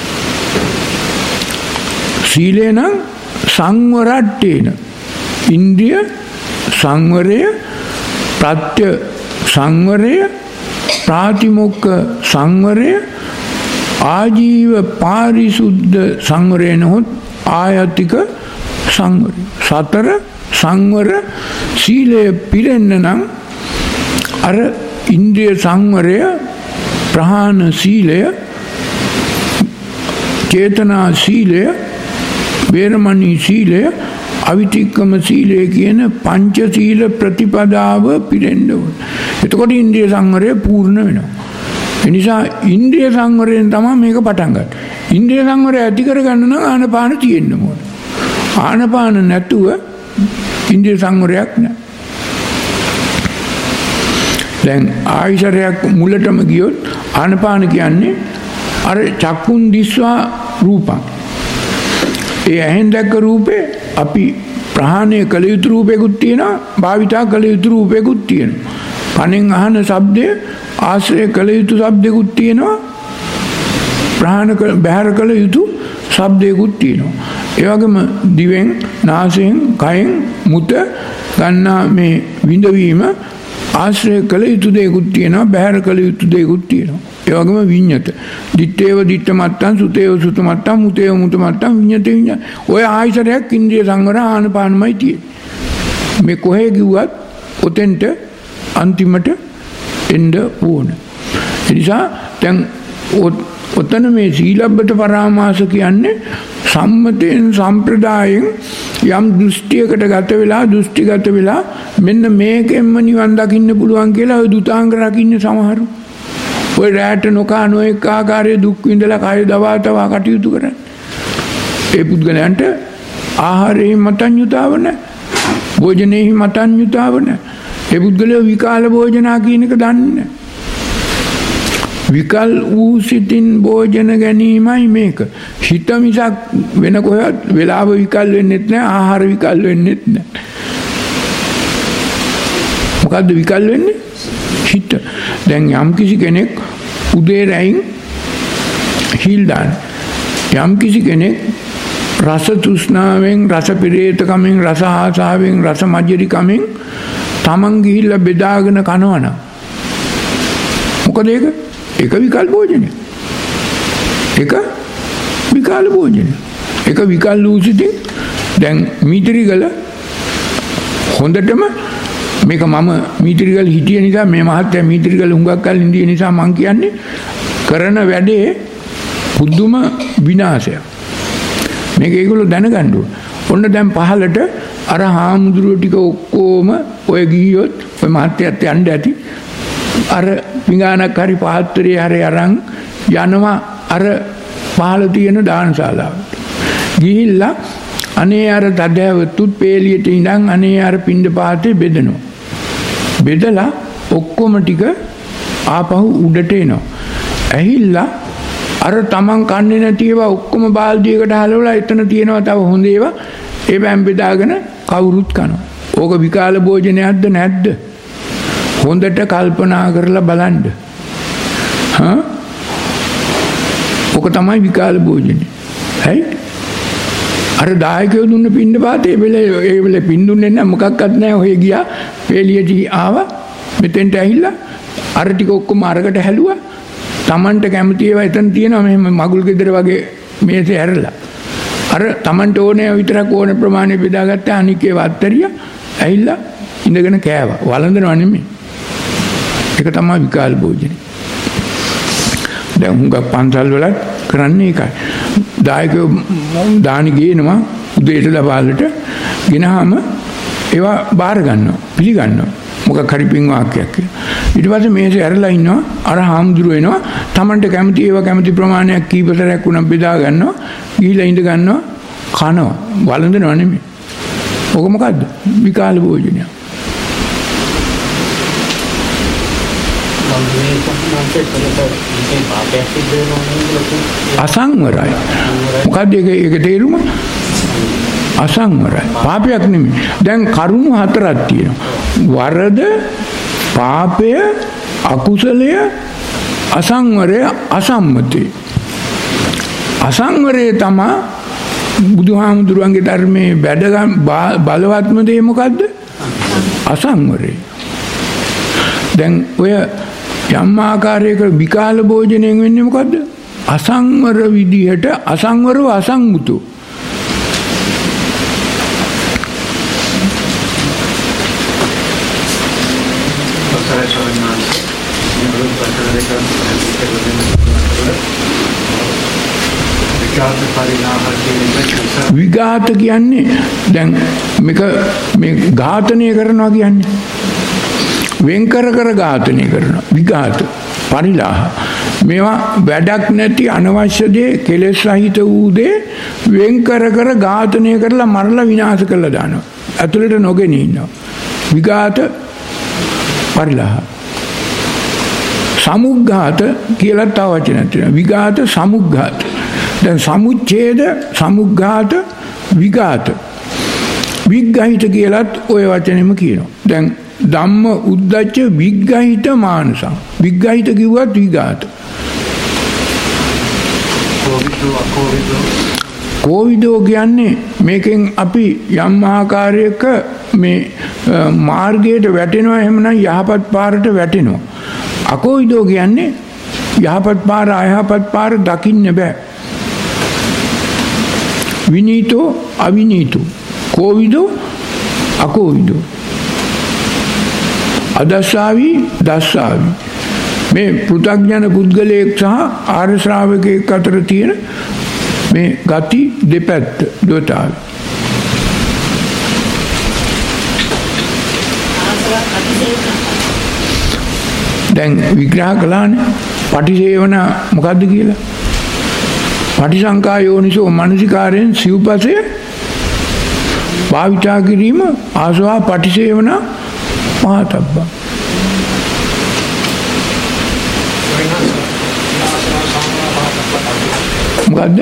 සීලේ නම් සංවරත්තේන ඉන්ද්‍රිය සංවරය ප්‍රත්‍ය සංවරය ප්‍රාතිමොක්ඛ සංවරය ආජීව පාරිශුද්ධ සංවරය නොහොත් ආයතික සංවරය සතර සංවර සීලය පිරෙන්න නම් අර ඉන්ද්‍රිය සංවරය ප්‍රහාණ සීලය චේතනා සීලය වේරමණී සීලය අවිතික්කම සීලය කියන පංච සීල ප්‍රතිපදාව පිරෙන්න ඕන. එතකොට ඉන්ද්‍රිය සංවරය පූර්ණ වෙනවා. ඒ නිසා ඉන්ද්‍රිය සංවරයෙන් තමයි මේක පටන් ගන්න. ඉන්ද්‍රිය සංවරය ඇති කරගන්න නම් ආනපාන තියෙන්න ඕන. ආනපාන නැතුව ඉන්ද්‍රිය සංවරයක් නැහැ. දැන් ආයශරයක් මුලටම ගියොත් ආනපාන කියන්නේ අර චක්කුන් දිස්වා රූපං. ඒ ඇහෙන් දැක්ක රූපේ අපි ප්‍රහාණය කළ යුතු රූපයකුත් තියෙනවා, භාවිතා කළ යුතු රූපයකුත් තියෙනවා. කනෙන් අහන ශබ්දය ආශ්‍රය කළ යුතු ශබ්දයකුත් තියෙනවා, ප්‍රහාණ බැහැර කළ යුතු ශබ්දයකුත් තියෙනවා. ඒ වගේම දිවෙන්, නාසයෙන්, කයෙන් මුත ගන්නා මේ විඳවීම ආශ්‍රය කළ යුතු දෙයකුත් තියෙනවා, බැහැර කළ යුතු දෙයකුත් තියෙනවා. ඒ වගේම විඤ්ඤත. දිත්තේව දිත්ත මත්තං, සුතේව සුත මත්තං, මුතේව මුත මත්තං, විඤ්ඤත විඤ්ඤත. ඔය ආයතරයක් ඉන්ද්‍රිය සංවර ආනපානමයි තියෙන්නේ. මේ කොහේ ගියුවත් ඔතෙන්ට අන්තිමට එන්න ඕන. ඒ නිසා දැන් ඔතන මේ සීලබ්බත පරාමාස කියන්නේ සම්මතයෙන් සම්ප්‍රදායෙන් යම් දෘෂ්ටියකට ගත වෙලා දෘෂ්ටිගත වෙලා මෙන්න මේකෙන්ම නිවන් දකින්න පුළුවන් කියලා ඔය දුතාංග රකින්න සමහරු. ඔය රැට නොකා නොඑක ආකාරයේ දුක් විඳලා කය දවා තවා කටයුතු කරන්නේ. ඒ පුද්ගලයන්ට ආහාරයේ මතඤ්‍යතාව නැහැ. භෝජනයේ මතඤ්‍යතාව නැහැ. ඒ පුද්ගලයා විකාල භෝජනා කියන එක දන්නේ නැහැ. විකල් වූ සිතින් භෝජන ගැනීමයි මේක. හිත මිසක් වෙන කොහෙවත් වෙලාව විකල් වෙන්නෙත් නැහැ, ආහාර විකල් වෙන්නෙත් නැහැ. මොකද්ද විකල් වෙන්නේ? හිත. දැන් යම් කිසි කෙනෙක් උදේ රැයින් හිල් දාන. යම් කිසි කෙනෙක් රස තෘෂ්ණාවෙන්, රස පිරේත කමෙන්, රස ආසාවෙන්, රස මජ්ජරි කමෙන් තමන් ගිහිල්ලා බෙදාගෙන කනවනම් මොකද ඒක? ඒක විකල් භෝජනය. ඒක විකල් භෝජනය. ඒක විකල් ලූසිතින් දැන් මීත්‍රිගල හොඳටම මේක මම මීත්‍රිගල හිටිය නිසා මේ මහත්තයා මීත්‍රිගල හුඟක් කල් ඉඳිය නිසා මං කියන්නේ කරන වැඩේ පුදුම විනාශයක්. මේක ඒගොල්ලෝ දැනගන්න ඕන. ඔන්න දැන් පහලට අර හාමුදුරුවෝ ටික ඔක්කොම ඔය ගියොත් ඔය මහත්තයාත් යන්න ඇති. අර පිඟානක් හරි පාත්‍රයේ හරි අරන් යනවා අර පහළ තියෙන දානශාලාවට. ගිහිල්ලා අනේ අර දඩයවතුත් පේලියට ඉඳන් අනේ අර පින්ඩ පාතේ බෙදනවා. බෙදලා ඔක්කොම ටික ආපහු උඩට එනවා. ඇහිල්ලා අර තමන් කන්නේ නැති ඒවා ඔක්කොම බාල්දියකට හලවලා එතන තියෙනවා තව හොඳ ඒවා ඒ බෑම් බෙදාගෙන කවුරුත් කනවා. ඕක විකාල භෝජනයක්ද නැද්ද? හොඳට කල්පනා කරලා බලන්න. හා? ඕක තමයි විකාල භෝජනේ. හරි? අර දායකයෝ දුන්න පින්න පාතේ වෙලේ ඒ වෙලේ පින් දුන්නේ නැහැ මොකක්වත් නැහැ. ඔය ගියා පෙළියට ආවා මෙතෙන්ට ඇහිලා අර ටික ඔක්කොම අරකට හැලුවා. Tamanට කැමති ඒවා එතන තියෙනවා මෙහෙම මගුල් ගෙදර වගේ මේසේ හැරලා. අර Tamanට ඕනේ විතරක් ඕන ප්‍රමාණය බෙදාගත්තා අනික ඒවා අත්තරිය ඇහිලා ඉඳගෙන කෑවා. වළඳනවා නෙමෙයි. ඒක තමයි විකාල භෝජනේ. දැන් හුඟක් පන්සල් වලත් කරන්නේ ඒකයි. දායකයෝ දානි ගේනවා උදේට දවල්ට ගෙනහම ඒවා බාර ගන්නවා පිළිගන්නවා. මොකක් හරි පින් වාක්‍යයක් කියලා. ඊට පස්සේ මේසේ ඇරලා ඉන්නවා අර හාමුදුරුවෝ එනවා Tamanට කැමති ඒවා කැමති ප්‍රමාණයක් කීපතරයක් උනම් බෙදා ගන්නවා ගිහිලා ඉඳ ගන්නවා කනවා වළඳනවා නෙමෙයි. ඔක මොකද්ද? විකාල භෝජනය. අසංවරයි. මොකද්ද ඒක ඒක තේරුම? අසංවරයි. පාපයක් නෙමෙයි. දැන් කරුණු හතරක් තියෙනවා. වරද, පාපය, අකුසලය, අසංවරය, අසම්මතය. අසංවරය තමයි බුදුහාමුදුරුවන්ගේ ධර්මයේ වැඩ බලවත්ම දේ මොකද්ද? අසංවරය. දැන් ඔය යම් ආකාරයක විකාල භෝජනයෙන් වෙන්නේ මොකද්ද? අසංවර විදිහට අසංවරව අසංගුතෝ. විඝාත කියන්නේ දැන් මේක මේ ඝාතනය කරනවා කියන්නේ වෙන් කර කර ඝාතනය කරනවා. විඝාත පරිලාහ මේවා වැඩක් නැති අනවශ්‍ය දේ කෙලෙස් සහිත වූ දේ වෙන් කර කර ඝාතනය කරලා මරලා විනාශ කරලා දානවා. ඇතුළට නොගෙන ඉන්නවා. විඝාත පරිලාහ. සමුග්ඝාත කියලා තව වචනයක් තියෙනවා. විඝාත සමුග්ඝාත. දැන් සමුච්ඡේද සමුග්ඝාත විඝාත විග්ඝහිත කියලාත් ওই වචනේම කියනවා. දැන් ධම්ම උද්දච්ච විග්ඝහිත මානසං. විග්ඝහිත කිව්වත් විඝාත. කෝවිදෝ කියන්නේ මේකෙන් අපි යම් ආකාරයක මේ මාර්ගයට වැටෙනවා එහෙමනම් යහපත් පාරට වැටෙනවා. අකෝවිදෝ කියන්නේ යහපත් පාර අයහපත් පාර දකින්න බෑ. විනීතෝ අවිනීතෝ කෝවිදෝ අකෝවිදෝ අදස්සාවි දස්සාවි මේ පෘථග්ජන පුද්ගලයෙක් සහ ආර්ය ශ්‍රාවකයෙක් අතර තියෙන මේ ගති දෙපැත්ත දොතාවි. දැන් විග්‍රහ කළානේ පටිසේවන මොකද්ද කියලා. පටිසංකා යෝනිසෝ මනසිකාරයෙන් සිව්පසය භාවිතා කිරීම ආසවා පටිසේවන මහතබ්බා. මොකද්ද?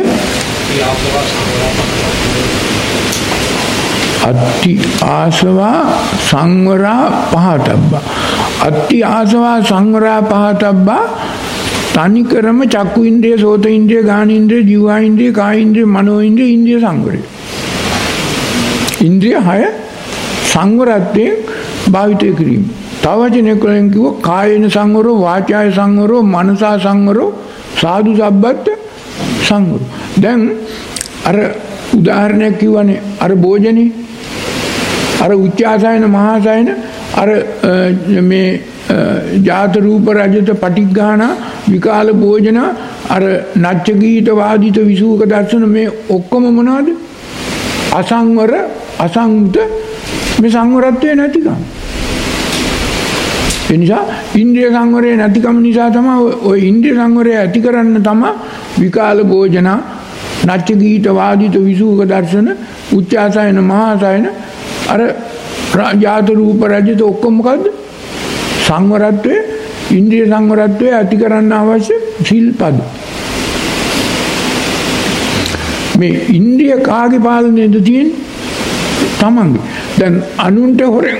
අත්ති ආසවා සංවරා පහතබ්බා. අත්ති ආසවා සංවරා පහතබ්බා තනිකරම චක්කු ඉන්ද්‍රිය, සෝත ඉන්ද්‍රිය, ගාන ඉන්ද්‍රිය, ජීවා ඉන්ද්‍රිය, කාය ඉන්ද්‍රිය, මනෝ ඉන්ද්‍රිය, ඉන්ද්‍රිය සංවරය. ඉන්ද්‍රිය හය සංවරයෙන් භාවිතය කිරීම. තව වචනයක් වලින් කිව්ව කායේන සංවරෝ, වාචාය සංවරෝ, මනසා සංවරෝ, සාදු සබ්බත් සංවරෝ. දැන් අර උදාහරණයක් කිව්වනේ අර භෝජනේ අර උච්චාසයන මහාසයන අර මේ ජාත රූප රජත පටිඝාන විකාල භෝජන අර නච්ච ගීත වාදිත විසූක දර්ශන මේ ඔක්කොම මොනවද? අසංවර අසංගත මේ සංවරත්වයේ නැතිකම. ඒ නිසා ඉන්ද්‍රිය සංවරය නැතිකම නිසා තමයි ওই ඉන්ද්‍රිය සංවරය ඇති කරන්න තමයි විකාල භෝජන නච්ච ගීත වාදිත විසූක දර්ශන උච්චාසයන මහාසයන අර ජාත රූප රජත ඔක්කොම මොකද්ද? සංවරත්වයේ ඉන්ද්‍රිය සංවරත්වයේ ඇති කරන්න අවශ්‍ය සිල්පද. මේ ඉන්ද්‍රිය කාගේ පාලනයේද තියෙන්නේ? තමන්ගේ. දැන් අනුන්ට හොරෙන්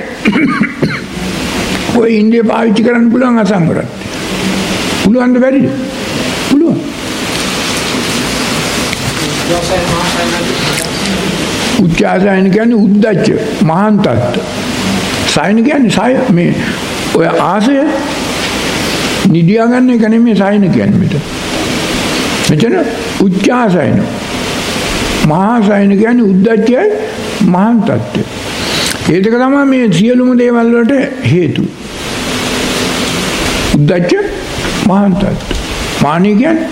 ඔය ඉන්ද්‍රිය පාවිච්චි කරන්න පුළුවන් අසංවරත්වය. පුළුවන්ද බැරිද? පුළුවන්. උච්චාසයන කියන්නේ උද්දච්ච මහාන් තත්ත්ව. සයන කියන්නේ සය මේ ඔය ආසය නිදියා ගන්න එක නෙමෙයි සයන කියන්නේ මෙතන. මෙතන උච්චාසයන මහා සයන කියන්නේ උද්දච්චයයි මහාන් තත්ත්වය. ඒ දෙක තමයි මේ සියලුම දේවල් වලට හේතු. උද්දච්ච මහාන් තත්ත්ව. මානෙ කියන්නේ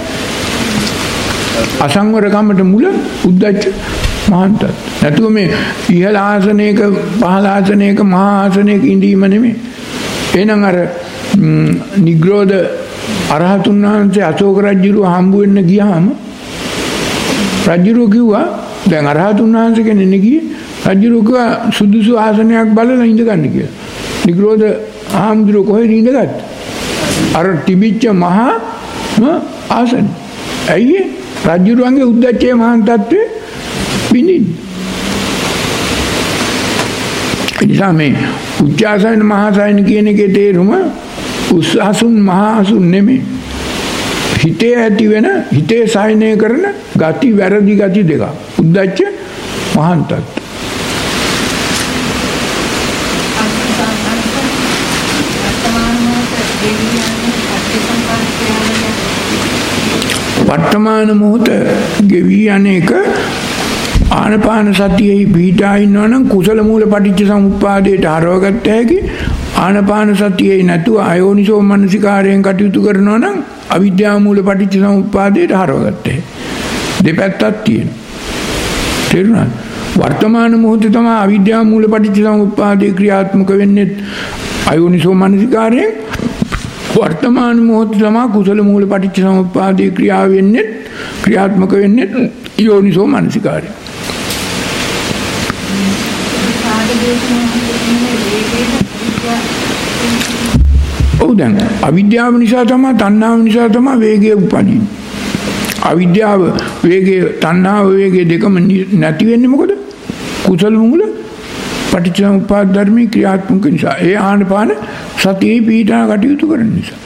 අසංවරකමට මුල උද්දච්ච මහාන්තත්. නැතුව මේ ඉහළ ආසනයක පහළ ආසනයක මහා ආසනයක ඉඳීම නෙමෙයි. එහෙනම් අර නිග්‍රෝධ අරහතුන් වහන්සේ අශෝක රජුව හම්බ වෙන්න ගියාම රජුව කිව්වා දැන් අරහතුන් වහන්සේ කෙනෙක් ගියේ රජුව කිව්වා සුදුසු ආසනයක් බලලා ඉඳ ගන්න කියලා. නිග්‍රෝධ ආම්දුර කොහෙද ඉඳගත්තේ? අර තිබිච්ච මහා ආසන. ඇයි රජුරුවන්ගේ උද්දච්චයේ මහාන් තත්ත්වයේ විඳින්න. එනිසා මේ උච්චාසන මහාසයන කියන එකේ තේරුම උස්සහසුන් මහාසුන් නෙමෙයි. හිතේ ඇති වෙන හිතේ සායනය කරන ගති වැරදි ගති දෙක. උද්දච්ච මහාන් තත්ත්ව. වර්තමාන මොහොත ගෙවී අනේක ආනපාන සතියෙහි පිහිටා ඉන්නවා නම් කුසල මූල පටිච්ච සමුප්පාදයට හරවගත්ත හැකි. ආනපාන සතියෙහි නැතුව අයෝනිසෝ මනසිකාරයෙන් කටයුතු කරනවා නම් අවිද්‍යා මූල පටිච්ච සමුප්පාදයට හරවගත්ත හැකි. දෙපැත්තක් තියෙනවා. තේරුණාද? වර්තමාන මොහොතේ තමයි අවිද්‍යා මූල පටිච්ච සමුප්පාදේ ක්‍රියාත්මක වෙන්නේ අයෝනිසෝ මනසිකාරයෙන්. වර්තමාන මොහොතේ තමයි කුසල මූල පටිච්ච සමුප්පාදේ ක්‍රියාව වෙන්නේ ක්‍රියාත්මක වෙන්නේ යෝනිසෝ මනසිකාරය. ඔව් දැන් අවිද්‍යාව නිසා තමයි තණ්හාව නිසා තමයි වේගය උපදින්නේ. අවිද්‍යාව වේගය තණ්හාව වේගය දෙකම නැති වෙන්නේ මොකද? කුසල මූල පටිච්ච සමුප්පාද ධර්මී ක්‍රියාත්මක නිසා. ඒ ආනපාන සතියේ පීඨා කටයුතු කරන නිසා.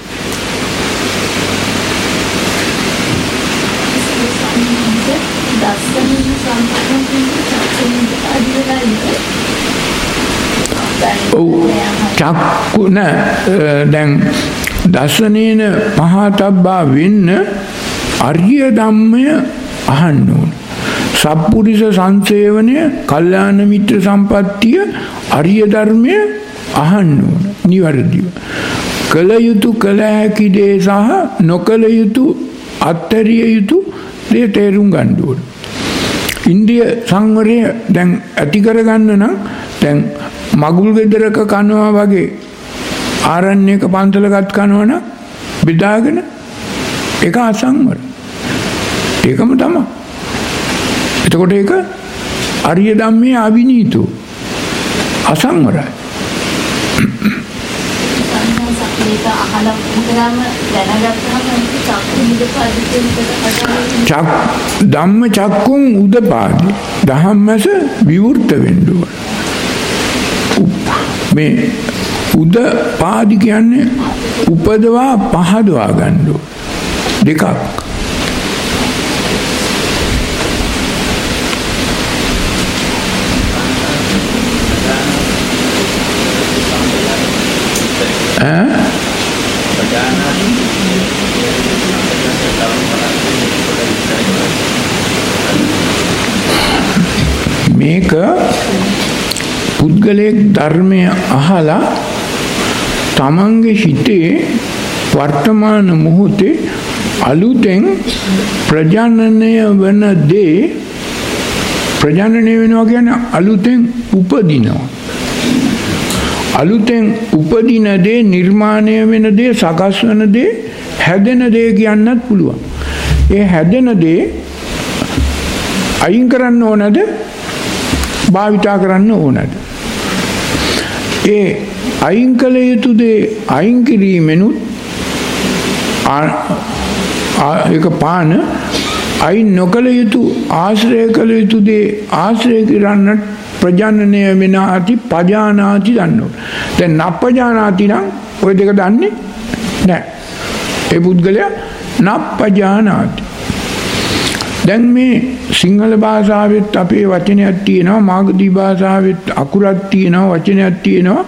ඔව් චක්කු නෑ දැන් දසනේන මහතබ්බා වෙන්න අරිය ධම්මය අහන්න ඕන. සප්පුරිස සංසේවනය කල්යාණ මිත්‍ර සම්පත්තිය අරිය ධර්මය අහන්න ඕන නිවැරදිව. කල යුතු කල හැකි දේ සහ නොකල යුතු අත්තරිය යුතු දේ තේරුම් ගන්න ඕන. ඉන්ද්‍රිය සංවරය දැන් ඇති කරගන්න නම් දැන් මගුල් ගෙදරක කනවා වගේ ආරණ්‍යක පන්සලකට කනවා නම් බෙදාගෙන ඒක අසංවර. ඒකම තමයි. එතකොට ඒක අරිය ධම්මේ අවිනීතෝ අසංවරයි. ඒක අහලා මුදලාම දැනගත්තාම චක්කු නිදපාදිතේ චක් ධම්ම චක්කුන් උදපාදි ධම්මස විවෘත වෙන්න ඕන. මේ උදපාදි කියන්නේ උපදවා පහදවා ගන්න ඕන. දෙකක්. මේක පුද්ගලයෙක් ධර්මය අහලා තමන්ගේ හිතේ වර්තමාන මොහොතේ අලුතෙන් ප්‍රජනනය වන දේ ප්‍රජනනය වෙනවා කියන්නේ අලුතෙන් උපදිනවා. අලුතෙන් උපදින දේ නිර්මාණය වෙන දේ සකස් වෙන දේ හැදෙන දේ කියන්නත් පුළුවන්. ඒ හැදෙන දේ අයින් කරන්න ඕනද භාවිතා කරන්න ඕනද? ඒ අයින් කළ යුතු දේ අයින් කිරීමෙනුත් ඒක පාන අයින් නොකළ යුතු ආශ්‍රය කළ යුතු දේ ආශ්‍රය කරන්නට ප්‍රජනනය වෙන අති පජානාති දන්නවා. දැන් නප්පජානාති නම් ඔය දෙක දන්නේ නැහැ. ඒ පුද්ගලයා නප්පජානාති. දැන් මේ සිංහල භාෂාවෙත් අපේ වචනයක් තියෙනවා, මාගධී භාෂාවෙත් අකුරක් තියෙනවා, වචනයක් තියෙනවා.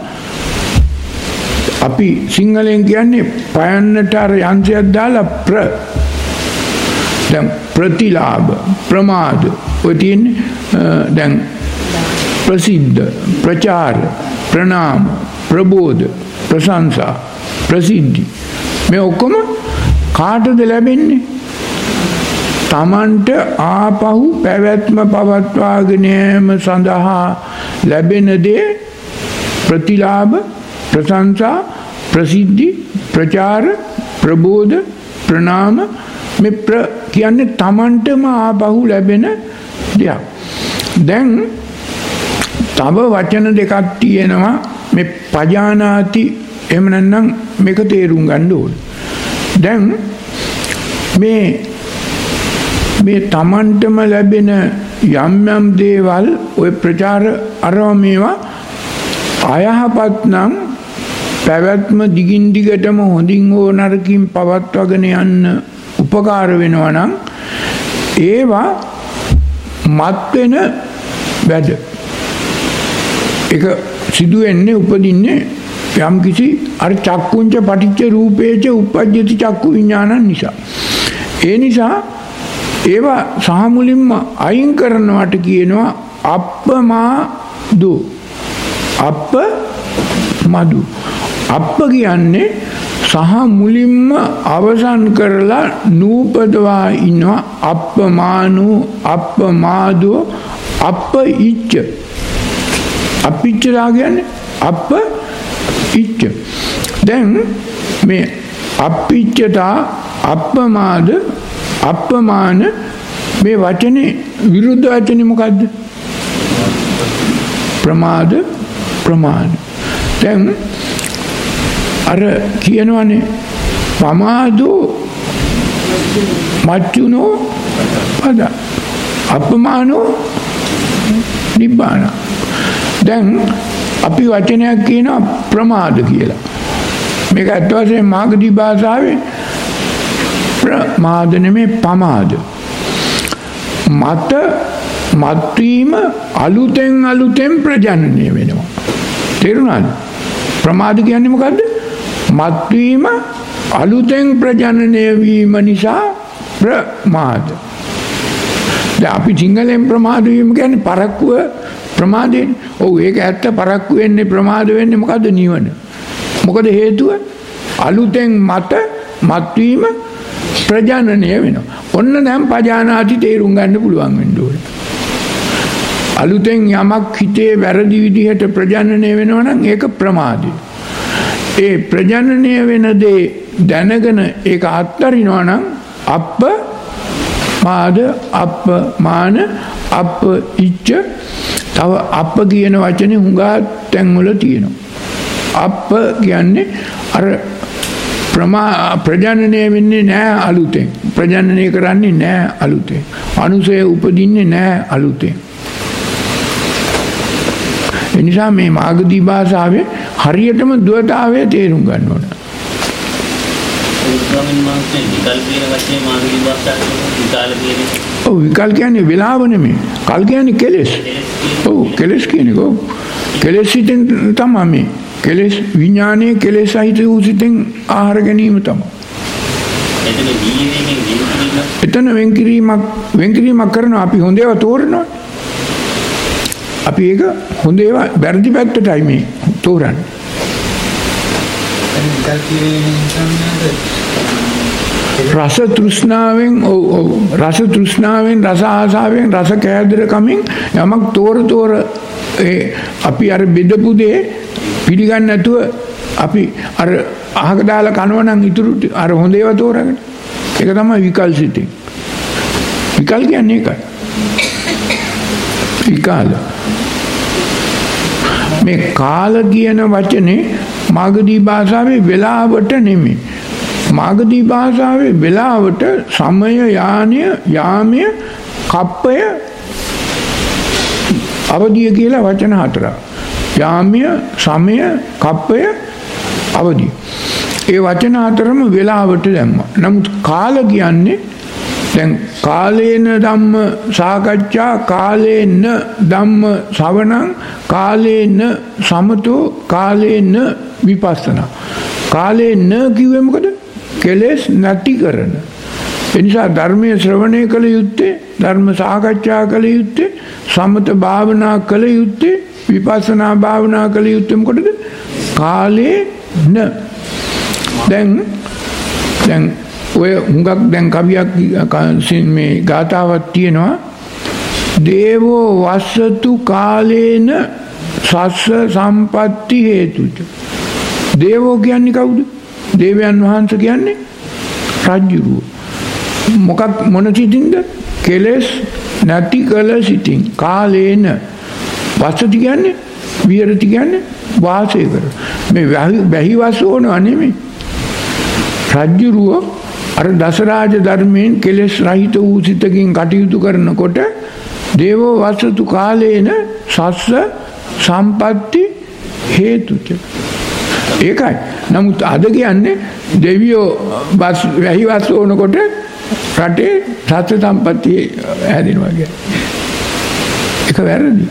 අපි සිංහලෙන් කියන්නේ පයන්නට අර යන්ත්‍රයක් දාලා ප්‍ර දැන් ප්‍රතිලාභ ප්‍රමාද ඔය තියෙන්නේ දැන් ප්‍රසිද්ධ ප්‍රචාර ප්‍රනාම ප්‍රබෝධ ප්‍රශංසා ප්‍රසිද්ධි මේ ඔක්කොම කාටද ලැබෙන්නේ? තමන්ට ආපහු පැවැත්ම පවත්වාගෙන යාම සඳහා ලැබෙන දේ ප්‍රතිලාභ, ප්‍රශංසා, ප්‍රසිද්ධි, ප්‍රචාර, ප්‍රබෝධ, ප්‍රනාම මේ ප්‍ර කියන්නේ තමන්ටම ආපහු ලැබෙන දෙයක්. දැන් තව වචන දෙකක් තියෙනවා මේ පජානාති. එහෙම නැත්නම් මේක තේරුම් ගන්න ඕනේ. දැන් මේ මේ තමන්ටම ලැබෙන යම් යම් දේවල් ඔය ප්‍රචාර අරව මේවා අයහපත් නම් පැවැත්ම දිගින් දිගටම හොඳින් හෝ නරකින් පවත්වාගෙන යන්න උපකාර වෙනවා නම් ඒවා මත් වෙන වැඩ. ඒක සිදු වෙන්නේ උපදින්නේ යම් කිසි අර චක්කුංච පටිච්ච රූපේච උපජ්ජති චක්කු විඥානං නිසා. ඒ නිසා ඒවා සහ මුලින්ම අයින් කරනවට කියනවා අප්පමාදු. අප්ප මදු. අප්ප කියන්නේ සහ මුලින්ම අවසන් කරලා නූපදවා ඉන්නවා. අප්පමානු, අප්පමාදු, අප්ප ඉච්ච. අපිච්චලා කියන්නේ අප්ප ඉච්ච. දැන් මේ අපිච්චතා, අප්පමාද, අප්පමාන මේ වචනේ විරුද්ධ වචනේ මොකද්ද? ප්‍රමාද, ප්‍රමාණ. දැන් අර කියනවනේ පමාදෝ මච්චුනෝ පද අපමානෝ නිබ්බාන. දැන් අපි වචනයක් කියනවා ප්‍රමාද කියලා. මේක අත් වශයෙන් මාගදී භාෂාවේ ප්‍රමාද නෙමෙයි පමාද. මත මත්වීම අලුතෙන් අලුතෙන් ප්‍රජනනය වෙනවා. තේරුණාද? ප්‍රමාද කියන්නේ මොකද්ද? මත්වීම අලුතෙන් ප්‍රජනනය වීම නිසා ප්‍රමාද. දැන් අපි සිංහලෙන් ප්‍රමාද වීම කියන්නේ පරක්කුව ප්‍රමාදයෙන්. ඔව් ඒක ඇත්ත. පරක්කු වෙන්නේ ප්‍රමාද වෙන්නේ මොකද්ද? නිවන. මොකද හේතුව? අලුතෙන් මත මත්වීම ප්‍රජනනය වෙනවා. ඔන්න දැන් පජානාති තේරුම් ගන්න පුළුවන් වෙන්න ඕනේ. අලුතෙන් යමක් හිතේ වැරදි විදිහට ප්‍රජනනය වෙනවා නම් ඒක ප්‍රමාදය. ඒ ප්‍රජනනය වෙන දේ දැනගෙන ඒක අත්හරිනවා නම් අප්ප මාද, අප්ප මාන, අප්ප ඉච්ච. තව අප්ප කියන වචනේ හුඟා තැන්වල තියෙනවා. අප්ප කියන්නේ අර ප්‍රමා ප්‍රජනනය වෙන්නේ නැහැ අලුතෙන්. ප්‍රජනනය කරන්නේ නැහැ අලුතෙන්. අනුසය උපදින්නේ නැහැ අලුතෙන්. ඒ නිසා මේ මාගදී භාෂාවේ හරියටම ද්වතාවය තේරුම් ගන්න ඕන. ඔව් විකල් කියන්නේ වෙලාව නෙමෙයි. කල් කියන්නේ කෙලෙස්. ඔව් කෙලෙස් කියන්නේ කො කෙලෙස් සිතෙන් තමයි මේ. කෙලෙස් විඥානයේ කෙලෙස් සහිත වූ සිතෙන් ආහාර ගැනීම තමයි. එතන වෙන්කිරීමක් වෙන්කිරීමක් කරනවා. අපි හොඳ ඒවා තෝරනවා. අපි ඒක හොඳ ඒවා වැරදි පැත්තටයි මේ තෝරන්නේ. රස තෘෂ්ණාවෙන් ඔව් ඔව් රස තෘෂ්ණාවෙන් රස ආසාවෙන් රස කෑදර කමින් යමක් තෝර තෝර ඒ අපි අර බෙදපු දේ පිළිගන්නේ නැතුව අපි අර අහක දාලා කනවා නම් ඉතුරු අර හොඳ ඒවා තෝරගෙන ඒක තමයි විකල් සිතේ. විකල් කියන්නේ ඒකයි. විකාල මේ කාල කියන වචනේ මාගදී භාෂාවේ වෙලාවට නෙමෙයි. මාගදී භාෂාවේ වෙලාවට සමය යානය යාමය කප්පය අවදිය කියලා වචන හතරක්. යාමය සමය කප්පය අවදිය. ඒ වචන හතරම වෙලාවට දැම්මා. නමුත් කාල කියන්නේ දැන් කාලේන ධම්ම සාකච්ඡා කාලේන ධම්ම ශ්‍රවණං කාලේන සමතෝ කාලේන විපස්සනා. කාලේන කිව්වේ මොකද? කෙලෙස් නැති කරන. ඒ නිසා ධර්මයේ ශ්‍රවණය කළ යුත්තේ, ධර්ම සාකච්ඡා කළ යුත්තේ, සමත භාවනා කළ යුත්තේ, විපස්සනා භාවනා කළ යුත්තේ මොකටද? කාලේන. දැන් දැන් ඔය හුඟක් දැන් කවියක් මේ ගාථාවක් තියෙනවා දේවෝ වස්සතු කාලේන සස්ස සම්පatti හේතුච. දේවෝ කියන්නේ කවුද? දේවයන් වහන්සේ කියන්නේ රජුරුව. මොකක් මොන සිතින්ද? කෙලස් නැති කල සිතින්. කාලේන වස්සති කියන්නේ විහෙරති කියන්නේ වාසය කර. මේ වැහි වසෝන නෙමෙයි. රජුරුව අර දසරාජ ධර්මයෙන් කෙලස් රහිත වූ සිතකින් කටයුතු කරනකොට දේවෝ වස්සතු කාලේන සස්ස සම්පatti හේතුච. ඒකයි. නමුත් අද කියන්නේ දෙවියෝ වැහි වසෝනකොට රටේ සත්‍ය සම්පatti හැදෙනවා කියන්නේ. ඒක වැරදි.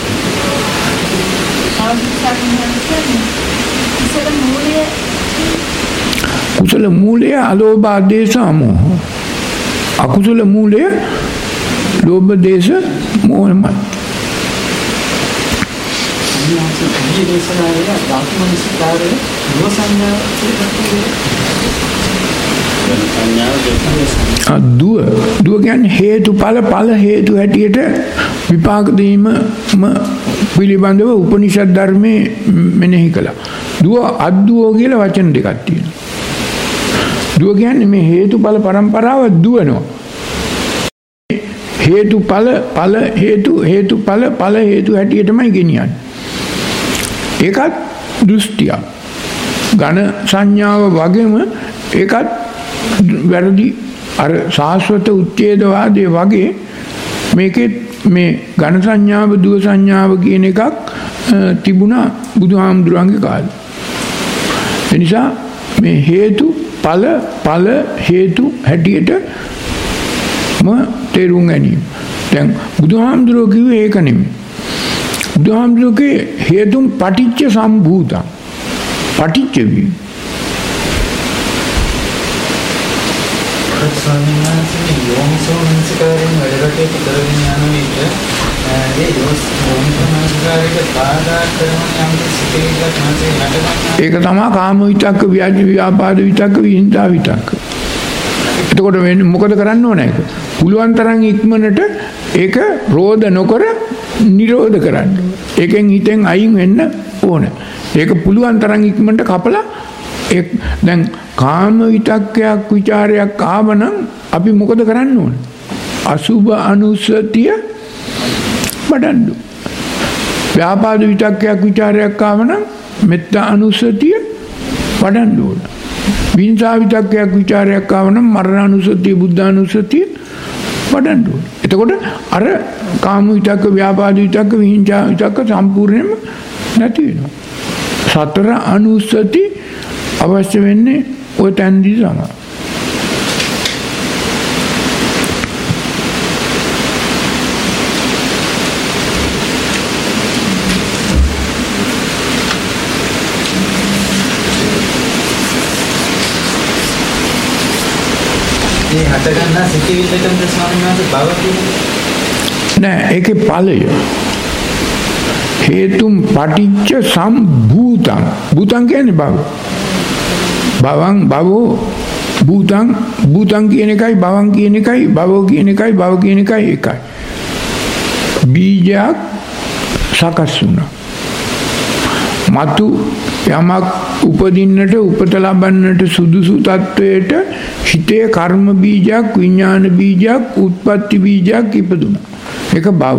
කුසල මූලය අලෝභ ආදේශ අමෝහ. අකුසල මූලය ලෝභ දේශ මොහමයි. දුව දුව කියන්නේ හේතුඵල ඵල හේතු හැටියට විපාක දීම පිළිබඳව උපනිෂද් ධර්මයේ මෙනෙහි කළා. දුව අද්දුව කියලා වචන දෙකක් තියෙනවා. දුව කියන්නේ මේ හේතුඵල පරම්පරාව දුවනවා. හේතුඵල ඵල හේතු හේතුඵල ඵල හේතු හැටියටමයි ගෙනියන්නේ. ඒකත් දෘෂ්ටිය. ඝන සංඥාව වගේම ඒකත් වැරදි. අර සාස්වත උච්ඡේදවාදයේ වගේ මේකේ මේ ඝන සංඥාව දුව සංඥාව කියන එකක් තිබුණා බුදුහාමුදුරන්ගේ කාලේ. ඒ නිසා මේ හේතු ඵල ඵල හේතු හැටියට ම තේරුම් ගැනීම. දැන් බුදුහාමුදුරුවෝ කිව්වේ ඒක නෙමෙයි. බුදුහාමුදුරුවෝගේ හේතුන් පටිච්ච සම්භූතං. පටිච්ච වී. ස්වාමීන් වහන්සේ යෝනිසෝ මනසිකාරයෙන් වැඩකට කරගෙන යන විට ඒ යෝනිසෝ මනසිකාරයේ බාධා කරන යම් සිතේකට නැසේ නැටගන්න. ඒක තමයි කාම විතක්ක, ව්‍යාජ ව්‍යාපාද විතක්ක, විහිංසා විතක්ක. එතකොට මොකද කරන්න ඕන? ඒක පුළුවන් තරම් ඉක්මනට ඒක රෝධ නොකර නිරෝධ කරන්න. ඒකෙන් හිතෙන් අයින් වෙන්න ඕන. ඒක පුළුවන් තරම් ඉක්මනට කපලා ඒ දැන් කාම විතක්කයක් ਵਿਚාරයක් ආවනම් අපි මොකද කරන්න ඕන? අසුභ අනුස්සතිය වඩන්න. ව්‍යාපාද විතක්කයක් ਵਿਚාරයක් ආවනම් මෙත්තා අනුස්සතිය වඩන්න ඕන. විහිංසා විතක්කයක් ਵਿਚාරයක් ආවනම් මරණානුස්සතිය බුද්ධානුස්සතිය වඩන්න ඕන. එතකොට අර කාම විතක්ක, ව්‍යාපාද විතක්ක, විහිංසා විතක්ක සම්පූර්ණයෙන්ම නැති වෙනවා. සතර අනුස්සති අවශ්‍ය වෙන්නේ ඔය තැන්දී තමයි. මේ හටගන්නා සිතිවිල්ලකට ස්වාමීන් වහන්සේ බව කියන්නේ නෑ. ඒකේ ඵලය හේතුම් පටිච්ච සම්භූතං. භූතං කියන්නේ බව. භවං භවෝ භූතං. භූතං කියන එකයි භවං කියන එකයි භවෝ කියන එකයි භව කියන එකයි එකයි. බීජයක් සකස් වුණා. මතු යමක් උපදින්නට උපත ලබන්නට සුදුසු තත්වයට හිතේ කර්ම බීජයක්, විඥාන බීජයක්, උත්පත්ති බීජයක් ඉපදුණා. ඒක භව.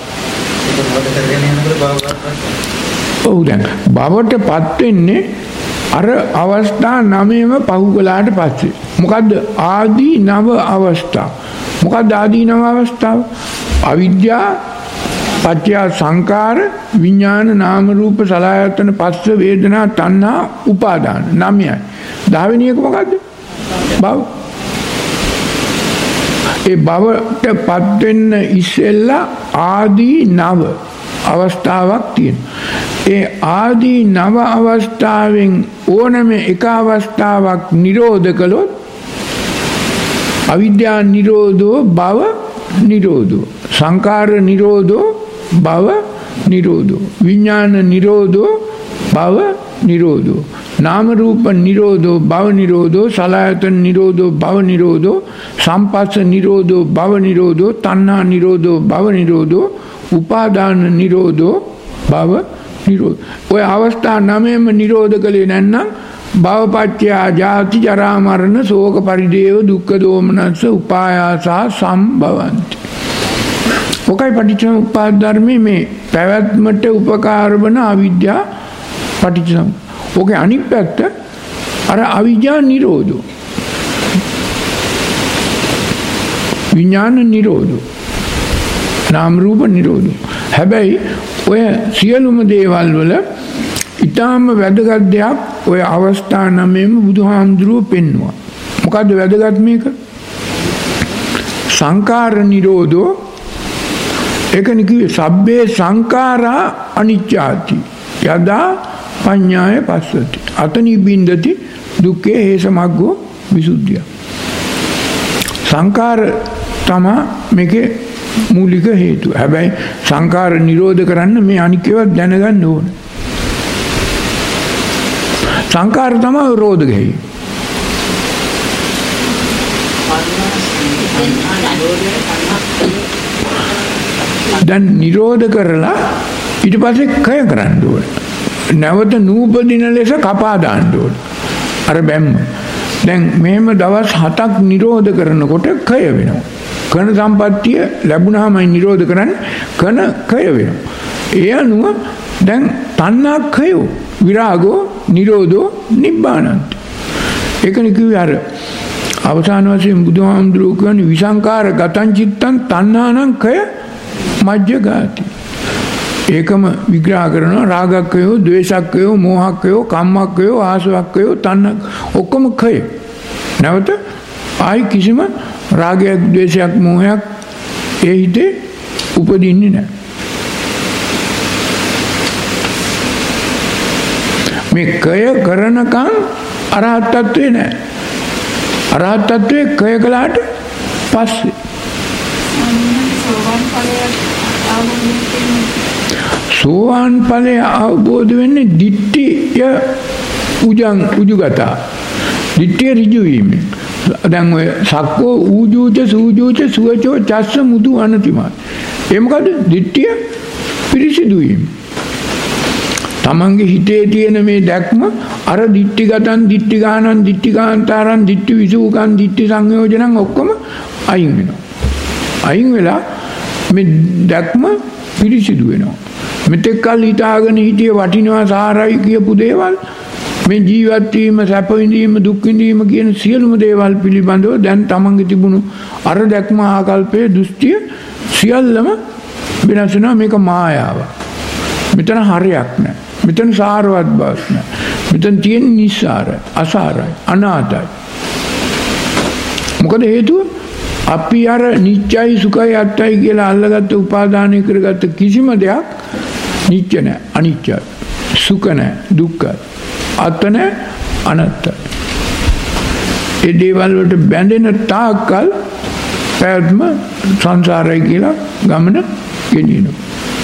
ඔව්. දැන් භවටපත් වෙන්නේ අර අවස්ථා නවයම පහු කළාට පස්සේ. මොකද්ද ආදී නව අවස්ථා? මොකද්ද ආදී නව අවස්ථාව? අවිද්‍යා පත්‍ය සංකාර විඥාන නාම රූප සලආයතන පස්ස වේදනා තණ්හා උපාදාන නවයයි. දහවෙනි එක මොකද්ද? භව. ඒ භවටපත් වෙන්න ඉස්සෙල්ලා ආදී නව අවස්ථාවක් තියෙනවා. ඒ ආදී නව අවස්ථාවෙන් ඕනම එක අවස්ථාවක් නිරෝධ කළොත් අවිද්‍යා නිරෝධෝ භව නිරෝධෝ, සංකාර නිරෝධෝ භව නිරෝධෝ, විඥාන නිරෝධෝ භව නිරෝධෝ, නාම රූප නිරෝධෝ භව නිරෝධෝ සලආයතන නිරෝධෝ භව නිරෝධෝ සම්පස්ස නිරෝධෝ භව නිරෝධෝ තණ්හා නිරෝධෝ භව නිරෝධෝ උපාදාන නිරෝධෝ භව නිරෝධ. ඔය අවස්ථා නවයම නිරෝධ කළේ නැත්නම් භවපත්‍ය ජාති ජරා මරණ ශෝක පරිදේව දුක්ඛ දෝමනස්ස උපායාසා සම්භවಂತಿ. ඔකයි පටිච්චසමුප්පාද ධර්මයේ මේ පැවැත්මට උපකාර වන අවිද්‍යා පටිච්චසමුප්පාද. ඔකේ අනිත් පැත්ත අර අවිද්‍යා නිරෝධෝ විඥාන නිරෝධෝ නාම රූප නිරෝධෝ. හැබැයි ඔය සියලුම දේවල් වල ඊටාම වැදගත් දෙයක් ඔය අවස්ථා නමෙම බුදුහාමුදුරුවෝ පෙන්වුවා. මොකද්ද වැදගත් මේක? සංකාර නිරෝධෝ. ඒකනේ කිව්වේ සබ්බේ සංඛාරා අනිච්චාති යදා පඤ්ඤාය පස්සති අතනි බින්දති දුක්ඛේ හේසමග්ගෝ විසුද්ධිය. සංකාර තමයි මේකේ මූලික හේතුව. හැබැයි සංකාර නිරෝධ කරන්න මේ අනික් ඒවා දැනගන්න ඕන. සංකාර තමයි රෝධ ගෙයි. දැන් නිරෝධ කරලා ඊට පස්සේ කය කරන්න ඕන. නැවත නූපදින ලෙස කපා දාන්න ඕන. අර බැම්ම. දැන් මෙහෙම දවස් හතක් නිරෝධ කරනකොට කය වෙනවා. කන සම්පත්තිය ලැබුණාමයි නිරෝධ කරන්නේ. කන කය වෙනවා. ඒ අනුව දැන් තණ්හා කයෝ විරාගෝ නිරෝධෝ නිබ්බානන්ති. ඒකනේ කිව්වේ අර අවසාන වශයෙන් බුදුහාමුදුරුවෝ කියන්නේ විසංකාර ගතං චිත්තං තණ්හානං කය මජ්ජගාති. ඒකම විග්‍රහ කරනවා රාගක්කයෝ ද්වේෂක්කයෝ මෝහක්කයෝ කම්මක්කයෝ ආසවක්කයෝ තණ්හක් ඔක්කොම කය. නැවත ආයි කිසිම රාගයක් ද්වේෂයක් මෝහයක් ඒ හිතේ උපදින්නේ නැහැ. මේ කය කරනකම් අරහත් තත්වේ නැහැ. අරහත් තත්වේ කය කළාට පස්සේ සෝවාන් ඵලය අවබෝධ වෙන්නේ දිට්ඨිය උජං උජුගතා. දිට්ඨිය ඍජු වීම. දැන් ඔය සක්කෝ ඌජූච සූජූච සුවචෝ චස්ස මුදු අනතිමා. ඒ මොකද? දිට්ඨිය පිරිසිදු වීම. තමන්ගේ හිතේ තියෙන මේ දැක්ම අර දිට්ඨිගතං දිට්ඨිගානං දිට්ඨිකාන්තාරං දිට්ඨි විසූකං දිට්ඨි සංයෝජනං ඔක්කොම අයින් වෙනවා. අයින් වෙලා මේ දැක්ම පිරිසිදු වෙනවා. මෙතෙක් කල් හිතාගෙන හිටිය වටිනවා සාරයි කියපු දේවල් මේ ජීවත් වීම සැප විඳීම දුක් විඳීම කියන සියලුම දේවල් පිළිබඳව දැන් තමන්ගේ තිබුණු අර දැක්ම ආකල්පයේ දෘෂ්ටිය සියල්ලම වෙනස් වෙනවා. මේක මායාවක්. මෙතන හරයක් නැහැ. මෙතන සාරවත් බවක් නැහැ. මෙතන තියෙන නිස්සාරයි, අසාරයි, අනාතයි. මොකද හේතුව? අපි අර නිත්‍යයි සුඛයි අත්තයි කියලා අල්ලගත්ත උපාදානය කරගත්ත කිසිම දෙයක් නිත්‍ය නැහැ, අනිත්‍යයි, සුඛ නැහැ, දුක්ඛයි, අත්ත නැහැ, අනත්තයි. ඒ දේවල් වලට බැඳෙන තාක්කල් පැවැත්ම සංසාරයි කියලා ගමන ගෙනියනවා.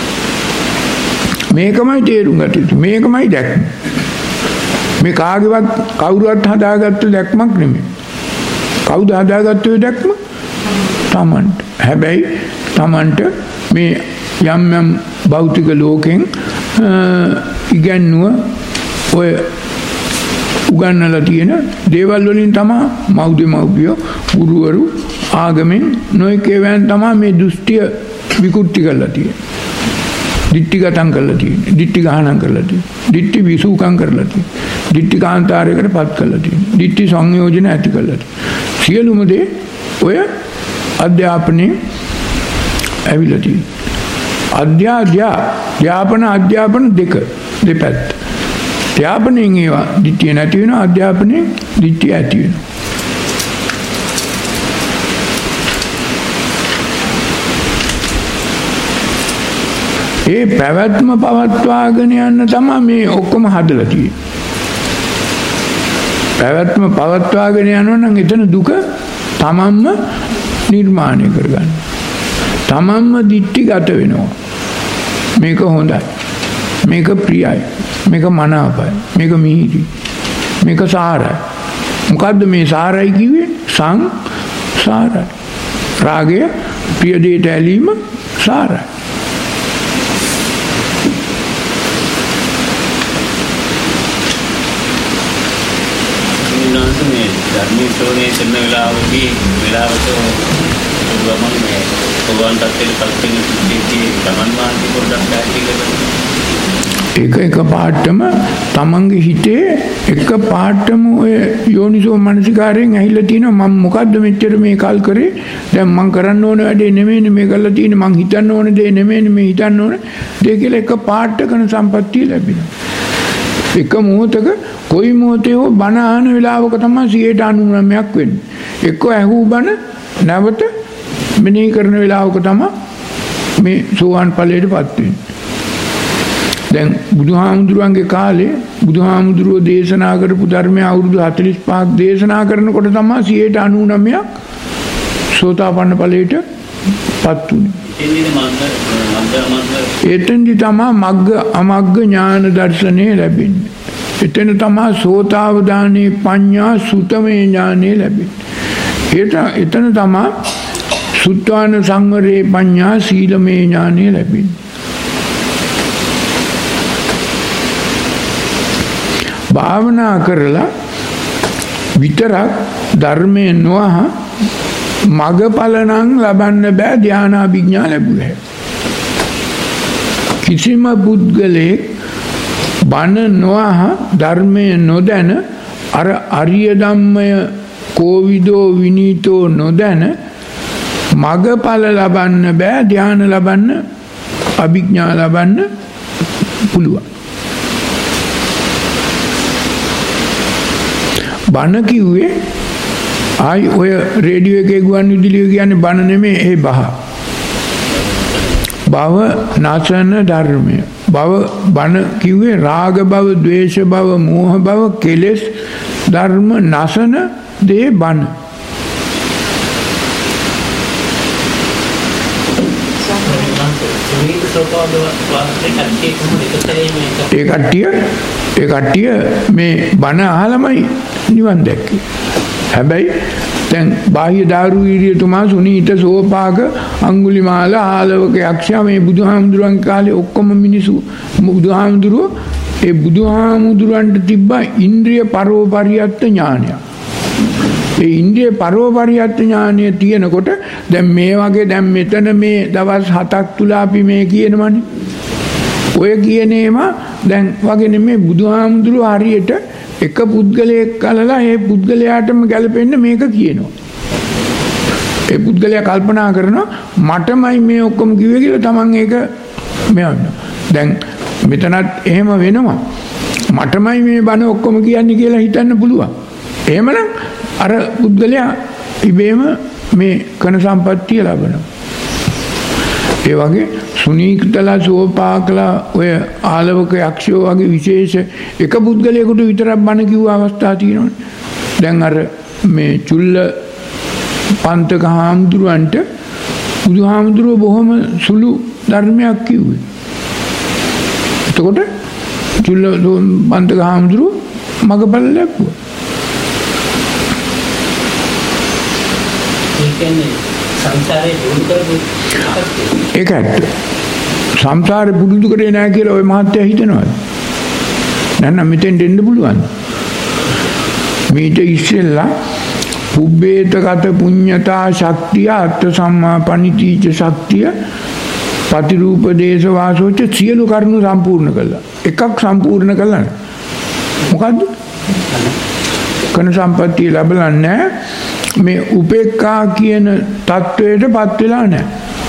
මේකමයි තේරුම් ගත යුතු. මේකමයි දැක්ම. මේ කාගේවත් කවුරුවත් හදාගත්ත දැක්මක් නෙමෙයි. කවුද හදාගත්තේ දැක්ම? තමන්ට. හැබැයි තමන්ට මේ යම් යම් භෞතික ලෝකෙන් ඉගැන්නුව ඔය උගන්නලා තියෙන දේවල් වලින් තමයි මව්ද මව්පියෝ ගුරුවරු ආගමෙන් නොයෙක් ඒවාන් තමයි මේ දෘෂ්ටිය විකෘති කරලා තියෙන්නේ. දිට්ඨිගතං කරලා තියෙන්නේ. දිට්ඨි ගහණම් කරලා තියෙන්නේ. දිට්ඨි විසූකම් කරලා තියෙන්නේ. දිට්ඨි කාන්තාරයකට පත් කරලා තියෙන්නේ. දිට්ඨි සංයෝජන ඇති කරලා තියෙන්නේ. සියලුම දේ ඔය අධ්‍යාපනයේ ඇවිල්ලා තියෙන්නේ. අධ්‍යාධ්‍යා ධ්‍යාපන අධ්‍යාපන දෙක දෙපැත්ත. ධ්‍යාපනයෙන් ඒවා දිට්ඨිය නැති වෙනවා. අධ්‍යාපනයෙන් දිට්ඨිය ඇති වෙනවා. ඒ පැවැත්ම පවත්වාගෙන යන්න තමයි මේ ඔක්කොම හදලා තියෙන්නේ. පැවැත්ම පවත්වාගෙන යනවා නම් එතන දුක තමන්ම නිර්මාණය කරගන්න. තමන්ම දිට්ඨිගත වෙනවා. මේක හොඳයි. මේක ප්‍රියයි. මේක මනාපයි. මේක මිහිරි. මේක සාරයි. මොකද්ද මේ සාරයි කිව්වේ? සංසාරයි. රාගය ප්‍රිය දෙයට ඇලීම සාරයි. මේ ධර්මයේ ශ්‍රවණය කරන වෙලාවදී වෙලාවට ගමන් මේ සෝවාන් තත්ත්වයට පත් වෙන සිද්ධියේදී තමන් වහන්සේ පොඩ්ඩක් පැහැදිලි කරනවා. ඒක එක පාටම තමන්ගේ හිතේ එක පාටම ඔය යෝනිසෝ මනසිකාරයෙන් ඇහිලා තියෙනවා මම මොකද්ද මෙච්චර මේ කල් කරේ දැන් මම කරන්න ඕන වැඩේ නෙමෙයිනේ මේ කරලා තියෙන්නේ මං හිතන්න ඕන දේ නෙමෙයිනේ මේ හිතන්න ඕන දේ කියලා එක පාටකන සම්පත්තිය ලැබෙනවා. එක මොහොතක කොයි මොහොතේ හෝ බණ අහන වෙලාවක තමයි සියයට අනූනවයක් වෙන්නේ. එක්ක ඇහූ බණ නැවත මෙනෙහි කරන වෙලාවක තමයි මේ සෝවාන් ඵලයටපත් වෙන්නේ. දැන් බුදුහාමුදුරුවන්ගේ කාලේ බුදුහාමුදුරුවෝ දේශනා කරපු ධර්මය අවුරුදු හතළිස් පහක් දේශනා කරනකොට තමයි සියයට අනූනවයක් සෝතාපන්න ඵලයටපත් වුනේ. එතෙන්දි තමයි මග්ග අමග්ග ඥාන දර්ශනය ලැබෙන්නේ. එතන තමයි සෝතාවදානේ පඤ්ඤා සුතමේ ඥානෙ ලැබෙන්නේ. එතන තමයි සුත්වාන සංවරේ පඤ්ඤා සීලමේ ඥානෙ ලැබෙන්නේ. භාවනා කරලා විතරක් ධර්මයේ නොහ මගඵල නම් ලබන්න බෑ ධානාභිඥා ලැබුවේ. කිසිම පුද්ගලෙක් බණ නොහ ධර්මයේ නොදැන අර අරිය ධම්මය කෝවිදෝ විනීතෝ නොදැන මගඵල ලබන්න බෑ ධාන ලබන්න අභිඥා ලබන්න පුළුවන්. බණ කිව්වේ ආයි ඔය රේඩියෝ එකේ ගුවන් විදුලිය කියන්නේ බණ නෙමෙයි ඒ බහ. භව නාශන ධර්මය. භව බණ කිව්වේ රාග භව, ද්වේෂ භව, මෝහ භව, කෙලෙස් ධර්ම නාශන දේ බණ. ඒ කට්ටිය ඒ කට්ටිය මේ බණ අහලමයි නිවන් දැක්කේ. හැබැයි දැන් බාහ්‍ය දාරුවීරියතුමා සුනීත සෝපාක අඟුලිමාල ආලවක යක්ෂයා මේ බුදුහාමුදුරන් කාලේ ඔක්කොම මිනිසු බුදුහාමුදුරුවෝ ඒ බුදුහාමුදුරන්ට තිබ්බ ඉන්ද්‍රිය පරෝපරියත්ත ඥානය. ඒ ඉන්ද්‍රිය පරෝපරියත්ත ඥානය තියෙනකොට දැන් මේ වගේ දැන් මෙතන මේ දවස් හතක් තුල අපි මේ කියනවනේ. ඔය කියන ඒවා දැන් වගේ නෙමෙයි බුදුහාමුදුරුවෝ හරියට එක පුද්ගලයෙක් කලලා ඒ පුද්ගලයාටම ගැලපෙන්න මේක කියනවා. ඒ පුද්ගලයා කල්පනා කරනවා මටමයි මේ ඔක්කොම කිව්වේ කියලා තමන් ඒක මෙවන්න. දැන් මෙතනත් එහෙම වෙනවා. මටමයි මේ බණ ඔක්කොම කියන්නේ කියලා හිතන්න පුළුවන්. එහෙමනම් අර පුද්ගලයා ඉබේම මේ කන සම්පත්තිය ලබනවා. ඒ වගේ සුනීතලා සෝපාකලා ඔය ආලවක යක්ෂයෝ වගේ විශේෂ එක පුද්ගලයෙකුට විතරක් බණ කිව්ව අවස්ථා තියෙනවනේ. දැන් අර මේ චුල්ල පන්තක හාමුදුරුවන්ට බුදුහාමුදුරුවෝ බොහොම සුළු ධර්මයක් කිව්වේ. එතකොට චුල්ල පන්තක හාමුදුරුවෝ මගපල ලැබුවා. ඒ කියන්නේ සංසාරේ දුරු කරපු ඒක ඇත්ත. සංසාරේ පුරුදු කරේ නැහැ කියලා ওই මහත්තයා හිතනවාද? නැත්නම් මෙතෙන් දෙන්න පුළුවන්. මේට ඉස්සෙල්ලා පුබ්බේතගත පුඤ්ඤතා ශක්තිය අත්ථ සම්මාපනිතීච ශක්තිය ප්‍රතිරූප දේශ වාසෝච සියලු කරුණු සම්පූර්ණ කළා. එකක් සම්පූර්ණ කළා. මොකද්ද? කන සම්පත්තිය ලැබලා නැහැ. මේ උපේක්ඛා කියන தത്വයටපත් වෙලා නැහැ.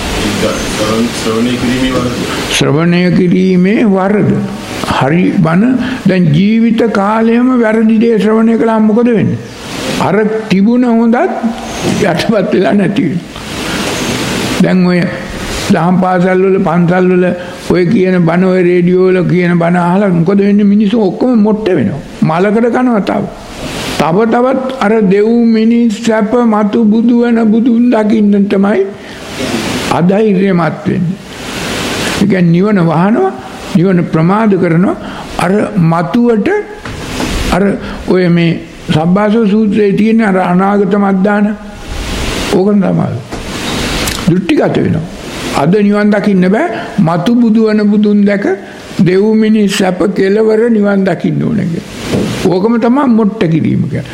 ශ්‍රවණය කිරීමේ වරද. හරි බණ දැන් ජීවිත කාලයම වැරදි දේ ශ්‍රවණය කළාම මොකද වෙන්නේ? අර තිබුණ හොඳත් යටපත් වෙලා නැති වෙනවා. දැන් ඔය දහම් පාසල් වල පන්සල් වල ඔය කියන බණ ඔය රේඩියෝ වල කියන බණ අහලා මොකද වෙන්නේ? මිනිස්සු ඔක්කොම මොට්ට වෙනවා. මලකට කනවා තව. තව තවත් අර දෙව් මිනිස් සැප මතු බුදු වෙන බුදුන් දකින්න තමයි අධෛර්යමත් වෙන්නේ. ඒ කියන්නේ නිවන වහනවා, නිවන ප්‍රමාද කරනවා. අර මතුවට අර ඔය මේ සබ්බාසව සූත්‍රයේ තියෙන අර අනාගත මද්දාන ඕකම තමයි. දෘෂ්ටිගත වෙනවා. අද නිවන් දකින්න බෑ. මතු බුදු වන බුදුන් දැක දෙව් මිනිස් සැප කෙලවර නිවන් දකින්න ඕනේ කියලා. ඕකම තමයි මොට්ට කිරීම කියන්නේ.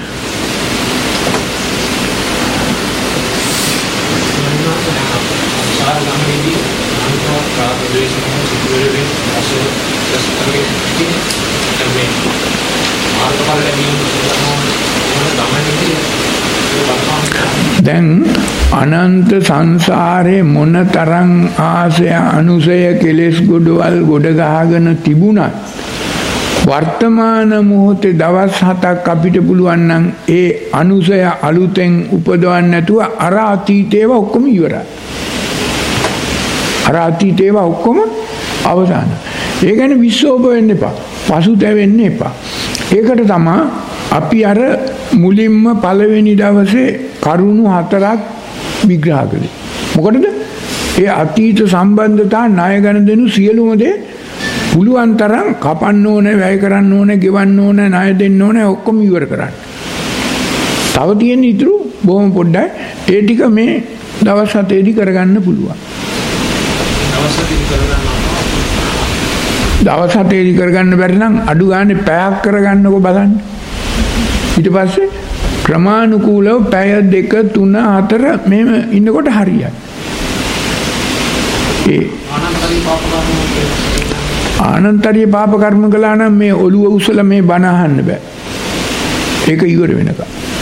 දැන් අනන්ත සංසාරේ මොන තරම් ආසය අනුසය කෙලෙස් ගොඩවල් ගොඩ ගහගෙන තිබුණත් වර්තමාන මොහොතේ දවස් හතක් අපිට පුළුවන් නම් ඒ අනුසය අලුතෙන් උපදවන්න නැතුව අර අතීතේව ඔක්කොම ඉවරයි. අර අතීතේව ඔක්කොම අවසන්. ඒ කියන්නේ විශ්ෝප වෙන්න එපා. පසුතැවෙන්න එපා. ඒකට තමයි අපි අර මුලින්ම පළවෙනි දවසේ කරුණු හතරක් විග්‍රහ කළේ. මොකටද? ඒ අතීත සම්බන්ධතා ණය ගනුදෙනු සියලුම දේ පුළුවන් තරම් කපන්න ඕනේ, වැය කරන්න ඕනේ, ගෙවන්න ඕනේ, ණය දෙන්න ඕනේ, ඔක්කොම ඉවර කරන්න. තව තියෙන ඉතුරු බොහොම පොඩ්ඩයි. ඒ ටික මේ දවස් හතේදී කරගන්න පුළුවන්. දවස් හතේදී කරගන්න බැරි නම් අඩු ගානේ පැයක් කරගන්නකො බලන්න. ඊට පස්සේ ක්‍රමානුකූලව පැය දෙක තුන හතර මෙහෙම ඉන්නකොට හරියයි. ඒ ආනන්තරීය පාප කර්ම කළා නම් මේ ඔළුව උසල මේ බණ අහන්න බෑ. ඒක ඉවර වෙනකම්.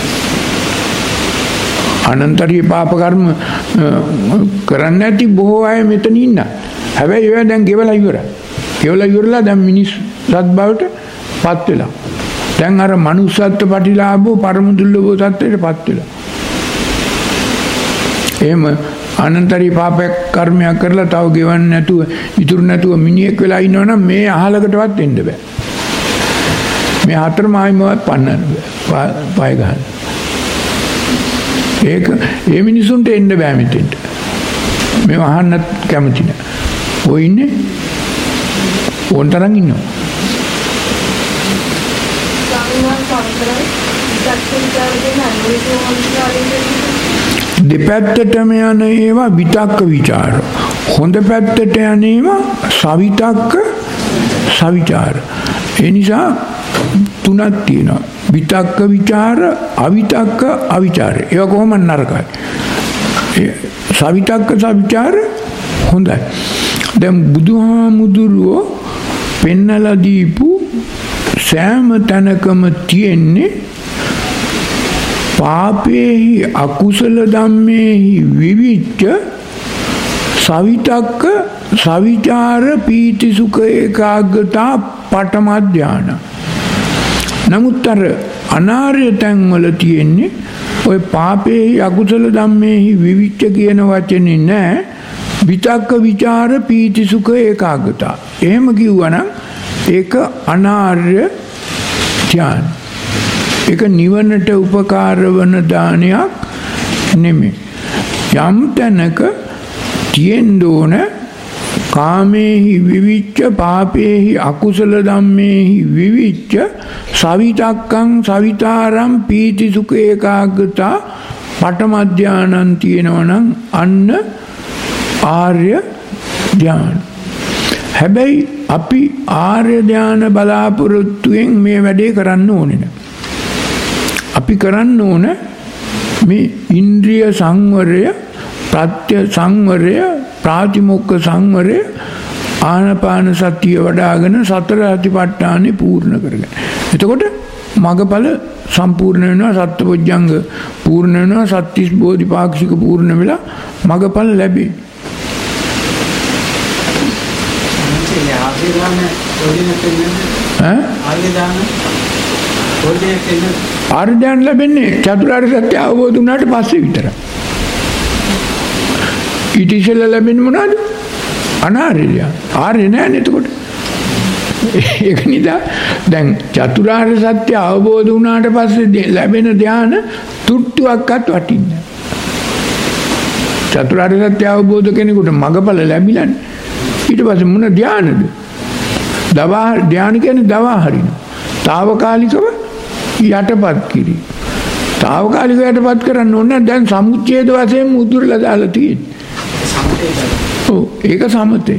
ආනන්තරීය පාප කර්ම කරන්නේ නැති බොහෝ අය මෙතන ඉන්නා. හැබැයි ඒවා දැන් ගෙවලා ඉවරයි. ගෙවලා ඉවරලා දැන් මිනිස් සත් බවට පත් වෙලා. දැන් අර මනුස්සත්ව ප්‍රතිලාභෝ පරම දුර්ලභෝ තත්ත්වයට පත් වෙලා. එහෙම අනන්තරී පාපයක් කර්මයක් කරලා තව ගෙවන්න නැතුව ඉතුරු නැතුව මිනිහෙක් වෙලා ඉන්නවනම් මේ අහලකටවත් එන්න බෑ. මේ හතර මායිමවත් පන්නන්න බෑ. පය ගන්න. ඒක ඒ මිනිසුන්ට එන්න බෑ මෙතෙන්ට. මේව අහන්නත් කැමති නෑ. ඔය ඉන්නේ ඕන තරම් ඉන්නවා. දෙපැත්තටම යන ඒවා විතක්ක ਵਿਚාර. හොඳ පැත්තට යන ඒවා සවිතක්ක සවිචාර. ඒ නිසා තුනක් තියෙනවා. විතක්ක ਵਿਚාර, අවිතක්ක අවිචාර. ඒවා කොහොම නරකයි. සවිතක්ක සවිචාර හොඳයි. දැන් බුදුහාමුදුරුවෝ පෙන්නලා දීපු සෑම තැනකම තියෙන්නේ පාපේහි අකුසල ධම්මේහි විවිච්ච සවිතක්ක සවිචාර පීති සුඛ ඒකාග්‍රතා පඨම ධාන. නමුත් අර අනාර්ය තැන් වල තියෙන්නේ ඔය පාපේහි අකුසල ධම්මේහි විවිච්ච කියන වචනේ නෑ. විතක්ක විචාර පීති සුඛ ඒකාග්‍රතා. එහෙම කිව්වනම් ඒක අනාර්ය ධාන. ඒක නිවනට උපකාර වන දානයක් නෙමෙයි. යම් තැනක තියෙන්න ඕන කාමේහි විවිච්ච පාපේහි අකුසල ධම්මේහි විවිච්ච සවිතක්කං සවිතාරම් පීති සුඛ ඒකාග්‍රතා පඨම ධානං තියෙනවනම් අන්න ආර්ය ධාන. හැබැයි අපි ආර්ය ධාන බලාපොරොත්තුෙන් මේ වැඩේ කරන්න ඕනේ නෑ. අපි කරන්න ඕන මේ ඉන්ද්‍රිය සංවරය, ප්‍රත්‍ය සංවරය, ප්‍රාතිමොක්ඛ සංවරය, ආනාපාන සතිය වඩ아가න සතර අතිපට්ඨානෙ පූර්ණ කරගන්න. එතකොට මගඵල සම්පූර්ණ වෙනවා, සත්පුජ්ජංග පූර්ණ වෙනවා, සත්‍තිස් බෝධිපාක්ෂික පූර්ණ වෙලා මගඵල ලැබේ. ආර්ය ධානය ලැබෙන්නේ චතුරාර්ය සත්‍ය අවබෝධ වුණාට පස්සේ විතරයි. ඊට ඉස්සෙල්ලා ලැබෙන්නේ මොනවද? අනාර්ය ධානය. ආර්ය නෑනේ එතකොට. ඒක නිසා දැන් චතුරාර්ය සත්‍ය අවබෝධ වුණාට පස්සේ ලැබෙන ධාන තුට්ටුවක්වත් වටින්නේ නෑ. චතුරාර්ය සත්‍ය අවබෝධ කෙනෙකුට මගඵල ලැබිලානේ. ඊට පස්සේ මොන ධානද? දවා ධාන කියන්නේ දවා හරිනවා. తాවකාලිකව යටපත් කිරි. తాවකාලික යටපත් කරන්න ඕනේ දැන් සමුච්ඡේද වශයෙන් උදුරලා දාලා තියෙන්නේ. ඔව් ඒක සමතේ.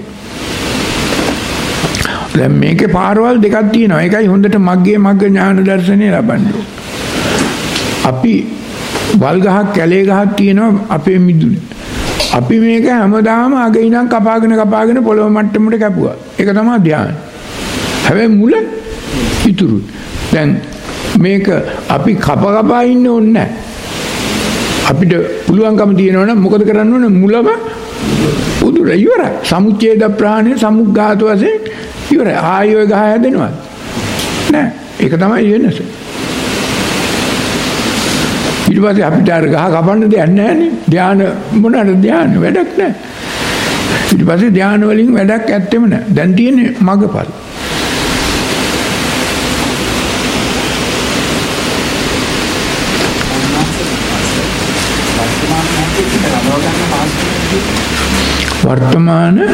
දැන් මේකේ පාරවල් දෙකක් තියෙනවා. ඒකයි හොඳට මග්ගේ මග්ග ඥාන දර්ශනේ ලබන්නේ. අපි වල් ගහක් කැලේ ගහක් තියෙනවා අපේ මිදුනේ. අපි මේක හැමදාම අගේ ඉඳන් කපාගෙන කපාගෙන පොළොව මට්ටමට කැපුවා. ඒක තමයි ධ්‍යාන. හැබැයි මුල ඉතුරු. දැන් මේක අපි කප කපා ඉන්න ඕනේ නැහැ. අපිට පුළුවන්කම තියෙනවා නම් මොකද කරන්න ඕනේ? මුලම උදුර ඉවරයි. සමුච්ඡේද ප්‍රාණය සමුග්ඝාත වශයෙන් ඉවරයි. ආයෝ ගහ හැදෙනවා. නෑ. ඒක තමයි වෙනස. ඊට පස්සේ අපිට අර ගහ කපන්න දෙයක් නැහැනේ. ධානය මොනවාද ධානය වැඩක් නැහැ. ඊට පස්සේ ධානය වලින් වැඩක් ඇත්තෙම නැහැ. දැන් තියෙන්නේ මගපල්. වර්තමාන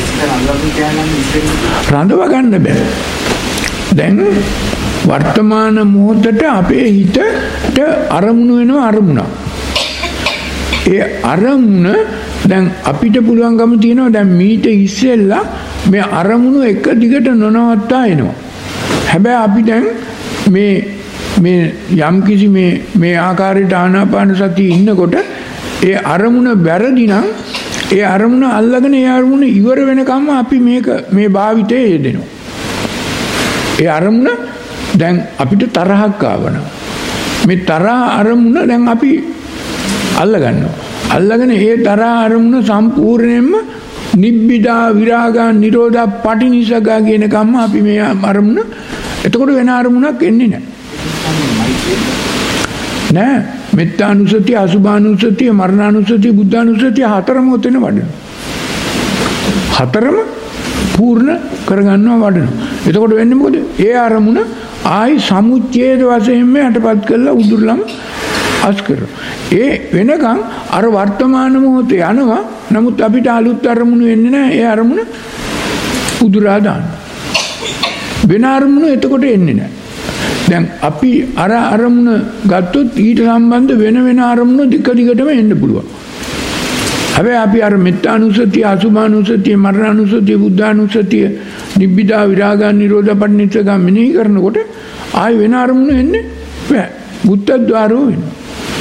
රඳව ගන්න බෑ. දැන් වර්තමාන මොහොතට අපේ හිතට අරමුණු වෙනවා අරමුණක්. ඒ අරමුණ දැන් අපිට පුළුවන්කම තියෙනවා දැන් මීට ඉස්සෙල්ලා මේ අරමුණු එක දිගට නොනවත්තා එනවා. හැබැයි අපි දැන් මේ මේ යම් කිසි මේ මේ ආකාරයට ආනාපාන සතිය ඉන්නකොට ඒ අරමුණ වැරදි නම් ඒ අරමුණ අල්ලගෙන ඒ අරමුණ ඉවර වෙනකම්ම අපි මේක මේ භාවිතයේ යෙදෙනවා. ඒ අරමුණ දැන් අපිට තරහක් ආවනවා. මේ තරහ අරමුණ දැන් අපි අල්ල ගන්නවා. අල්ලගෙන ඒ තරහ අරමුණ සම්පූර්ණයෙන්ම නිබ්බිදා විරාගා නිරෝධා පටිනිසගා කියන කම්ම අපි මේ අරමුණ එතකොට වෙන අරමුණක් එන්නේ නැහැ. නෑ මෙත්තානුසතිය අසුභානුසතිය මරණානුසතිය බුද්ධානුසතිය හතරම උතන වඩන. හතරම පූර්ණ කරගන්නවා වඩන. එතකොට වෙන්නේ මොකද? ඒ අරමුණ ආයි සමුච්ඡේද වශයෙන්ම යටපත් කරලා උදුරලම අස් කරනවා. ඒ වෙනකන් අර වර්තමාන මොහොතේ යනවා. නමුත් අපිට අලුත් අරමුණු එන්නේ නැහැ. ඒ අරමුණ උදුරා දාන්න. වෙන අරමුණු එතකොට එන්නේ නැහැ. දැන් අපි අර අරමුණ ගත්තොත් ඊට සම්බන්ධ වෙන වෙන අරමුණු දිග දිගටම එන්න පුළුවන්. හැබැයි අපි අර මෙත්තානුසතිය අසුභානුසතිය මරණානුසතිය බුද්ධානුසතිය නිබ්බිදා විරාගා නිරෝධ පටිනිස්සගා මෙනෙහි කරනකොට ආයි වෙන අරමුණු එන්නේ බෑ. බුද්ධද්වාරෝ වෙනවා.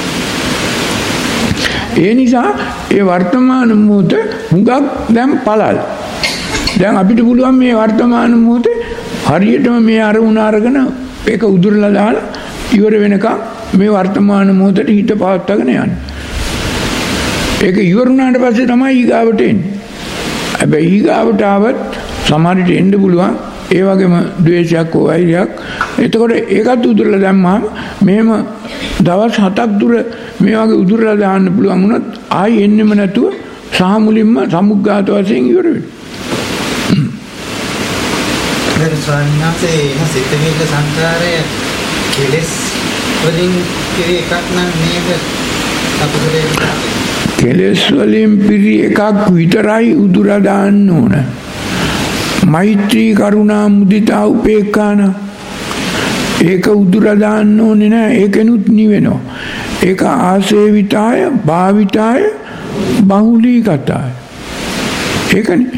ඒ නිසා ඒ වර්තමාන මොහොත හුඟක් දැන් පළල්. දැන් අපිට පුළුවන් මේ වර්තමාන මොහොතේ හරියටම මේ අරමුණ අරගෙන ඒක උදුරලා දාලා ඉවර වෙනකම් මේ වර්තමාන මොහොතේ හිත පවත්වාගෙන යන්න. ඒක ඉවර වුණාට පස්සේ තමයි ඊගාවට එන්නේ. හැබැයි ඊගාවට ආවත් සමහරට එන්න පුළුවන් ඒ වගේම ද්වේෂයක් හෝ වෛරයක්. එතකොට ඒකත් උදුරලා දැම්මම මෙහෙම දවස් හතක් දුර මේ වගේ උදුරලා දාන්න පුළුවන් වුණොත් ආයි එන්නෙම නැතුව සහ මුලින්ම සමුග්ඝාත වශයෙන් ඉවර වෙනවා. දැන් ස්වාමීන් වහන්සේ එන සිතවිල්ල සංකාරය කෙලස් වලින් පිරි එකක් නම් නේද? අපුදේ කෙලස් වලින් පිරි එකක් විතරයි උදුරා දාන්න ඕන. මෛත්‍රී කරුණා මුදිතා උපේක්ඛාන ඒක උදුරා දාන්න ඕනේ නෑ. ඒකෙනුත් නිවෙනවා. ඒක ආසේවිතාය භාවිතාය බහුලීගතාය. ඒකනේ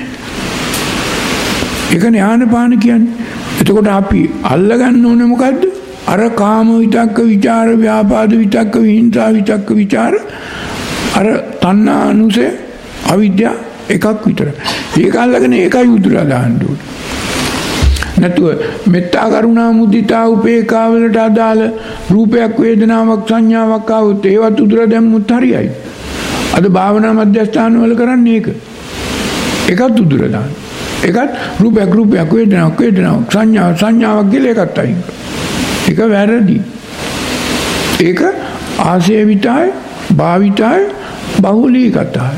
ඒකනේ ආනපාන කියන්නේ. එතකොට අපි අල්ලගන්න ඕනේ මොකද්ද? අර කාම විතක්ක විචාර ව්‍යාපාද විතක්ක විහිංසා විතක්ක විචාර අර තණ්හා අනුසය අවිද්‍යාව එකක් විතර. ඒක අල්ලගෙන ඒකයි උදුරා දාන්න ඕනේ. නැතුව මෙත්තා කරුණා මුදිතා උපේක්ඛා වලට අදාළ රූපයක් වේදනාවක් සංඥාවක් ආවොත් ඒවත් උදුරා දැම්මුත් හරියයි. අද භාවනා මධ්‍යස්ථාන වල කරන්නේ ඒක. ඒකත් උදුරා දාන්න. ඒකත් රූපයක් රූපයක් වේදනාවක් වේදනාවක් සංඥාවක් සංඥාවක් කියලා ඒකත් අයින් කරනවා. ඒක වැරදි. ඒක ආසේවිතාය භාවිතාය බහුලීගතාය.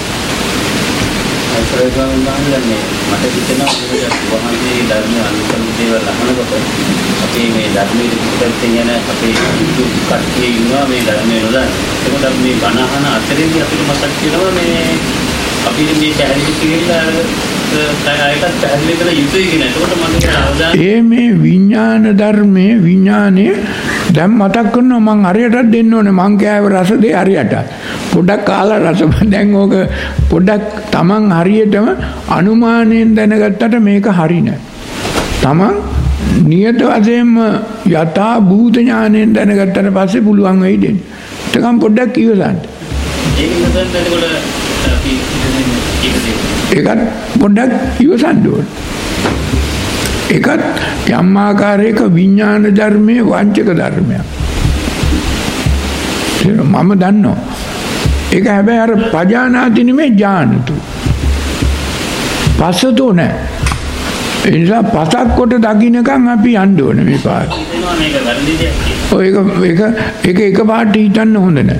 අසරගාමන්නේ මට හිතෙනවා වහන්සේ ධර්ම අනුකම්ප දේවල් අහනකොට අපි මේ ධර්මයේ පිටපැත්තෙන් යන අපේ කට්ටිය ඉන්නවා මේ ධර්මයේ නොදන්න. ඒකට මේ බණ අහන අතරේදී අපිට මතක් වෙනවා මේ අපි මේ පැහැදිලි කියලා ආයතත් පැහැදිලි කරලා යුතුයි කියන. ඒකට මම කියන අවධානය ඒ මේ විඥාන ධර්මයේ විඥානයේ දැන් මතක් කරනවා මං හරියටත් දෙන්න ඕනේ මං කෑව රස දෙය හරියට. පොඩ්ඩක් කාලා රස දැන් ඕක පොඩ්ඩක් Taman හරියටම අනුමානයෙන් දැනගත්තට මේක හරි නෑ. Taman නියත වශයෙන්ම යථා භූත ඥාණයෙන් දැනගත්තට පස්සේ පුළුවන් වෙයි දෙන්න. ඒකම් පොඩ්ඩක් ඉවසන්න. ඒකෙන් තමයි එතකොට අපි ඒකත් පොඩ්ඩක් ඉවසන්න ඕනේ. ඒකත් යම් ආකාරයක විඥාන ධර්මයේ වාංචක ධර්මයක්. ඒක මම දන්නවා. ඒක හැබැයි අර පජානාති නෙමෙයි ඥානතු. පස්සතෝ නෑ. ඒ නිසා පසක් කොට දකින්නකම් අපි යන්න ඕනේ මේ පාර. මේක වැරදි දෙයක්. ඔය ඒක ඒක එක පාට හිතන්න හොඳ නෑ.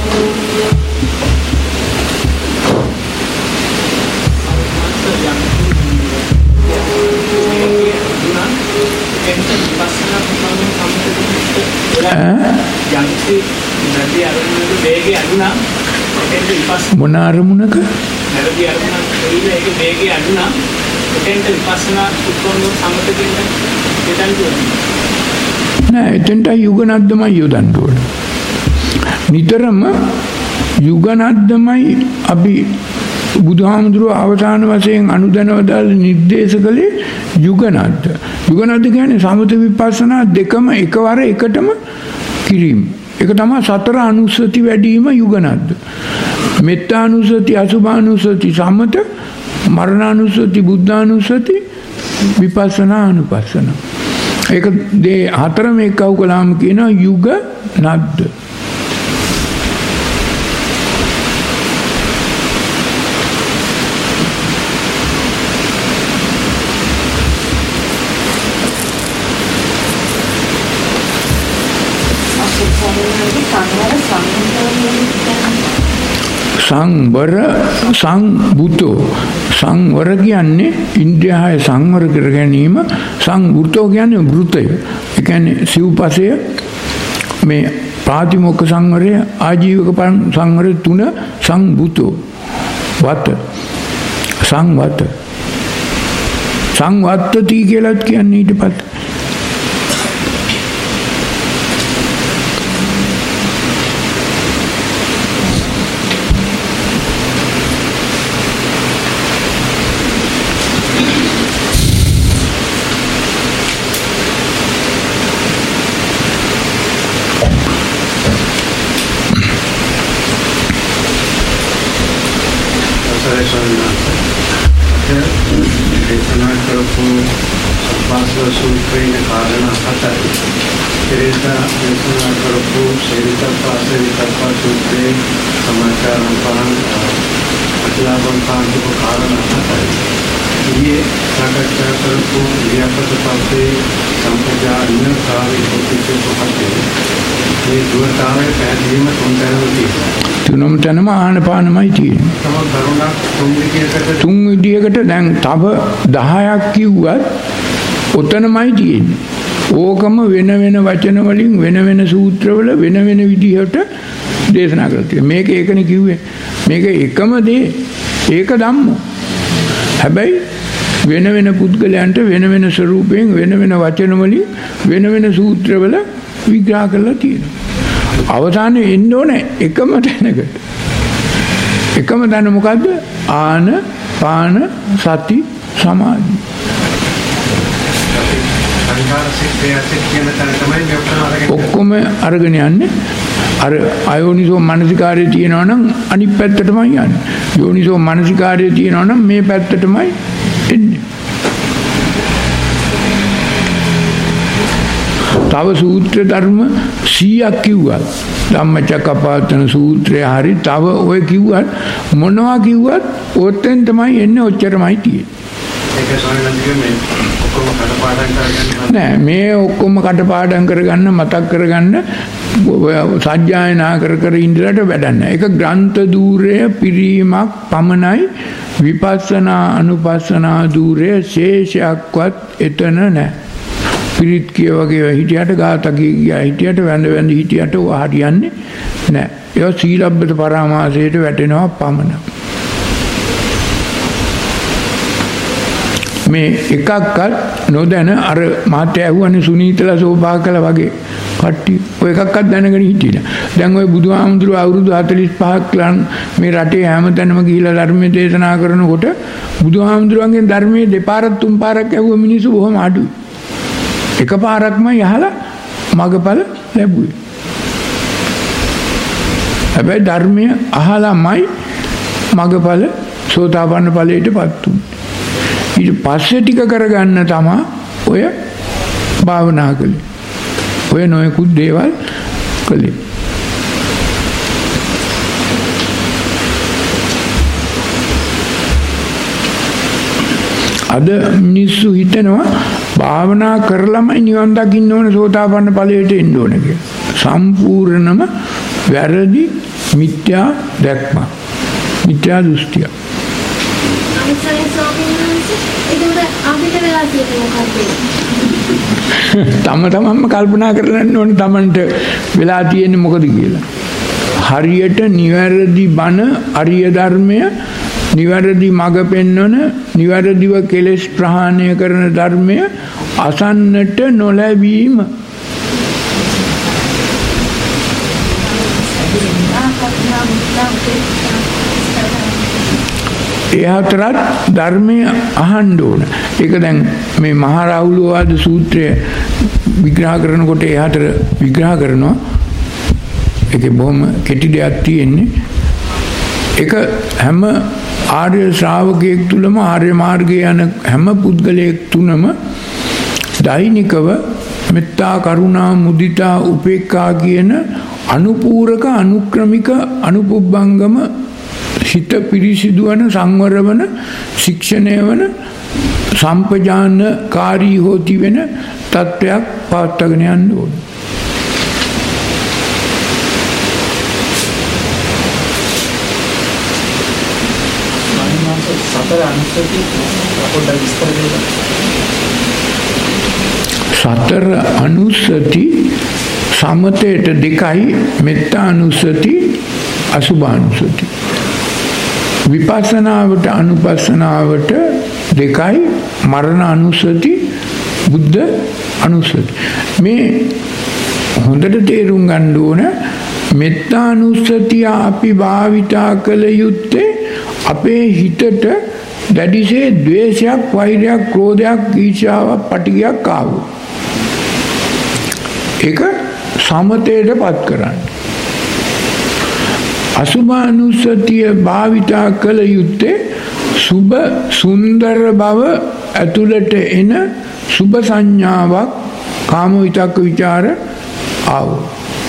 මොන අරමුණක නැරදී අරමුණක් කියලා ඒක වේගය අඩු නම් එතෙන්ට විපස්සනා උත්පන්න සම්මතකින් දෙතන් දුවනවා නෑ එතෙන්ට යුගනද්දමයි යොදන්න ඕනේ. නිතරම යුගනද්දමයි අපි බුදුහාමුදුරුව අවසාන වශයෙන් අනුදැනව දාලා නිර්දේශ කළේ යුගනද්ද. යුගනද්ද කියන්නේ සමත විපස්සනා දෙකම එකවර එකටම කිරීම. ඒක තමයි සතර අනුස්සති වැඩිම යුගනද්ද. මෙත්තානුස්සති, අසුභානුස්සති සමත, මරණානුස්සති, බුද්ධානුස්සති, විපස්සනා අනුපස්සන. ඒක දේ හතරම එක්කව කළාම කියනවා යුගනද්ද. සංවර සංබුතෝ සංවර කියන්නේ ඉන්ද්‍රියය සංවර කර ගැනීම සංවෘතෝ කියන්නේ වෘතය. ඒ කියන්නේ සිව්පසය මේ ප්‍රාතිමොක්ඛ සංවරය ආජීවක සංවරය තුන සංබුතෝ වත සංවත සංවත්තති කියලාත් කියන්නේ ඊට පස්සේ තුනම තැනම ආනපානමයි තියෙන්නේ. තුන් විදියකට දැන් තව දහයක් කිව්වත් ඔතනමයි තියෙන්නේ. ඕකම වෙන වෙන වචන වලින් වෙන වෙන සූත්‍රවල වෙන වෙන විදිහට දේශනා කරලා තියෙනවා. මේක ඒකනේ කිව්වේ. මේක එකම දේ. ඒක ධම්මෝ. හැබැයි වෙන වෙන පුද්ගලයන්ට වෙන වෙන ස්වරූපයෙන් වෙන වෙන වචන වලින් වෙන වෙන සූත්‍රවල විග්‍රහ කරලා තියෙනවා. අවසානයේ එන්න ඕනේ එකම තැනකට. එකම තැන මොකද්ද? ආන පාන සති සමාධි. ඔක්කොම අරගෙන යන්නේ අර අයෝනිසෝ මනසිකාරයේ තියෙනවා නම් අනිත් පැත්තටමයි යන්නේ. යෝනිසෝ මනසිකාරයේ තියෙනවා නම් මේ පැත්තටමයි එන්නේ. තව සූත්‍ර ධර්ම සීයක් කිව්වා. ධම්මචක්කපවත්තන සූත්‍රය හරි තව ඔය කිව්වත් මොනවා කිව්වත් ඔතෙන් තමයි එන්නේ ඔච්චරමයි තියෙන්නේ. ඒක සෝනන්දිගේ මේ ඔක්කොම කටපාඩම් කරගන්න නෑ මේ ඔක්කොම කටපාඩම් කරගන්න මතක් කරගන්න සත්‍යයනා කර කර ඉඳලාට වැඩක් නෑ. ඒක ග්‍රන්ථ ධූරය පිරීමක් පමණයි. විපස්සනා අනුපස්සනා ධූරය ශේෂයක්වත් එතන නෑ. පිරිත් කිය වගේ හිටියට ගාතක ගියා හිටියට වැඳ වැඳ හිටියට ඔය හරියන්නේ නෑ. ඒක සීලබ්බත පරාමාසයට වැටෙනවා පමණ. මේ එකක්වත් නොදැන අර මාත්‍ය ඇහුවනේ සුනීතලා සෝභාකලා වගේ කට්ටිය ඔය එකක්වත් දැනගෙන හිටියේ. දැන් ඔය බුදුහාමුදුරුවෝ අවුරුදු හතළිස් පහක් ලන් මේ රටේ හැමතැනම ගිහිලා ධර්මයේ දේශනා කරනකොට බුදුහාමුදුරුවන්ගේ ධර්මයේ දෙපාරක් තුන් පාරක් ඇහුව මිනිස්සු බොහොම අඩුයි. එකපාරක්ම යහලා මගපල ලැබුවේ. හැබැයි ධර්මය අහලාමයි මගපල සෝතාපන්න ඵලයටපත් උනේ. ඊට පස්සේ ටික කරගන්න තමයි ඔය භාවනා කළේ. ඔය නොයෙකුත් දේවල් කළේ. අද මිනිස්සු හිතනවා භාවනා කරලමයි නිවන් දකින්න ඕන සෝතාපන්න ඵලයට එන්න ඕන කියලා. සම්පූර්ණම වැරදි මිත්‍යා දැක්ම. මිත්‍යා දෘෂ්ටිය. තම තමන්ම කල්පනා කරන්න ඕනේ තමන්ට වෙලා තියෙන්නේ මොකද කියලා. හරියට නිවැරදි බණ අරිය ධර්මය නිවැරදි මඟ පෙන්වන නිවැරදිව කෙලෙස් ප්‍රහාණය කරන ධර්මය අසන්නට නොලැබීම. ඒ හතරත් ධර්මය අහන්න ඕන. ඒක දැන් මේ මහා රාහුලවාද සූත්‍රය විග්‍රහ කරනකොට ඒ හතර විග්‍රහ කරනවා. ඒකේ බොහොම කෙටි දෙයක් තියෙන්නේ. ඒක හැම ආර්ය ශ්‍රාවකයෙක් තුලම ආර්ය මාර්ගයේ යන හැම පුද්ගලයෙක් තුනම දෛනිකව මෙත්තා කරුණා මුදිතා උපේක්ඛා කියන අනුපූරක අනුක්‍රමික අනුපුබ්බංගම හිත පිරිසිදු වන සංවර වන ශික්ෂණය වන සම්පජානකාරී හෝති වෙන තත්වයක් පවත්වාගෙන යන්න ඕන. සතර අනුස්සති පොඩ්ඩක් විස්තර දෙන්න. සතර අනුස්සති සමතේට දෙකයි මෙත්තා අනුස්සති අසුභානුස්සති. විපස්සනාවට අනුපස්සනාවට දෙකයි මරණ අනුස්සති බුද්ධ අනුස්සති. මේ හොඳට තේරුම් ගන්න ඕන මෙත්තා අනුස්සතිය අපි භාවිතා කළ යුත්තේ අපේ හිතට දැඩිසේ ද්වේෂයක් වෛරයක් ක්‍රෝධයක් ඊර්ෂ්‍යාවක් පටිඝයක් ආවොත් ඒක සමතේටපත් කරන්න. අසුභානුස්සතිය භාවිතා කළ යුත්තේ සුබ සුන්දර බව ඇතුළට එන සුබ සංඥාවක් කාම විතක්ක ਵਿਚාර ආවොත්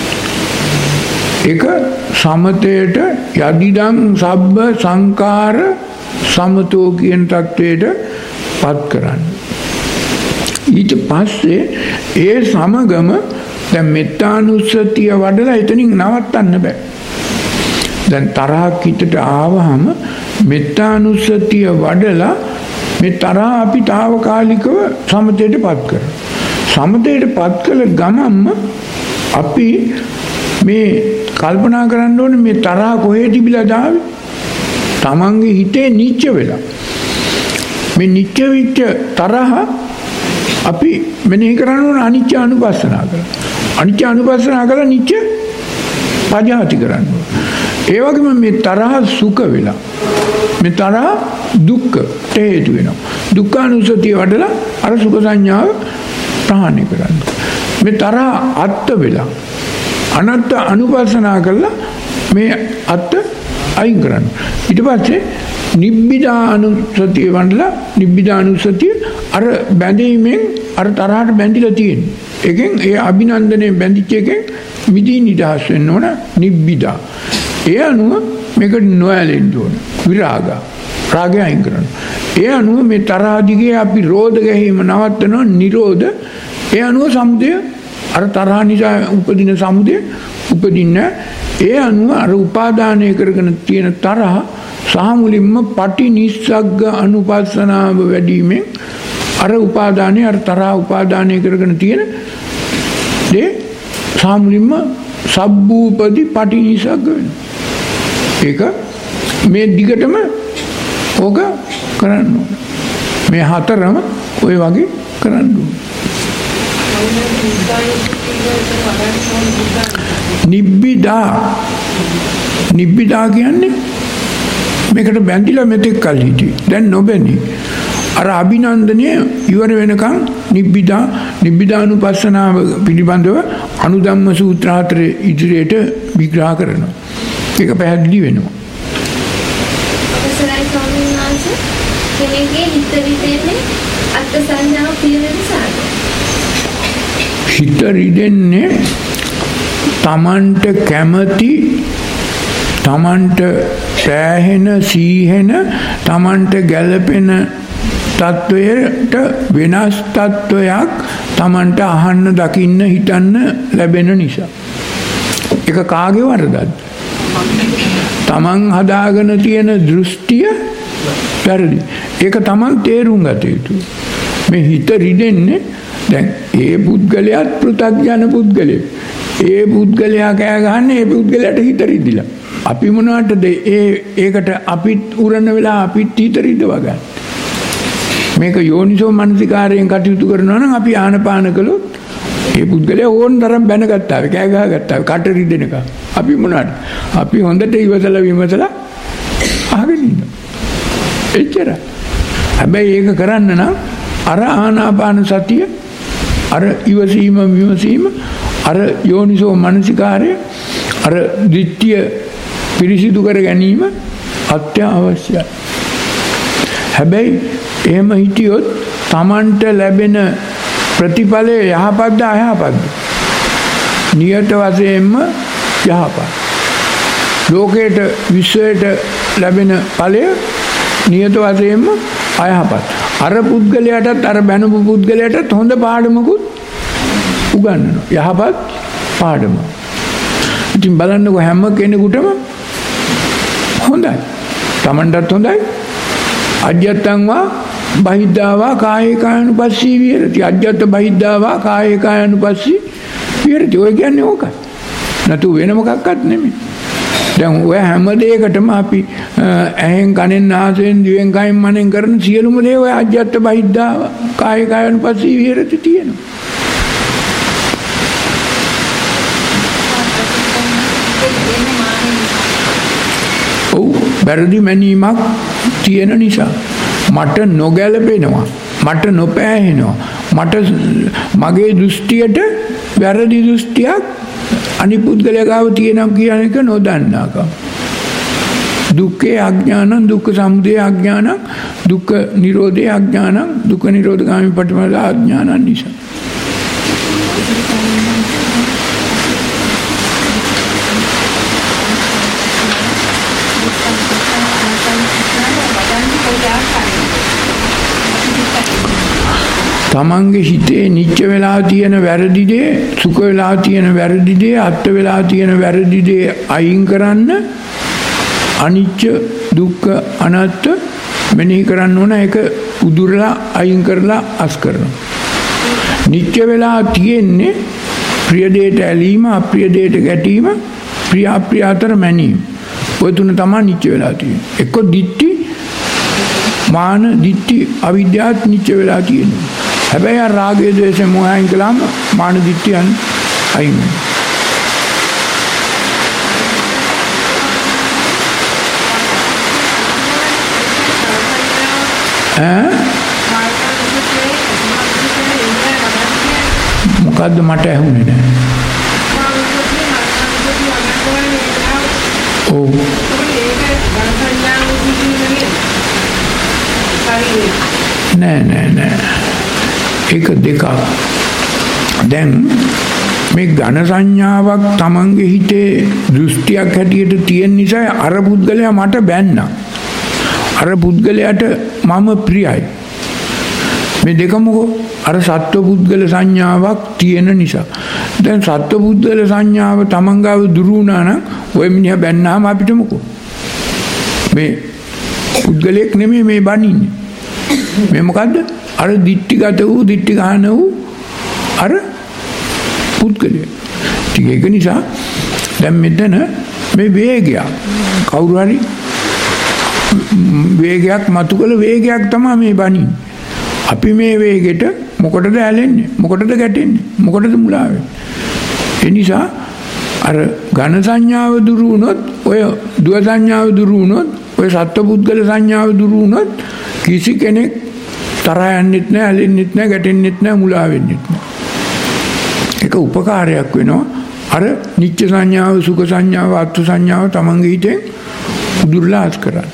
ඒක සමතේට යදිදං සබ්බ සංකාර සමතෝ කියන තත්වයට පත් කරන්න. ඊට පස්සේ ඒ සමගම දැන් මෙත්තානුස්සතිය වඩලා එතනින් නවත්තන්න බෑ. දැන් තරහක් හිතට ආවහම මෙත්තානුස්සතිය වඩලා මේ තරහ අපි తాවකාලිකව සමතේටපත් කරනවා. සමතේටපත් කළ ගමන්ම අපි මේ කල්පනා කරන්න ඕනේ මේ තරහ කොහේ තිබිලාද ආවේ? තමන්ගේ හිතේ නිච්ච වෙලා. මේ නිච්ච විච්ච තරහ අපි මෙනෙහි කරන්න ඕන අනිච්ච අනුපස්සනා කරලා. අනිච්ච අනුපස්සනා කරලා නිච්ච පජාති කරන්න ඕන. ඒ වගේම මේ තරහ සුඛ වෙලා. මේ තරහ දුක්ඛට හේතු වෙනවා. දුක්ඛානුස්සතිය වඩලා අර සුඛ සංඥාව ප්‍රහාණය කරන්න. මේ තරහ අත්ත වෙලා. අනත්ත අනුපස්සනා කරලා මේ අත්ත අයින් කරන්න. ඊට පස්සේ නිබ්බිදා අනුස්සතිය වඩලා නිබ්බිදා අනුස්සතිය අර බැඳීමෙන් අර තරහට බැඳිලා තියෙනවා. ඒකෙන් ඒ අභිනන්දනයෙන් බැඳිච්ච එකෙන් මිදී නිදහස් වෙන්න ඕන නිබ්බිදා. ඒ අනුව මේකට නොඇලෙන්න ඕන. විරාග රාගය අයින් කරන්න. ඒ අනුව මේ තරහ දිගේ අපි රෝධ ගැහිම නවත්තනවා නිරෝධ. ඒ අනුව සමුදය අර තරහ නිසා උපදින සමුදය උපදින්න. ඒ අනුව අර උපාදානය කරගෙන තියෙන තරහ සහ මුලින්ම පටි නිස්සග්ග අනුපස්සනාව වැඩිමෙන් අර උපාදානය අර තරහ උපාදානය කරගෙන තියෙන දේ සහ මුලින්ම සබ්බූපදි පටි නිස්සග්ග වෙනවා. ඒක මේ දිගටම ඕක කරන්න ඕන. මේ හතරම ඔය වගේ කරන්න ඕනේ. නිබ්බිදා නිබ්බිදා කියන්නේ මේකට බැඳිලා මෙතෙක් කල් හිටියේ. දැන් නොබැඳි. අර අභිනන්දනය ඉවර වෙනකන් නිබ්බිදා නිබ්බිදානුපස්සනාව පිළිබඳව අනුධම්ම සූත්‍ර හතරේ ඉදිරියට විග්‍රහ කරනවා. ඒක පැහැදිලි වෙනවා. අවසරයි ස්වාමීන් වහන්සේ. කෙනෙක්ගේ හිත රිදෙන්නේ අත් සංඥාව පිළිවෙල නිසාද? හිත රිදෙන්නේ තමන්ට කැමති තමන්ට සෑහෙන සීහෙන තමන්ට ගැළපෙන තත්වයට වෙනස් තත්වයක් තමන්ට අහන්න දකින්න හිතන්න ලැබෙන නිසා. ඒක කාගේ වරදක්ද? තමන් හදාගෙන තියෙන දෘෂ්ටිය වැරදි. ඒක තමන් තේරුම් ගත යුතුයි. මේ හිත රිදෙන්නේ දැන් ඒ පුද්ගලයාත් පෘථග්ජන පුද්ගලයෙක්. ඒ පුද්ගලයා කෑ ගහන්නේ ඒ පුද්ගලයාට හිත රිදිලා. අපි මොනවටද ඒ ඒකට අපිත් උරන වෙලා අපිත් හිත රිදව ගන්න. මේක යෝනිසෝ මනසිකාරයෙන් කටයුතු කරනවා නම් අපි ආනපාන කළොත් ඒ පුද්ගලයා ඕන තරම් බැනගත්තා වේ කෑ ගහගත්තා වේ කට රිදෙනක. අපි මොනවද? අපි හොඳට ඉවසලා විමසලා අහගෙන ඉන්නවා. එච්චර. හැබැයි ඒක කරන්න නම් අර ආනාපාන සතිය අර ඉවසීම විමසීම අර යෝනිසෝ මනසිකාරය අර දිට්ඨිය පිරිසිදු කර ගැනීම අත්‍යවශ්‍යයි. හැබැයි එහෙම හිටියොත් Tamanට ලැබෙන ප්‍රතිඵලය යහපත්ද අයහපත්ද? නියත වශයෙන්ම යහපත්. ලෝකයට විශ්වයට ලැබෙන ඵලය නියත වශයෙන්ම අයහපත්. අර පුද්ගලයාටත් අර බැනපු පුද්ගලයාටත් හොඳ පාඩමකුත් උගන්වනවා. යහපත් පාඩම. ඉතින් බලන්නකො හැම කෙනෙකුටම හොඳයි. Tamanටත් හොඳයි. අජ්ජත්තංවා බහිද්ධාවා කායේ කායනුපස්සී විහෙරති. අජ්ජත්ත බහිද්ධාවා කායේ කායනුපස්සී විහෙරති. ඔය කියන්නේ ඕකයි. නැතු වෙන මොකක්වත් නෙමෙයි. දැන් ඔය හැම දෙයකටම අපි ඇහෙන් කනෙන් නාසයෙන් දිවෙන් කයින් මනෙන් කරන සියලුම දේ ඔය අජ්ජත්ත බහිද්ධාවා කායේ කායනුපස්සී විහෙරති තියෙනවා. ඔව් වැරදි මැනීමක් තියෙන නිසා මට නොගැලපෙනවා මට නොපෑහෙනවා මට මගේ දෘෂ්ටියට වැරදි දෘෂ්ටියක් අනිපුද්ගලයා ගාව තියෙනවා කියන එක නොදන්නාකම. දුක්ඛේ අඥානං දුක්ඛ සමුදය අඥානං දුක්ඛ නිරෝධේ අඥානං දුක්ඛ නිරෝධගාමී පටිපදා අඥානං නිසා. තමන්ගේ හිතේ නිච්ච වෙලා තියෙන වැරදි දේ, සුඛ වෙලා තියෙන වැරදි දේ, අත්ත වෙලා තියෙන වැරදි දේ අයින් කරන්න අනිච්ච දුක්ඛ අනාත්ත මෙනෙහි කරන්න ඕන. ඒක උදුරලා අයින් කරලා අස් කරනවා. නිච්ච වෙලා තියෙන්නේ ප්‍රිය දෙයට ඇලීම, අප්‍රිය දෙයට ගැටීම, ප්‍රිය අප්‍රිය අතර මැනීම. ඔය තුන තමයි නිච්ච වෙලා තියෙන්නේ. එක්ක දිට්ඨි මාන දිට්ඨි අවිද්‍යාවත් නිච්ච වෙලා තියෙනවා. හැබැයි ආ රාගය ද්වේෂය මොහයන් කළාම මාන දිට්ඨියන් අයින් වෙනවා. ඈ මොකද්ද මට ඇහුනේ නැහැ. ඔව් නෑ නෑ නෑ ඒක දෙකක්. දැන් මේ ඝන සංඥාවක් Tamange හිතේ දෘෂ්ටියක් හැටියට තියෙන නිසා අර පුද්ගලයා මට බැන්නා. අර පුද්ගලයාට මම ප්‍රියයි. මේ දෙකමකෝ අර සත්ව පුද්ගල සංඥාවක් තියෙන නිසා. දැන් සත්ව පුද්ගල සංඥාව Taman ගාව දුරු වුණා නම් ඔය මිනිහා බැන්නාම අපිට මොකෝ? මේ පුද්ගලයෙක් නෙමෙයි මේ බණින්නේ. මේ මොකද්ද? අර දිට්ඨිගත වූ දිට්ඨි ගන්න වූ අර පුද්ගලයා. ඒක නිසා දැන් මෙතන මේ වේගය කවුරු හරි වේගයක් මතු කළ වේගයක් තමයි මේ බණින්නේ. අපි මේ වේගෙට මොකටද ඇලෙන්නේ? මොකටද ගැටෙන්නේ? මොකටද මුලා වෙන්නේ? ඒ නිසා අර ඝන සංඥාව දුරු වුණොත්, ඔය දුව සංඥාව දුරු වුණොත්, ඔය සත්පුද්ගල සංඥාව දුරු වුණොත් කිසි කෙනෙක් තරහ යන්නෙත් නැහැ, ඇලෙන්නෙත් නැහැ, ගැටෙන්නෙත් නැහැ, මුලා වෙන්නෙත් නැහැ. ඒක උපකාරයක් වෙනවා. අර නිච්ච සංඥාව, සුඛ සංඥාව, අත්ථ සංඥාව තමන්ගේ හිතෙන් දුර්ලාස් කරන්න.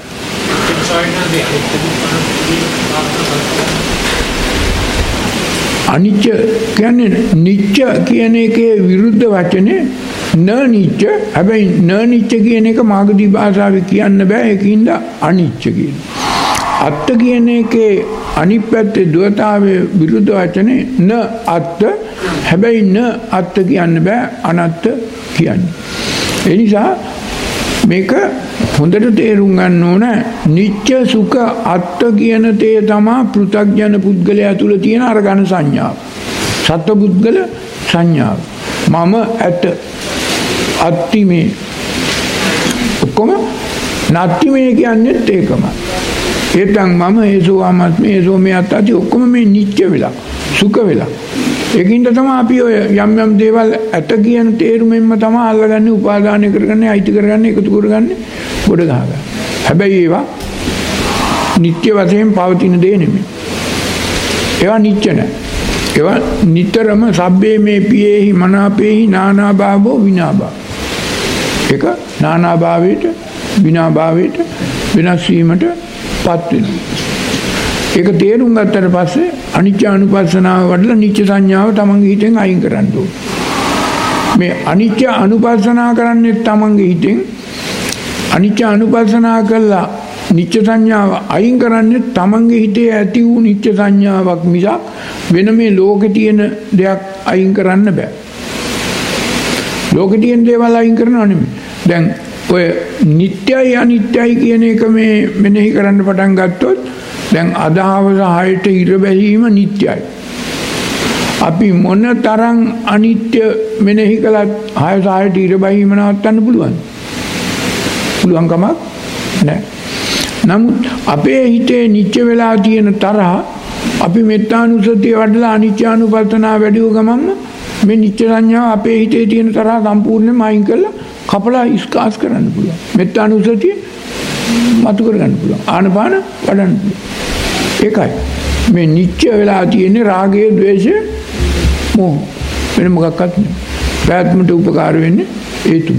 අනිච්ච කියන්නේ නිච්ච කියන එකේ විරුද්ධ වචනේ න නිච්ච. හැබැයි න නිච්ච කියන එක මාගදී භාෂාවේ කියන්න බෑ. ඒකින්ද අනිච්ච කියන. අත්ත කියන එකේ අනිත් පැත්තේ දුවතාවේ විරුද්ධ වචනේ න අත්ත. හැබැයි න අත්ත කියන්න බෑ, අනත්ත කියන්නේ. ඒ නිසා මේක හොඳට තේරුම් ගන්න ඕන. නිච්ච සුඛ අත්ත කියන තේ තමයි පෘථග්ජන පුද්ගලයා තුල තියෙන අර ඝන සංඥාව. සත්පුද්ගල සංඥාව. මම ඇත අත්ති මේ ඔක්කොම නැති මේ කියන්නේත් ඒකමයි. ඒතන් මම ඒසෝ ආමත් මේ ඒසෝ මේ අත්ති ඔක්කොම මේ නිච්ච වෙලා සුඛ වෙලා. ඒකින්ද තමයි අපි ඔය යම් යම් දේවල් ඇත කියන තේරුමෙන්ම තමයි අල්ලගන්නේ, උපාදානය කරගන්නේ, අයිති කරගන්නේ, එකතු කරගන්නේ, ගොඩ ගහගන්නේ. හැබැයි ඒවා නිත්‍ය වශයෙන් පවතින දේ නෙමෙයි. ඒවා නිත්‍ය නැහැ. ඒවා නිතරම සබ්බේ මේ පියේහි මනාපේහි නානාභාවෝ විනාභාව. ඒක නානාභාවයට විනාභාවයට වෙනස් වීමට පත් වෙනවා. ඒක තේරුම් ගත්තට පස්සේ අනිච්ච අනුපස්සනාව වඩලා නිච්ච සංඥාව තමන්ගේ හිතෙන් අයින් කරන්න ඕනේ. මේ අනිච්ච අනුපස්සනා කරන්නේ තමන්ගේ හිතෙන්. අනිච්ච අනුපස්සනා කළා නිච්ච සංඥාව අයින් කරන්නේ තමන්ගේ හිතේ ඇති වූ නිච්ච සංඥාවක් මිසක් වෙන මේ ලෝකේ තියෙන දෙයක් අයින් කරන්න බෑ. ලෝකේ තියෙන දේවල් අයින් කරනව නෙමෙයි. දැන් ඔය නිට්ටයයි අනිත්‍යයි කියන එක මේ මෙනෙහි කරන්න පටන් ගත්තොත් දැන් අදහවස හයට ඉර බැලීම නිට්ටයයි. අපි මොන තරම් අනිත්‍ය මෙනෙහි කළත් හයස හයට ඉර බැලීම නවත්තන්න පුළුවන්? පුළුවන් කමක් නැහැ. නමුත් අපේ හිතේ නිච්ච වෙලා තියෙන තරහ අපි මෙත්තානුසතිය වඩලා අනිච්චානුපස්සනාව වැඩිව ගමන්ම මේ නිච්ච සංඥාව අපේ හිතේ තියෙන තරහ සම්පූර්ණයෙන්ම අයින් කරලා කපලා ඉස්කාස් කරන්න පුළුවන්. මෙත්තානුසතිය මතු කරගන්න පුළුවන්. ආනපාන වඩන්න පුළුවන්. ඒකයි මේ නිච්ච වෙලා තියෙන්නේ රාගය, ද්වේෂය, මෝහ. වෙන මොකක්වත් නෙවෙයි. ප්‍රාත්මට උපකාර වෙන්නේ ඒ තුන.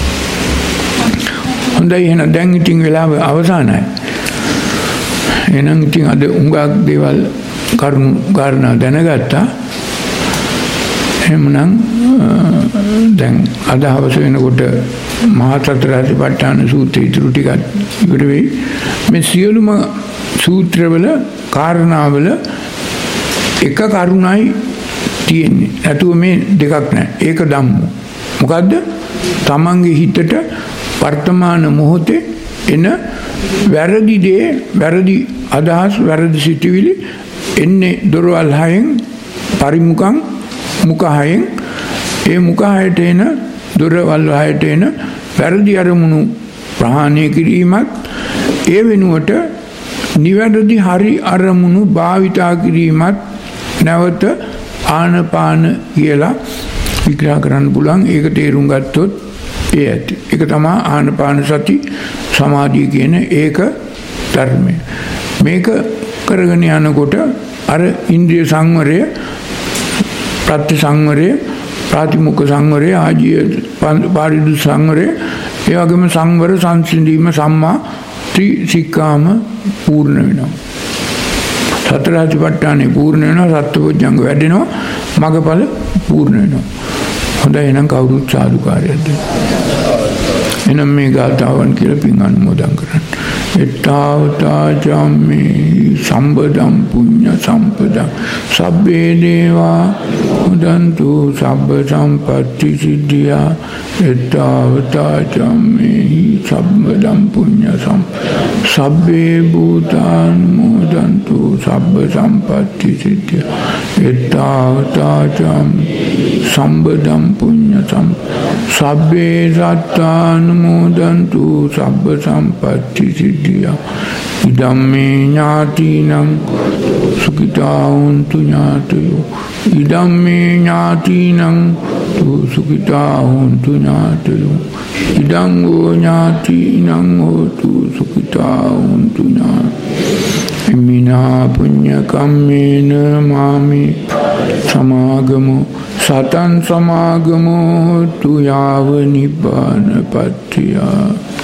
හොඳයි එහෙනම් දැන් ඉතින් වෙලාව අවසానයි. එහෙනම් ඉතින් අද උඟක් දේවල් කරුණු කාරණා දැනගත්තා. එහෙමනම් දැන් අද හවස වෙනකොට මහා සතරාතිපට්ඨාන සූත්‍රය ඉතුරු ටිකක් ඉවර වෙයි. මේ සියලුම සූත්‍රවල කාරණාවල එක කරුණයි තියෙන්නේ. නැතුව මේ දෙකක් නැහැ. ඒක ධම්මෝ. මොකද්ද? තමන්ගේ හිතට වර්තමාන මොහොතේ එන වැරදි දේ, වැරදි අදහස්, වැරදි සිතුවිලි එන්නේ දොරවල් හයෙන්, පරිමුඛං මුඛ හයෙන්. ඒ මුඛ හයට එන, දොරවල් හයට එන වැරදි අරමුණු ප්‍රහාණය කිරීමත්, ඒ වෙනුවට නිවැරදි හරි අරමුණු භාවිතා කිරීමත් නැවත ආනපාන කියලා විග්‍රහ කරන්න පුළුවන්. ඒක තේරුම් ගත්තොත් ඒ ඇති. ඒක තමයි ආනපාන සති සමාධිය කියන ඒක ධර්මය. මේක කරගෙන යනකොට අර ඉන්ද්‍රිය සංවරය, ප්‍රත්‍ය සංවරය, ප්‍රාතිමොක්ඛ සංවරය, ආජීව පාරිදු සංවරය, ඒ වගේම සංවර සංසිඳීම සම්මා ත්‍රිසික්ඛාම පූර්ණ වෙනවා. සතර සතිපට්ඨානේ පූර්ණ වෙනවා, සත්පුජ්ජංග වැඩෙනවා, මග්ගඵල පූර්ණ වෙනවා. හොඳයි එහෙනම් කවුරුත් සාදුකාරයක් දෙන්න. එනම් මේ ගාථාවන් කියලා පින් අනුමෝදන් කරන්න. එත්තාවතා චම්මේ සම්බදම් පුඤ්ඤ සම්පදං සබ්බේ දේවා මුදන්තු සබ්බ සම්පත්ති සිද්ධියා. එත්තාවතා චම්මේ සම්බදම් පුඤ්ඤ සම් සබ්බේ භූතාන් මුදන්තු sabba sampatti siddhya ettavataචam sambadam punya sam sabbe sattanumodantu sabba sampatti siddhya idamme ñātīnaṁ sukhitāhuntu ñātayo idamme ñātīnaṁ tu sukhitāhuntu ñātayo idango ñātīnaṁ hotu sukhitāhuntu ñātayo imina punya kammena mami samagamo satan samagamo tu yava nibbana pattiya